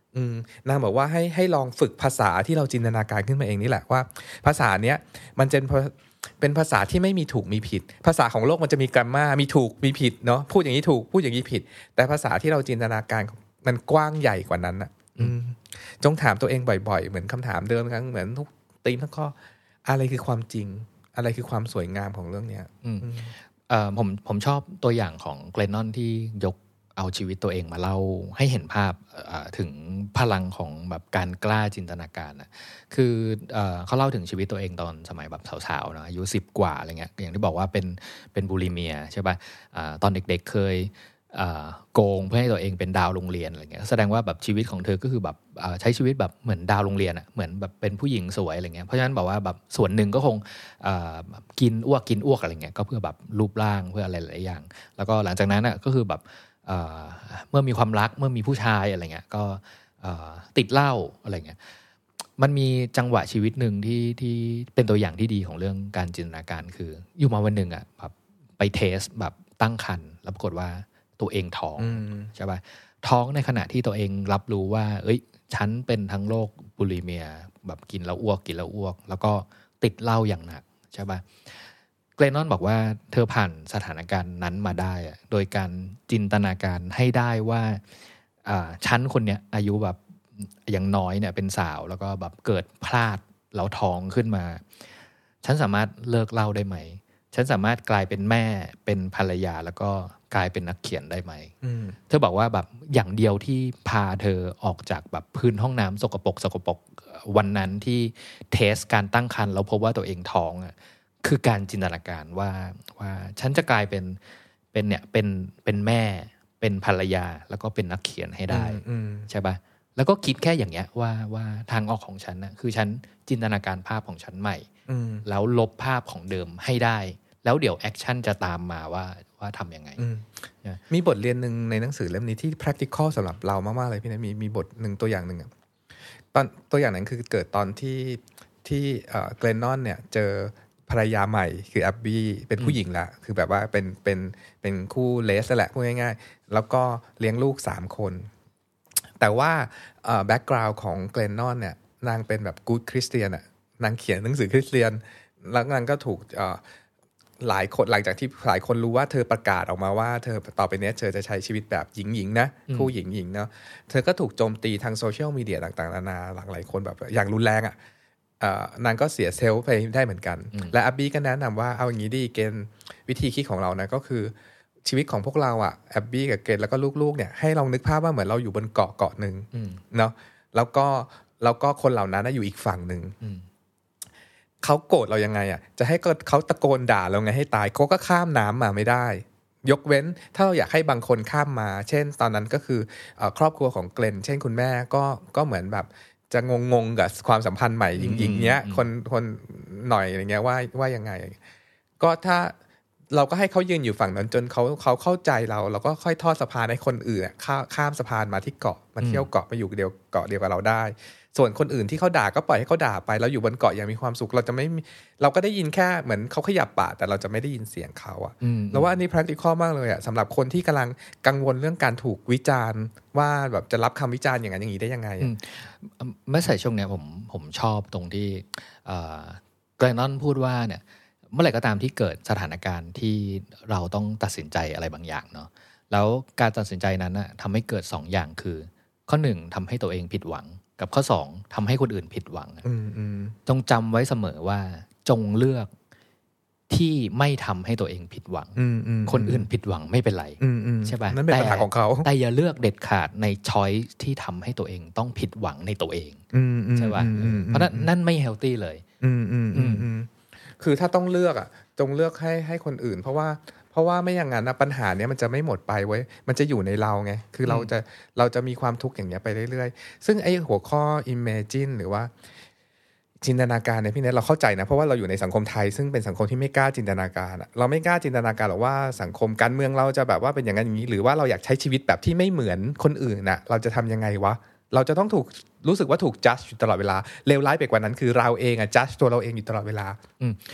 นางบอกว่าให้ลองฝึกภาษาที่เราจินตนาการขึ้นมาเองนี่แหละว่าภาษาเนี้ยมันเป็นภาษาที่ไม่มีถูกมีผิดภาษาของโลกมันจะมีกราฟมามีถูกมีผิดเนาะพูดอย่างนี้ถูกพูดอย่างนี้ผิดแต่ภาษาที่เราจินตนาการมันกว้างใหญ่กว่านั้นอ่ะจงถามตัวเองบ่อยๆเหมือนคำถามเดิมครั้งเหมือนทุกธีมทั้งข้ออะไรคือความจริงอะไรคือความสวยงามของเรื่องเนี้ยผมชอบตัวอย่างของเกรนนอนที่ยกเอาชีวิตตัวเองมาเล่าให้เห็นภาพถึงพลังของแบบการกล้าจินตนาการนะคือเขาเล่าถึงชีวิตตัวเองตอนสมัยแบบสาวๆนะอายุ10 กว่าอะไรเงี้ยอย่างที่บอกว่าเป็นบูลิเมียใช่ป่ะตอนเด็กๆเคยโกงเพื่อให้ตัวเองเป็นดาวโรงเรียนอะไรเงี้ยแสดงว่าแบบชีวิตของเธอก็คือแบบใช้ชีวิตแบบเหมือนดาวโรงเรียนอ่ะเหมือนแบบเป็นผู้หญิงสวยอะไรเงี้ยเพราะฉะนั้นบอกว่าแบบส่วนหนึ่งก็คงกินอ้วกอะไรเงี้ยก็เพื่อแบบรูปร่างเพื่ออะไรหลายอย่างแล้วก็หลังจากนั้นอ่ะก็คือแบบเมื่อมีความรักเมื่อมีผู้ชายอะไรเงี้ยก็ติดเหล้าอะไรเงี้ยมันมีจังหวะชีวิตหนึ่งที่เป็นตัวอย่างที่ดีของเรื่องการจินตนาการคืออยู่มาวันหนึ่งอ่ะแบบไปเทสแบบตั้งครรภ์แล้วปรากฏว่าตัวเองท้องใช่ป่ะท้องในขณะที่ตัวเองรับรู้ว่าเอ้ยฉันเป็นทั้งโรคบุลิเมียแบบกินแล้วอ้วกแล้วก็ติดเหล้าอย่างหนักใช่ป่ะเกรนนอนบอกว่าเธอผ่านสถานการณ์นั้นมาได้โดยการจินตนาการให้ได้ว่าฉันคนเนี้ยอายุแบบอย่างน้อยเนี่ยเป็นสาวแล้วก็แบบเกิดพลาดแล้วท้องขึ้นมาฉันสามารถเลิกเหล้าได้ไหมฉันสามารถกลายเป็นแม่เป็นภรรยาแล้วก็กลายเป็นนักเขียนได้ไหมเธอบอกว่าแบบอย่างเดียวที่พาเธอออกจากแบบพื้นห้องน้ำสกปรกวันนั้นที่เทสการตั้งครรภ์แล้วพบว่าตัวเองท้องอ่ะคือการจินตนาการว่าฉันจะกลายเป็นเนี่ยเป็นแม่เป็นภรรยาแล้วก็เป็นนักเขียนให้ได้ใช่ป่ะแล้วก็คิดแค่อย่างเงี้ยว่าทางออกของฉันนะคือฉันจินตนาการภาพของฉันใหม่แล้วลบภาพของเดิมให้ได้แล้วเดี๋ยวแอคชั่นจะตามมาว่าทำยังไงมีบทเรียนหนึ่งในหนังสือเล่มนี้ที่ practical สำหรับเรามากๆเลยพี่นะมีบทหนึ่งตัวอย่างหนึ่งตอนตัวอย่างนั้นคือเกิดตอนที่เกรนนอนเนี่ยเจอภรรยาใหม่คือแอบบี้เป็นผู้หญิงละคือแบบว่าเป็นคู่เลสแหละพูดง่ายๆแล้วก็เลี้ยงลูก3 คนแต่ว่าแบ็กกราวด์ของเกรนนอนเนี่ยนางเป็นแบบกู๊ดคริสเตียนอ่ะนางเขียนหนังสือคริสเตียนแล้วนางก็ถูกหลายคนหลังจากที่หลายคนรู้ว่าเธอประกาศออกมาว่าเธอต่อไปนี้เธอจะใช้ชีวิตแบบหญิงๆนะคู่หญิงๆเนาะเธอก็ถูกโจมตีทางโซเชียลมีเดียต่างๆนานาหลายคนแบบอย่างรุนแรงอ่ะนางก็เสียเซลล์ไปได้เหมือนกันและอับบี้ก็แนะนำว่าเอาอย่างนี้ดีเกณฑ์วิธีคิดของเรานะก็คือชีวิตของพวกเราอ่ะแอบบี้กับเกณฑ์แล้วก็ลูกๆเนี่ยให้ลองนึกภาพว่าเหมือนเราอยู่บนเกาะหนึ่งเนาะแล้วก็คนเหล่านั้นอยู่อีกฝั่งหนึ่งเขาโกรธเรายังไงอ่ะจะให้เขาตะโกนด่าเราไงให้ตายเขาก็ข้ามน้ำมาไม่ได้ยกเว้นถ้าเราอยากให้บางคนข้ามมาเช่นตอนนั้นก็คือครอบครัวของเกรนเช่นคุณแม่ก็เหมือนแบบจะงงกับความสัมพันธ์ใหม่หญิงๆเนี้ยคนหน่อยอะไรเงี้ยว่ายังไงก็ถ้าเราก็ให้เขายืนอยู่ฝั่งนั้นจนเขาเข้าใจเราก็ค่อยทอดสะพานให้คนอื่นข้ามสะพานมาที่เกาะมาเที่ยวเกาะมาอยู่เกาะเดียวกับเราได้ส่วนคนอื่นที่เขาด่าก็ปล่อยให้เขาด่าไปแล้วอยู่บนเกาะอย่างมีความสุขเราก็ได้ยินแค่เหมือนเขาขยับปากแต่เราจะไม่ได้ยินเสียงเขาอ่ะแล้วว่าอันนี้ practical มากเลยอ่ะสำหรับคนที่กำลังกังวลเรื่องการถูกวิจารณ์ว่าแบบจะรับคำวิจารณ์อย่างนั้นอย่างนี้ได้ยังไงเมื่อใส่ช่วงเนี้ยผมชอบตรงที่เกรนนอนพูดว่าเนี่ยเมื่อไหร่ก็ตามที่เกิดสถานการณ์ที่เราต้องตัดสินใจอะไรบางอย่างเนาะแล้วการตัดสินใจนั้นนะทำให้เกิด2 อย่างคือข้อ1ทำให้ตัวเองผิดหวังกับข้อ2ทำให้คนอื่นผิดหวังจงจำไว้เสมอว่าจงเลือกที่ไม่ทำให้ตัวเองผิดหวังคนอื่นผิดหวังไม่เป็นไรใช่ป่ะนั่นเป็นปัญหาของเขาแต่อย่าเลือกเด็ดขาดในช้อยที่ทำให้ตัวเองต้องผิดหวังในตัวเองใช่ป่ะเพราะนั่นไม่เฮลตี้เลยคือถ้าต้องเลือกอ่ะจงเลือกให้คนอื่นเพราะว่าไม่อย่างนั้นนะปัญหาเนี้ยมันจะไม่หมดไปเว้ยมันจะอยู่ในเราไงคือเราจะมีความทุกข์อย่างเงี้ยไปเรื่อยๆซึ่งไอ้หัวข้อ imagine หรือว่าจินตนาการเนี่ยพี่เนทเราเข้าใจนะเพราะว่าเราอยู่ในสังคมไทยซึ่งเป็นสังคมที่ไม่กล้าจินตนาการเราไม่กล้าจินตนาการหรอกว่าสังคมการเมืองเราจะแบบว่าเป็นอย่างนั้นอย่างนี้หรือว่าเราอยากใช้ชีวิตแบบที่ไม่เหมือนคนอื่นน่ะเราจะทำยังไงวะเราจะต้องรู้สึกว่าถูก judge อยู่ตลอดเวลาเลวร้ายไปกว่านั้นคือเราเองอ่ะ judge ตัวเราเองอยู่ตลอดเวลา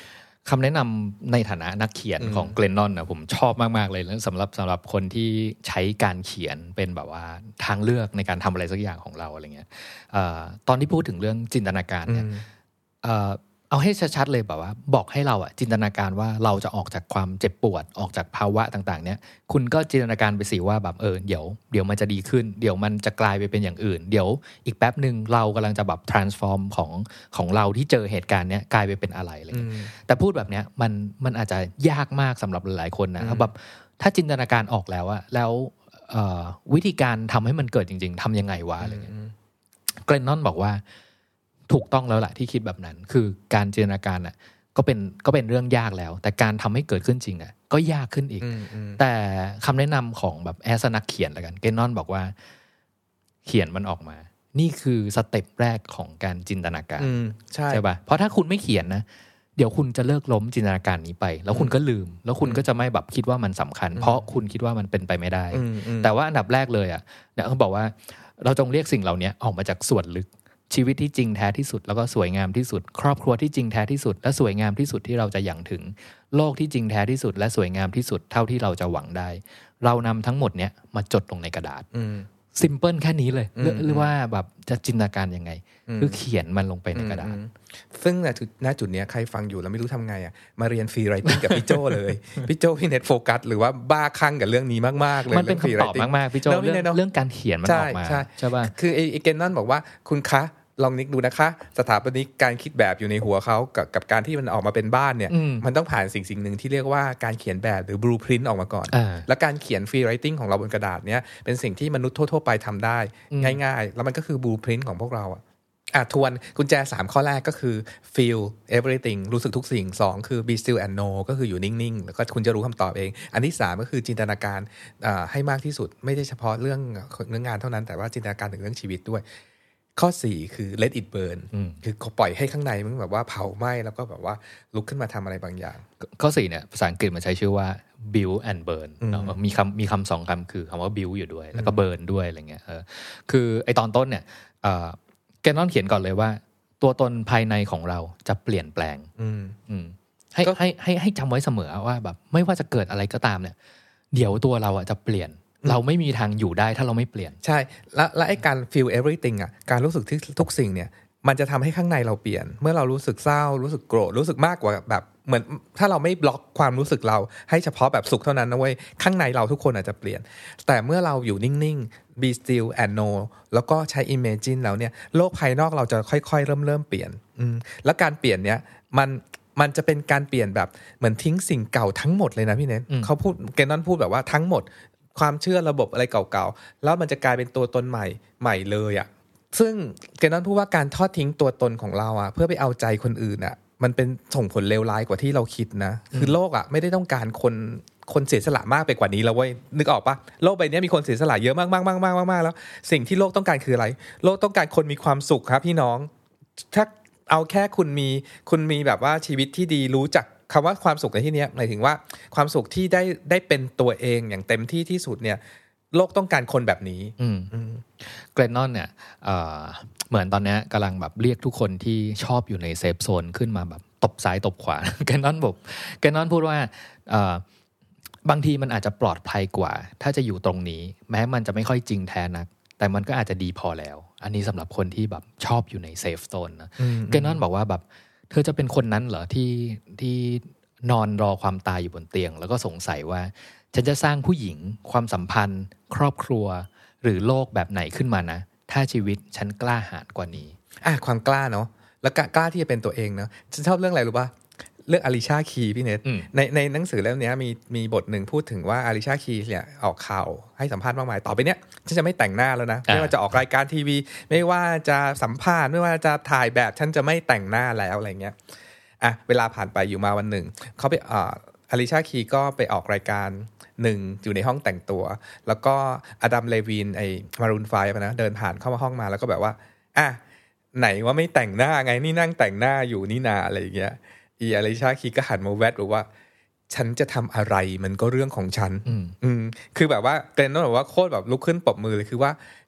คำแนะนำในฐานะนักเขียนของเกรนนอนนะผมชอบมากๆเลยแล้วสำหรับคนที่ใช้การเขียนเป็นแบบว่าทางเลือกในการทำอะไรสักอย่างของเราอะไรเงี้ยตอนที่พูดถึงเรื่องจินตนาการเนี่ยเอาให้ชัดๆเลยแบบว่าบอกให้เราจินตนาการว่าเราจะออกจากความเจ็บปวดออกจากภาวะต่างๆเนี่ยคุณก็จินตนาการไปสิว่าแบบเดี๋ยวมันจะดีขึ้นเดี๋ยวมันจะกลายไปเป็นอย่างอื่นเดี๋ยวอีกแป๊บนึงเรากำลังจะแบบ transform ของเราที่เจอเหตุการณ์เนี้ยกลายไปเป็นอะไรอะไรเงี้ยแต่พูดแบบเนี้ยมันอาจจะยากมากสำหรับหลายๆคนนะแบบถ้าจินตนาการออกแล้วแล้ววิธีการทำให้มันเกิดจริงๆทำยังไงวะอะไรเงี้ยเกรนนอนบอกว่าถูกต้องแล้วแหละที่คิดแบบนั้นคือการจินตนาการก็เป็นเรื่องยากแล้วแต่การทำให้เกิดขึ้นจริงก็ยากขึ้นอีกแต่คำแนะนำของแบบแอสนักเขียนละกันเกรนนอนบอกว่าเขียนมันออกมานี่คือสเต็ปแรกของการจินตนาการใช่ป่ะเพราะถ้าคุณไม่เขียนนะเดี๋ยวคุณจะเลิกล้มจินตนาการนี้ไปแล้วคุณก็ลืมแล้วคุณก็จะไม่แบบคิดว่ามันสำคัญเพราะคุณคิดว่ามันเป็นไปไม่ได้แต่ว่าอันดับแรกเลยเนี่ยเขาบอกว่าเราจงเรียกสิ่งเหล่านี้ออกมาจากส่วนลึกชีวิตที่จริงแท้ที่สุดแล้วก็สวยงามที่สุดครอบครัวที่จริงแท้ที่สุดและสวยงามที่สุดที่เราจะหยั่งถึงโลกที่จริงแท้ที่สุดและสวยงามที่สุดเท่าที่เราจะหวังได้เรานำทั้งหมดเนี้ยมาจดลงในกระดาษซิมเพิลแค่นี้เลยหรือว่าแบบจะจินตนาการยังไงคือเขียนมันลงไปในกระดาษซึ่งณจุดนี้ใครฟังอยู่แล้วไม่รู้ทำไงมาเรียนฟรีไรติ้งกับพี่โจเลยพี่โจพี่เน็ตโฟกัสหรือว่าบ้าคลั่งกับเรื่องนี้มากๆเลยมันเป็นคำตอบมากๆพี่โจเรื่องการเขียนมันออกมาใช่ป่ะคือไอ้เกนนั่นบอกว่าคุณคะลองนึกดูนะคะสถาปนิกการคิดแบบอยู่ในหัวเขากับการที่มันออกมาเป็นบ้านเนี่ยมันต้องผ่านสิ่งหนึ่งที่เรียกว่าการเขียนแบบหรือ blueprint ออกมาก่อนแล้วการเขียน free writing ของเราบนกระดาษเนี่ยเป็นสิ่งที่มนุษย์ทั่วๆไปทำได้ง่ายๆแล้วมันก็คือ blueprint ของพวกเราทวนกุญแจ3ข้อแรกก็คือ feel everything รู้สึกทุกสิ่ง2คือ be still and know ก็คืออยู่นิ่งๆแล้วก็คุณจะรู้คำตอบเองอันที่3ก็คือจินตนาการให้มากที่สุดไม่ได้เฉพาะเรื่องงานเท่านั้นแต่ว่าจินตนาการถึงเรื่องชีวิตด้วยข้อ4คือ let it burn คือปล่อยให้ข้างในมันแบบว่าเผาไหม้แล้วก็แบบว่าลุกขึ้นมาทำอะไรบางอย่างข้อ4เนี่ยภาษาอังกฤษมันใช้ชื่อว่า build and burn มีคำ2คำคือคำว่า build อยู่ด้วยแล้วก็ burn ด้วยอะไรเงี้ยคือไอตอนต้นเนี่ยแกนอนเขียนก่อนเลยว่าตัวตนภายในของเราจะเปลี่ยนแปลงให้จำไว้เสมอว่าแบบไม่ว่าจะเกิดอะไรก็ตามเนี่ยเดี๋ยวตัวเราจะเปลี่ยนเราไม่มีทางอยู่ได้ถ้าเราไม่เปลี่ยนใช่และไอ้การ feel everything การรู้สึกที่ทุกสิ่งเนี่ยมันจะทำให้ข้างในเราเปลี่ยนเมื่อเรารู้สึกเศร้ารู้สึกโกรธรู้สึกมากกว่าแบบเหมือนถ้าเราไม่บล็อกความรู้สึกเราให้เฉพาะแบบสุขเท่านั้นนะเว้ยข้างในเราทุกคนอาจจะเปลี่ยนแต่เมื่อเราอยู่นิ่งๆ be still and know แล้วก็ใช้ imagine แล้วเนี่ยโลกภายนอกเราจะค่อยๆเริ่มเปลี่ยนแล้วการเปลี่ยนเนี้ยมันจะเป็นการเปลี่ยนแบบเหมือนทิ้งสิ่งเก่าทั้งหมดเลยนะพี่เน้นเขาพูดเกนนอนพูดแบบว่าทั้งหมดความเชื่อระบบอะไรเก่าๆแล้วมันจะกลายเป็นตัวตนใหม่เลยซึ่งเกนนอนพูดว่าการทอดทิ้งตัวตนของเราเพื่อไปเอาใจคนอื่นมันเป็นส่งผลเลวร้ายกว่าที่เราคิดนะคือโลกไม่ได้ต้องการคนเสียสละมากไปกว่านี้แล้วเว้ยนึกออกปะโลกใบนี้มีคนเสียสละเยอะมากๆๆๆๆแล้วสิ่งที่โลกต้องการคืออะไรโลกต้องการคนมีความสุขครับพี่น้องถ้าเอาแค่คุณมีแบบว่าชีวิตที่ดีรู้จักคำว่าความสุขในที่นี้หมายถึงว่าความสุขที่ได้เป็นตัวเองอย่างเต็มที่ที่สุดเนี่ยโลกต้องการคนแบบนี้เกรนนอนเนี่ยเหมือนตอนนี้กำลังแบบเรียกทุกคนที่ชอบอยู่ในเซฟโซนขึ้นมาแบบตบซ้ายตบขวาเกรนนอนพูดว่าบางทีมันอาจจะปลอดภัยกว่าถ้าจะอยู่ตรงนี้แม้มันจะไม่ค่อยจริงแท้นักแต่มันก็อาจจะดีพอแล้วอันนี้สำหรับคนที่แบบชอบอยู่ในเซฟโซนนะเกรนนอนบอกว่าแบบเธอจะเป็นคนนั้นเหรอที่นอนรอความตายอยู่บนเตียงแล้วก็สงสัยว่าฉันจะสร้างผู้หญิงความสัมพันธ์ครอบครัวหรือโลกแบบไหนขึ้นมานะถ้าชีวิตฉันกล้าหาญกว่านี้ความกล้าเนาะแล้วกล้าที่จะเป็นตัวเองเนาะฉันชอบเรื่องอะไรรู้ป่ะเรื่องอาริชาคีพี่เนทในหนังสือเล่มนี้มีบทหนึ่งพูดถึงว่าอาริชาคีเนี่ยออกข่าวให้สัมภาษณ์มากมายต่อไปเนี้ยฉันจะไม่แต่งหน้าแล้วนะไม่ว่าจะออกรายการทีวีไม่ว่าจะสัมภาษณ์ไม่ว่าจะถ่ายแบบฉันจะไม่แต่งหน้าแล้วอะไรเงี้ยเวลาผ่านไปอยู่มาวันหนึ่งเขาไปอาริชาคีก็ไปออกรายการหนึ่งอยู่ในห้องแต่งตัวแล้วก็อดัมเลวีนไอ้มารูน5นะเดินผ่านเข้ามาห้องมาแล้วก็แบบว่าไหนว่าไม่แต่งหน้าไงนี่นั่งแต่งหน้าอยู่นี่นาอะไรอย่างเงี้ยอาริชาคีก็หันมาแวดบอกว่าฉันจะทำอะไรมันก็เรื่องของฉันคือแบบว่าเกรนต้องบอกว่าโคตรแบบลุกขึ้นปรบมือเลยคือว่า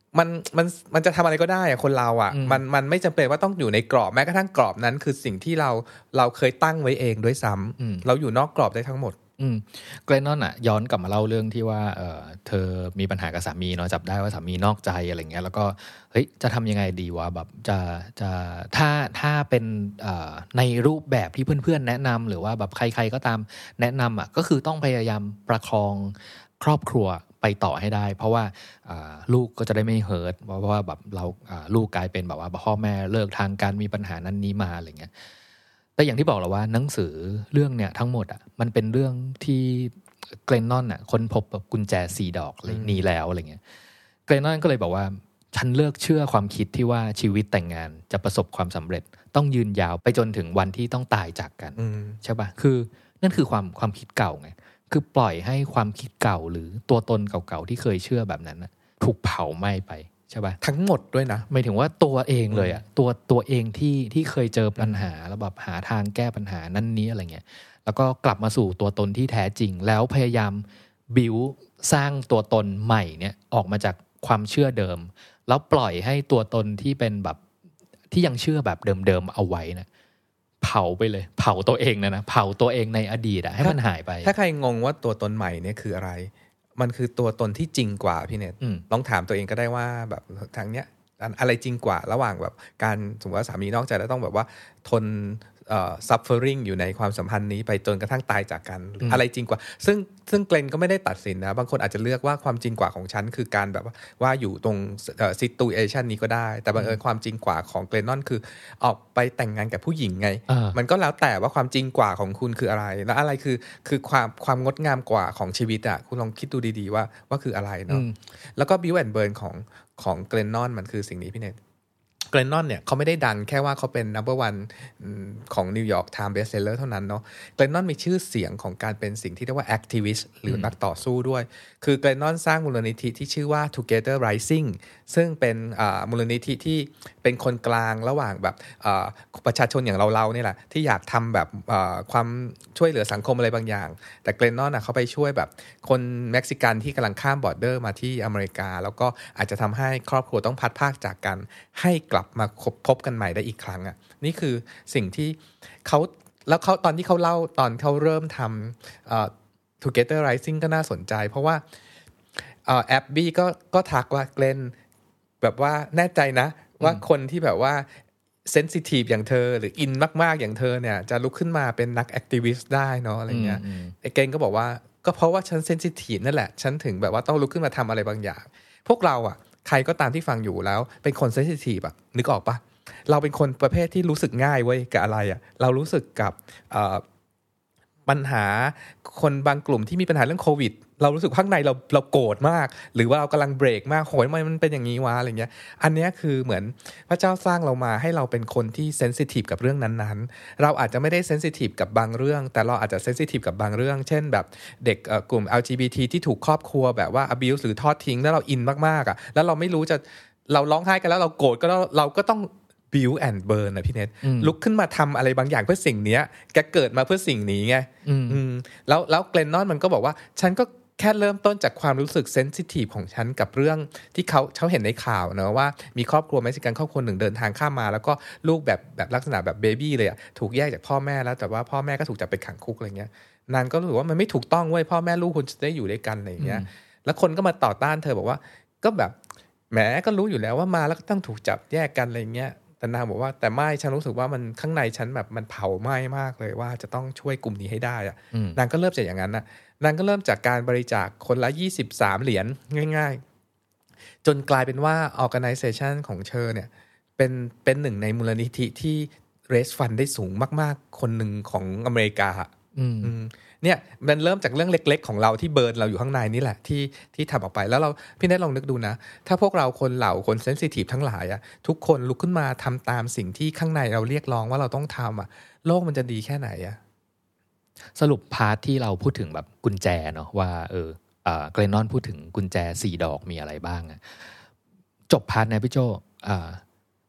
มันมันจะทำอะไรก็ได้อะคนเราอ่ะมันไม่จำเป็นว่าต้องอยู่ในกรอบแม้กระทั่งกรอบนั้นคือสิ่งที่เราเคยตั้งไว้เองด้วยซ้ำเราอยู่นอกกรอบได้ทั้งหมดเกรนนอนอ่ะย้อนกลับมาเล่าเรื่องที่ว่าเธอมีปัญหากับสามีเนาะจับได้ว่าสามีนอกใจอะไรเงี้ยแล้วก็เฮ้ยจะทำยังไงดีวะแบบจะถ้าเป็นในรูปแบบที่เพื่อนๆแนะนำหรือว่าแบบใครๆก็ตามแนะนำอ่ะก็คือต้องพยายามประคองครอบครัวไปต่อให้ได้เพราะว่าลูกก็จะได้ไม่เฮิร์ตเพราะว่าแบบเราลูกกลายเป็นแบบว่าพ่อแม่เลิกทางกันมีปัญหานั้นนี้มาอะไรเงี้ยแต่อย่างที่บอกแล้วว่าหนังสือเรื่องเนี่ยทั้งหมดอ่ะมันเป็นเรื่องที่เกรนนอนอ่ะค้นพบแบบกุญแจ4 ดอกอะไรนี้แล้วอะไรเงี้ยเกรนนอนก็เลยบอกว่าฉันเลิกเชื่อความคิดที่ว่าชีวิตแต่งงานจะประสบความสำเร็จต้องยืนยาวไปจนถึงวันที่ต้องตายจากกันใช่ป่ะคือนั่นคือความคิดเก่าไงคือปล่อยให้ความคิดเก่าหรือตัวตนเก่าๆที่เคยเชื่อแบบนั้นนะถูกเผาไหม้ไปใช่ป่ะทั้งหมดด้วยนะหมายถึงว่าตัวเองเลยอ่ะตัวเองที่เคยเจอปัญหาแล้วแบบหาทางแก้ปัญหานั้นนี้อะไรเงี้ยแล้วก็กลับมาสู่ตัวตนที่แท้จริงแล้วพยายามบิวสร้างตัวตนใหม่เนี่ยออกมาจากความเชื่อเดิมแล้วปล่อยให้ตัวตนที่เป็นแบบที่ยังเชื่อแบบเดิมๆเอาไว้นะเผาไปเลยเผาตัวเองนะเผาตัวเองในอดีตให้มันหายไปถ้าใครงงว่าตัวตนใหม่เนี่ยคืออะไรมันคือตัวตนที่จริงกว่าพี่เนตลองถามตัวเองก็ได้ว่าแบบทางเนี้ยอะไรจริงกว่าระหว่างแบบการสมมติว่าสามีนอกใจแล้วต้องแบบว่าทนsuffering อยู่ในความสัมพันธ์นี้ไปจนกระทั่งตายจากกันอะไรจริงกว่าซึ่งเกรนก็ไม่ได้ตัดสินนะบางคนอาจจะเลือกว่าความจริงกว่าของฉันคือการแบบว่าอยู่ตรง situation นี้ก็ได้แต่บังเอิญความจริงกว่าของเกรนนอนคือออกไปแต่งงานกับผู้หญิงไงมันก็แล้วแต่ว่าความจริงกว่าของคุณคืออะไรแล้วอะไรคือความงดงามกว่าของชีวิตอ่ะคุณลองคิดดูดีๆว่าคืออะไรเนาะแล้วก็ Build and Burn ของเกรนนอนมันคือสิ่งนี้พี่เนตเกรนนอนเนี่ยเขาไม่ได้ดังแค่ว่าเขาเป็น number one ของ New York Times bestseller เท่านั้นเนาะเกรนนอนมีชื่อเสียงของการเป็นสิ่งที่เรียกว่า activist หรือนักต่อสู้ด้วยคือเกรนนอนสร้างมูลนิธิที่ชื่อว่า Together Rising ซึ่งเป็นมูลนิธิที่เป็นคนกลางระหว่างแบบประชาชนอย่างเราเนี่ยแหละที่อยากทำแบบความช่วยเหลือสังคมอะไรบางอย่างแต่เกรนนอนเขาไปช่วยแบบคนเม็กซิกันที่กำลังข้ามบอร์เดอร์มาที่อเมริกาแล้วก็อาจจะทำให้ครอบครัวต้องพัดพากจากกันให้กลับมาพบกันใหม่ได้อีกครั้งอ่ะนี่คือสิ่งที่เขาตอนที่เขาเล่าตอนเขาเริ่มทำTogether Rising ก็น่าสนใจเพราะว่าแอบบี้ก็ทักว่าเกรนแบบว่าแน่ใจนะว่าคนที่แบบว่าเซนซิทีฟอย่างเธอหรืออินมากๆอย่างเธอเนี่ยจะลุกขึ้นมาเป็นนักแอคทิวิสต์ได้เนาะอะไรเงี้ยไอ้เกรนก็บอกว่าก็เพราะว่าฉันเซนซิทีฟนั่นแหละฉันถึงแบบว่าต้องลุกขึ้นมาทำอะไรบางอย่างพวกเราอ่ะใครก็ตามที่ฟังอยู่แล้วเป็นคนเซนซิทีฟอ่ะนึกออกปะเราเป็นคนประเภทที่รู้สึกง่ายเว้ยกับอะไรอ่ะเรารู้สึกกับปัญหาคนบางกลุ่มที่มีปัญหาเรื่องโควิดเรารู้สึกข้างในเราโกรธมากหรือว่าเรากำลังเบรกมากโหยมันเป็นอย่างนี้วะอะไรเงี้ยอันนี้คือเหมือนพระเจ้าสร้างเรามาให้เราเป็นคนที่เซนซิทีฟกับเรื่องนั้นๆเราอาจจะไม่ได้เซนซิทีฟกับบางเรื่องแต่เราอาจจะเซนซิทีฟกับบางเรื่องเช่นแบบเด็กกลุ่ม LGBT ที่ถูกครอบครัวแบบว่า abuse หรือทอดทิ้งแล้วเราอินมากๆอ่ะแล้วเราไม่รู้จะเราร้องไห้กันแล้วเราโกรธก็เราก็ต้องBuild and Burn นะพี่เนทลุกขึ้นมาทำอะไรบางอย่างเพื่อสิ่งนี้แกเกิดมาเพื่อสิ่งนี้ไงแล้วเกรนนอนมันก็บอกว่าฉันก็แค่เริ่มต้นจากความรู้สึกเซนซิทีฟของฉันกับเรื่องที่เขาเห็นในข่าวนะว่ามีครอบครัวเม็กซิกันครอบครัวหนึ่งเดินทางข้ามมาแล้วก็ลูกแบบลักษณะแบบเบบี้เลยอะถูกแยกจากพ่อแม่แล้วแต่ว่าพ่อแม่ก็ถูกจับไปขังคุกอะไรเงี้ยนางก็รู้สึกว่ามันไม่ถูกต้องเว้ยพ่อแม่ลูกควรจะได้อยู่ด้วยกันอะไรเงี้ยแล้วคนก็มาต่อต้านเธอบอกว่าก็แบบแหมก็รู้อยู่แล้วว่ามาแล้วก็ต้องถูกจับแยกกันอะไรเงี้ยแต่นางบอกว่าแต่ไม่ฉันรู้สึกว่ามันข้างในฉันแบบมันเผาไหม้มากเลยว่าจะต้องช่วยกลุ่มนี้ให้ได้อะนางก็เริ่มจากอย่างนั้นนะนางก็เริ่มจากการบริจาคคนละ23เหรียญง่ายๆจนกลายเป็นว่า organization ของเธอเนี่ยเป็นหนึ่งในมูลนิธิที่ raise fund ได้สูงมากๆคนหนึ่งของอเมริกาเนี่ยมันเริ่มจากเรื่องเล็กๆของเราที่เบิร์นเราอยู่ข้างในนี่แหละที่ทำออกไปแล้วเราพี่เนทลองนึกดูนะถ้าพวกเราคนเซนซิทีฟทั้งหลายอ่ะทุกคนลุกขึ้นมาทำตามสิ่งที่ข้างในเราเรียกร้องว่าเราต้องทำอ่ะโลกมันจะดีแค่ไหนอ่ะสรุปพาร์ทที่เราพูดถึงแบบกุญแจเนาะว่าเกรนนอนพูดถึงกุญแจ4 ดอกมีอะไรบ้างอ่ะจบพาร์ทนะพี่โจ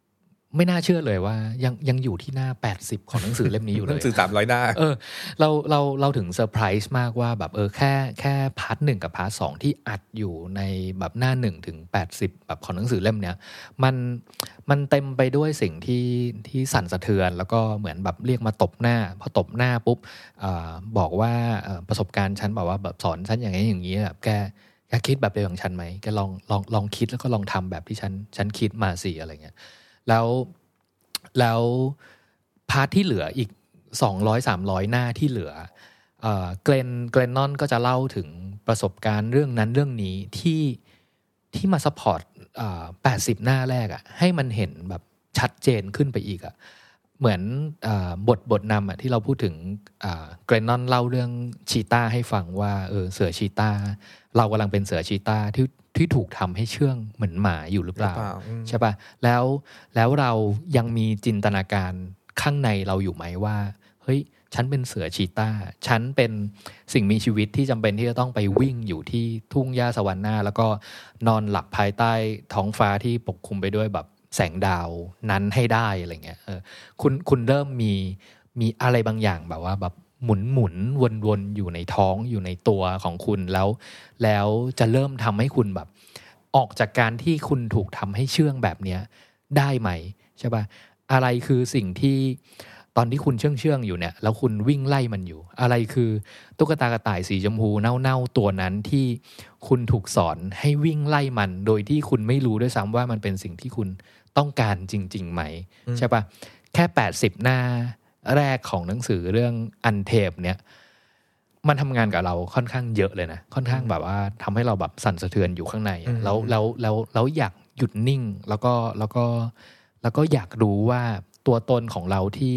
ไม่น่าเชื่อเลยว่ายังอยู่ที่หน้า80ของหนังสือเล่มนี้อยู่เลยหนังสือ300หน้าเราถึงเซอร์ไพรส์มากว่าแบบแค่พาร์ท1กับพาร์ท2ที่อัดอยู่ในแบบหน้า1ถึง80แบบของหนังสือเล่มเนี้ยมันเต็มไปด้วยสิ่งที่สั่นสะเทือนแล้วก็เหมือนแบบเรียกมาตบหน้าพอตบหน้าปุ๊บบอกว่าประสบการณ์ฉันบอกว่าแบบสอนฉันอย่างนี้อย่างนี้แบบแกคิดแบบเดียวกับฉันไหมแกลองคิดแล้วก็ลองทำแบบที่ฉันคิดมาสิอะไรเงี้ยแล้วพาร์ทที่เหลืออีก 200-300 หน้าที่เหลือเกรนนอนก็จะเล่าถึงประสบการณ์เรื่องนั้นเรื่องนี้ที่มาซัพพอร์ต80 หน้าแรกอ่ะให้มันเห็นแบบชัดเจนขึ้นไปอีกอ่ะเหมือนบทนำอ่ะที่เราพูดถึงเกรนนอนเล่าเรื่องชีต้าให้ฟังว่าเสือชีต้าเรากำลังเป็นเสือชีต้าที่ถูกทำให้เชื่องเหมือนหมาอยู่หรือเปล่าใช่ป่ะแล้วเรายังมีจินตนาการข้างในเราอยู่ไหมว่าเฮ้ยฉันเป็นเสือชีต้าฉันเป็นสิ่งมีชีวิตที่จำเป็นที่จะต้องไปวิ่งอยู่ที่ทุ่งหญ้าสวรรค์หน้าแล้วก็นอนหลับภายใต้ท้องฟ้าที่ปกคลุมไปด้วยแบบแสงดาวนั้นให้ได้อะไรเงี้ยคุณเริ่มมีอะไรบางอย่างแบบว่าแบบหมุนวนอยู่ในท้องอยู่ในตัวของคุณแล้วจะเริ่มทำให้คุณแบบออกจากการที่คุณถูกทำให้เชื่องแบบเนี้ยได้ไหมใช่ป่ะอะไรคือสิ่งที่ตอนที่คุณเชื่องอยู่เนี่ยแล้วคุณวิ่งไล่มันอยู่อะไรคือตุ๊กตากระต่ายสีชมพูเน่าๆตัวนั้นที่คุณถูกสอนให้วิ่งไล่มันโดยที่คุณไม่รู้ด้วยซ้ำว่ามันเป็นสิ่งที่คุณต้องการจริงๆไหมใช่ป่ะแค่80 หน้าแรกของหนังสือเรื่องอันเทปเนี่ยมันทำงานกับเราค่อนข้างเยอะเลยนะค่อนข้างแบบว่าทำให้เราแบบสั่นสะเทือนอยู่ข้างในแล้วอยากหยุดนิ่งแล้วก็อยากรู้ว่าตัวตนของเราที่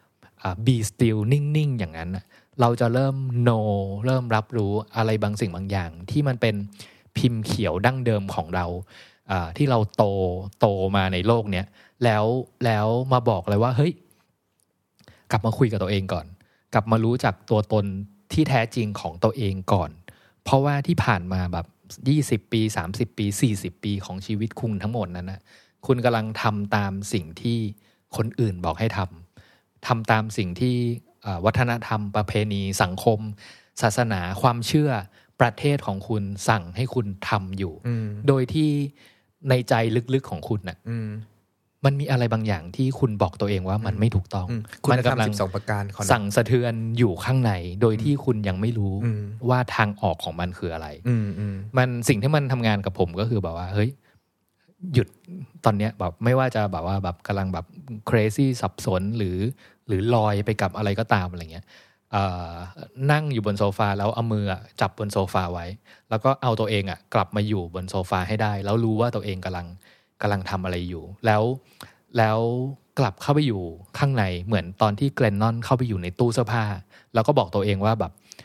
be still นิ่งๆอย่างนั้นเราจะเริ่ม know เริ่มรับรู้อะไรบางสิ่งบางอย่างที่มันเป็นพิมพ์เขียวดั้งเดิมของเราที่เราโตมาในโลกเนี้ยแล้วมาบอกเลยว่าเฮ้ยกลับมาคุยกับตัวเองก่อนกลับมารู้จักตัวตนที่แท้จริงของตัวเองก่อนเพราะว่าที่ผ่านมาแบบ20 ปี30 ปี40 ปีของชีวิตคุณทั้งหมดนั้นนะคุณกำลังทำตามสิ่งที่คนอื่นบอกให้ทำตามสิ่งที่วัฒนธรรมประเพณีสังคมศาสนาความเชื่อประเทศของคุณสั่งให้คุณทำอยู่โดยที่ในใจลึกๆของคุณน่ะมันมีอะไรบางอย่างที่คุณบอกตัวเองว่ามันไม่ถูกต้องมันกำลัง12 ประการสั่งสะเทือนอยู่ข้างในโดยที่คุณยังไม่รู้ว่าทางออกของมันคืออะไรมันสิ่งที่มันทำงานกับผมก็คือแบบว่าเฮ้ยหยุดตอนเนี้ยแบบไม่ว่าจะแบบว่าแบบกำลังแบบ crazy สับสนหรือลอยไปกับอะไรก็ตามอะไรเงี้ยนั่งอยู่บนโซฟาแล้วเอามือจับบนโซฟาไว้แล้วก็เอาตัวเองกลับมาอยู่บนโซฟาให้ได้แล้วรู้ว่าตัวเองกำลังทำอะไรอยู่แล้วกลับเข้าไปอยู่ข้างในเหมือนตอนที่เกรนนอนเข้าไปอยู่ในตู้เสื้อผ้าแล้วก็บอกตัวเองว่าแบบ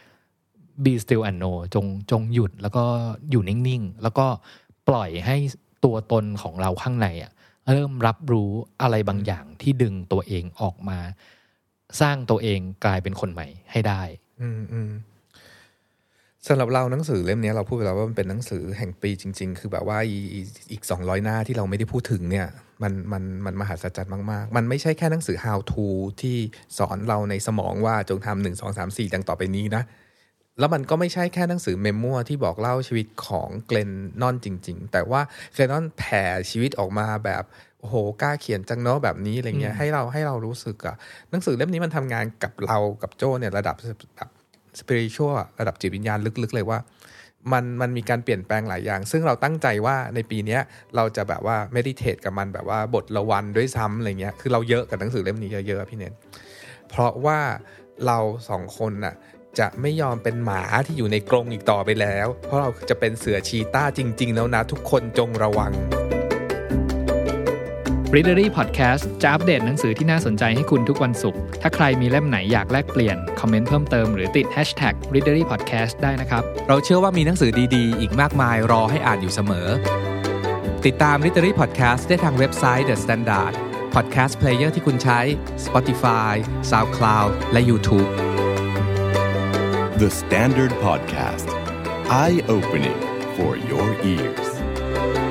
be still and know จงหยุดแล้วก็อยู่นิ่งๆแล้วก็ปล่อยให้ตัวตนของเราข้างในเริ่มรับรู้อะไรบางอย่างที่ดึงตัวเองออกมาสร้างตัวเองกลายเป็นคนใหม่ให้ได้สำหรับเราหนังสือเล่มนี้เราพูดไปแล้วว่ามันเป็นหนังสือแห่งปีจริงๆคือแบบว่าอีก200 หน้าที่เราไม่ได้พูดถึงเนี่ยมันมหัศจรรย์มากๆมันไม่ใช่แค่หนังสือ how to ที่สอนเราในสมองว่าจงทำ1 2 3 4ดังต่อไปนี้นะแล้วมันก็ไม่ใช่แค่หนังสือเมมมัวที่บอกเล่าชีวิตของเกรนนอนจริงๆแต่ว่าเกรนนอนแผ่ชีวิตออกมาแบบโอ้โหกล้าเขียนจังเนาะแบบนี้อะไรเงี้ยให้เรารู้สึกหนังสือเล่มนี้มันทำงานกับเรากับโจ้เนี่ยระดับแบบสปิริตชัวลระดับจิตวิญญาณลึกๆเลยว่ามันมีการเปลี่ยนแปลงหลายอย่างซึ่งเราตั้งใจว่าในปีนี้เราจะแบบว่าเมดิเทตกับมันแบบว่าบทละวันด้วยซ้ำอะไรเงี้ยคือเราเยอะกับหนังสือเล่มนี้เยอะๆพี่เนนเพราะว่าเรา2 คนน่ะจะไม่ยอมเป็นหมาที่อยู่ในกรงอีกต่อไปแล้วเพราะเราจะเป็นเสือชีต้าจริงๆแล้วนะทุกคนจงระวัง Readery Podcast จะอัปเดตหนังสือที่น่าสนใจให้คุณทุกวันศุกร์ถ้าใครมีเล่มไหนอยากแลกเปลี่ยนคอมเมนต์เพิ่มเติมหรือติด Hashtag Readery Podcast ได้นะครับเราเชื่อว่ามีหนังสือดีๆอีกมากมายรอให้อ่านอยู่เสมอติดตาม Readery Podcast ได้ทางเว็บไซต์ The Standard Podcast Player ที่คุณใช้ Spotify SoundCloud และ YouTube The Standard Podcast Eye Opening for your ears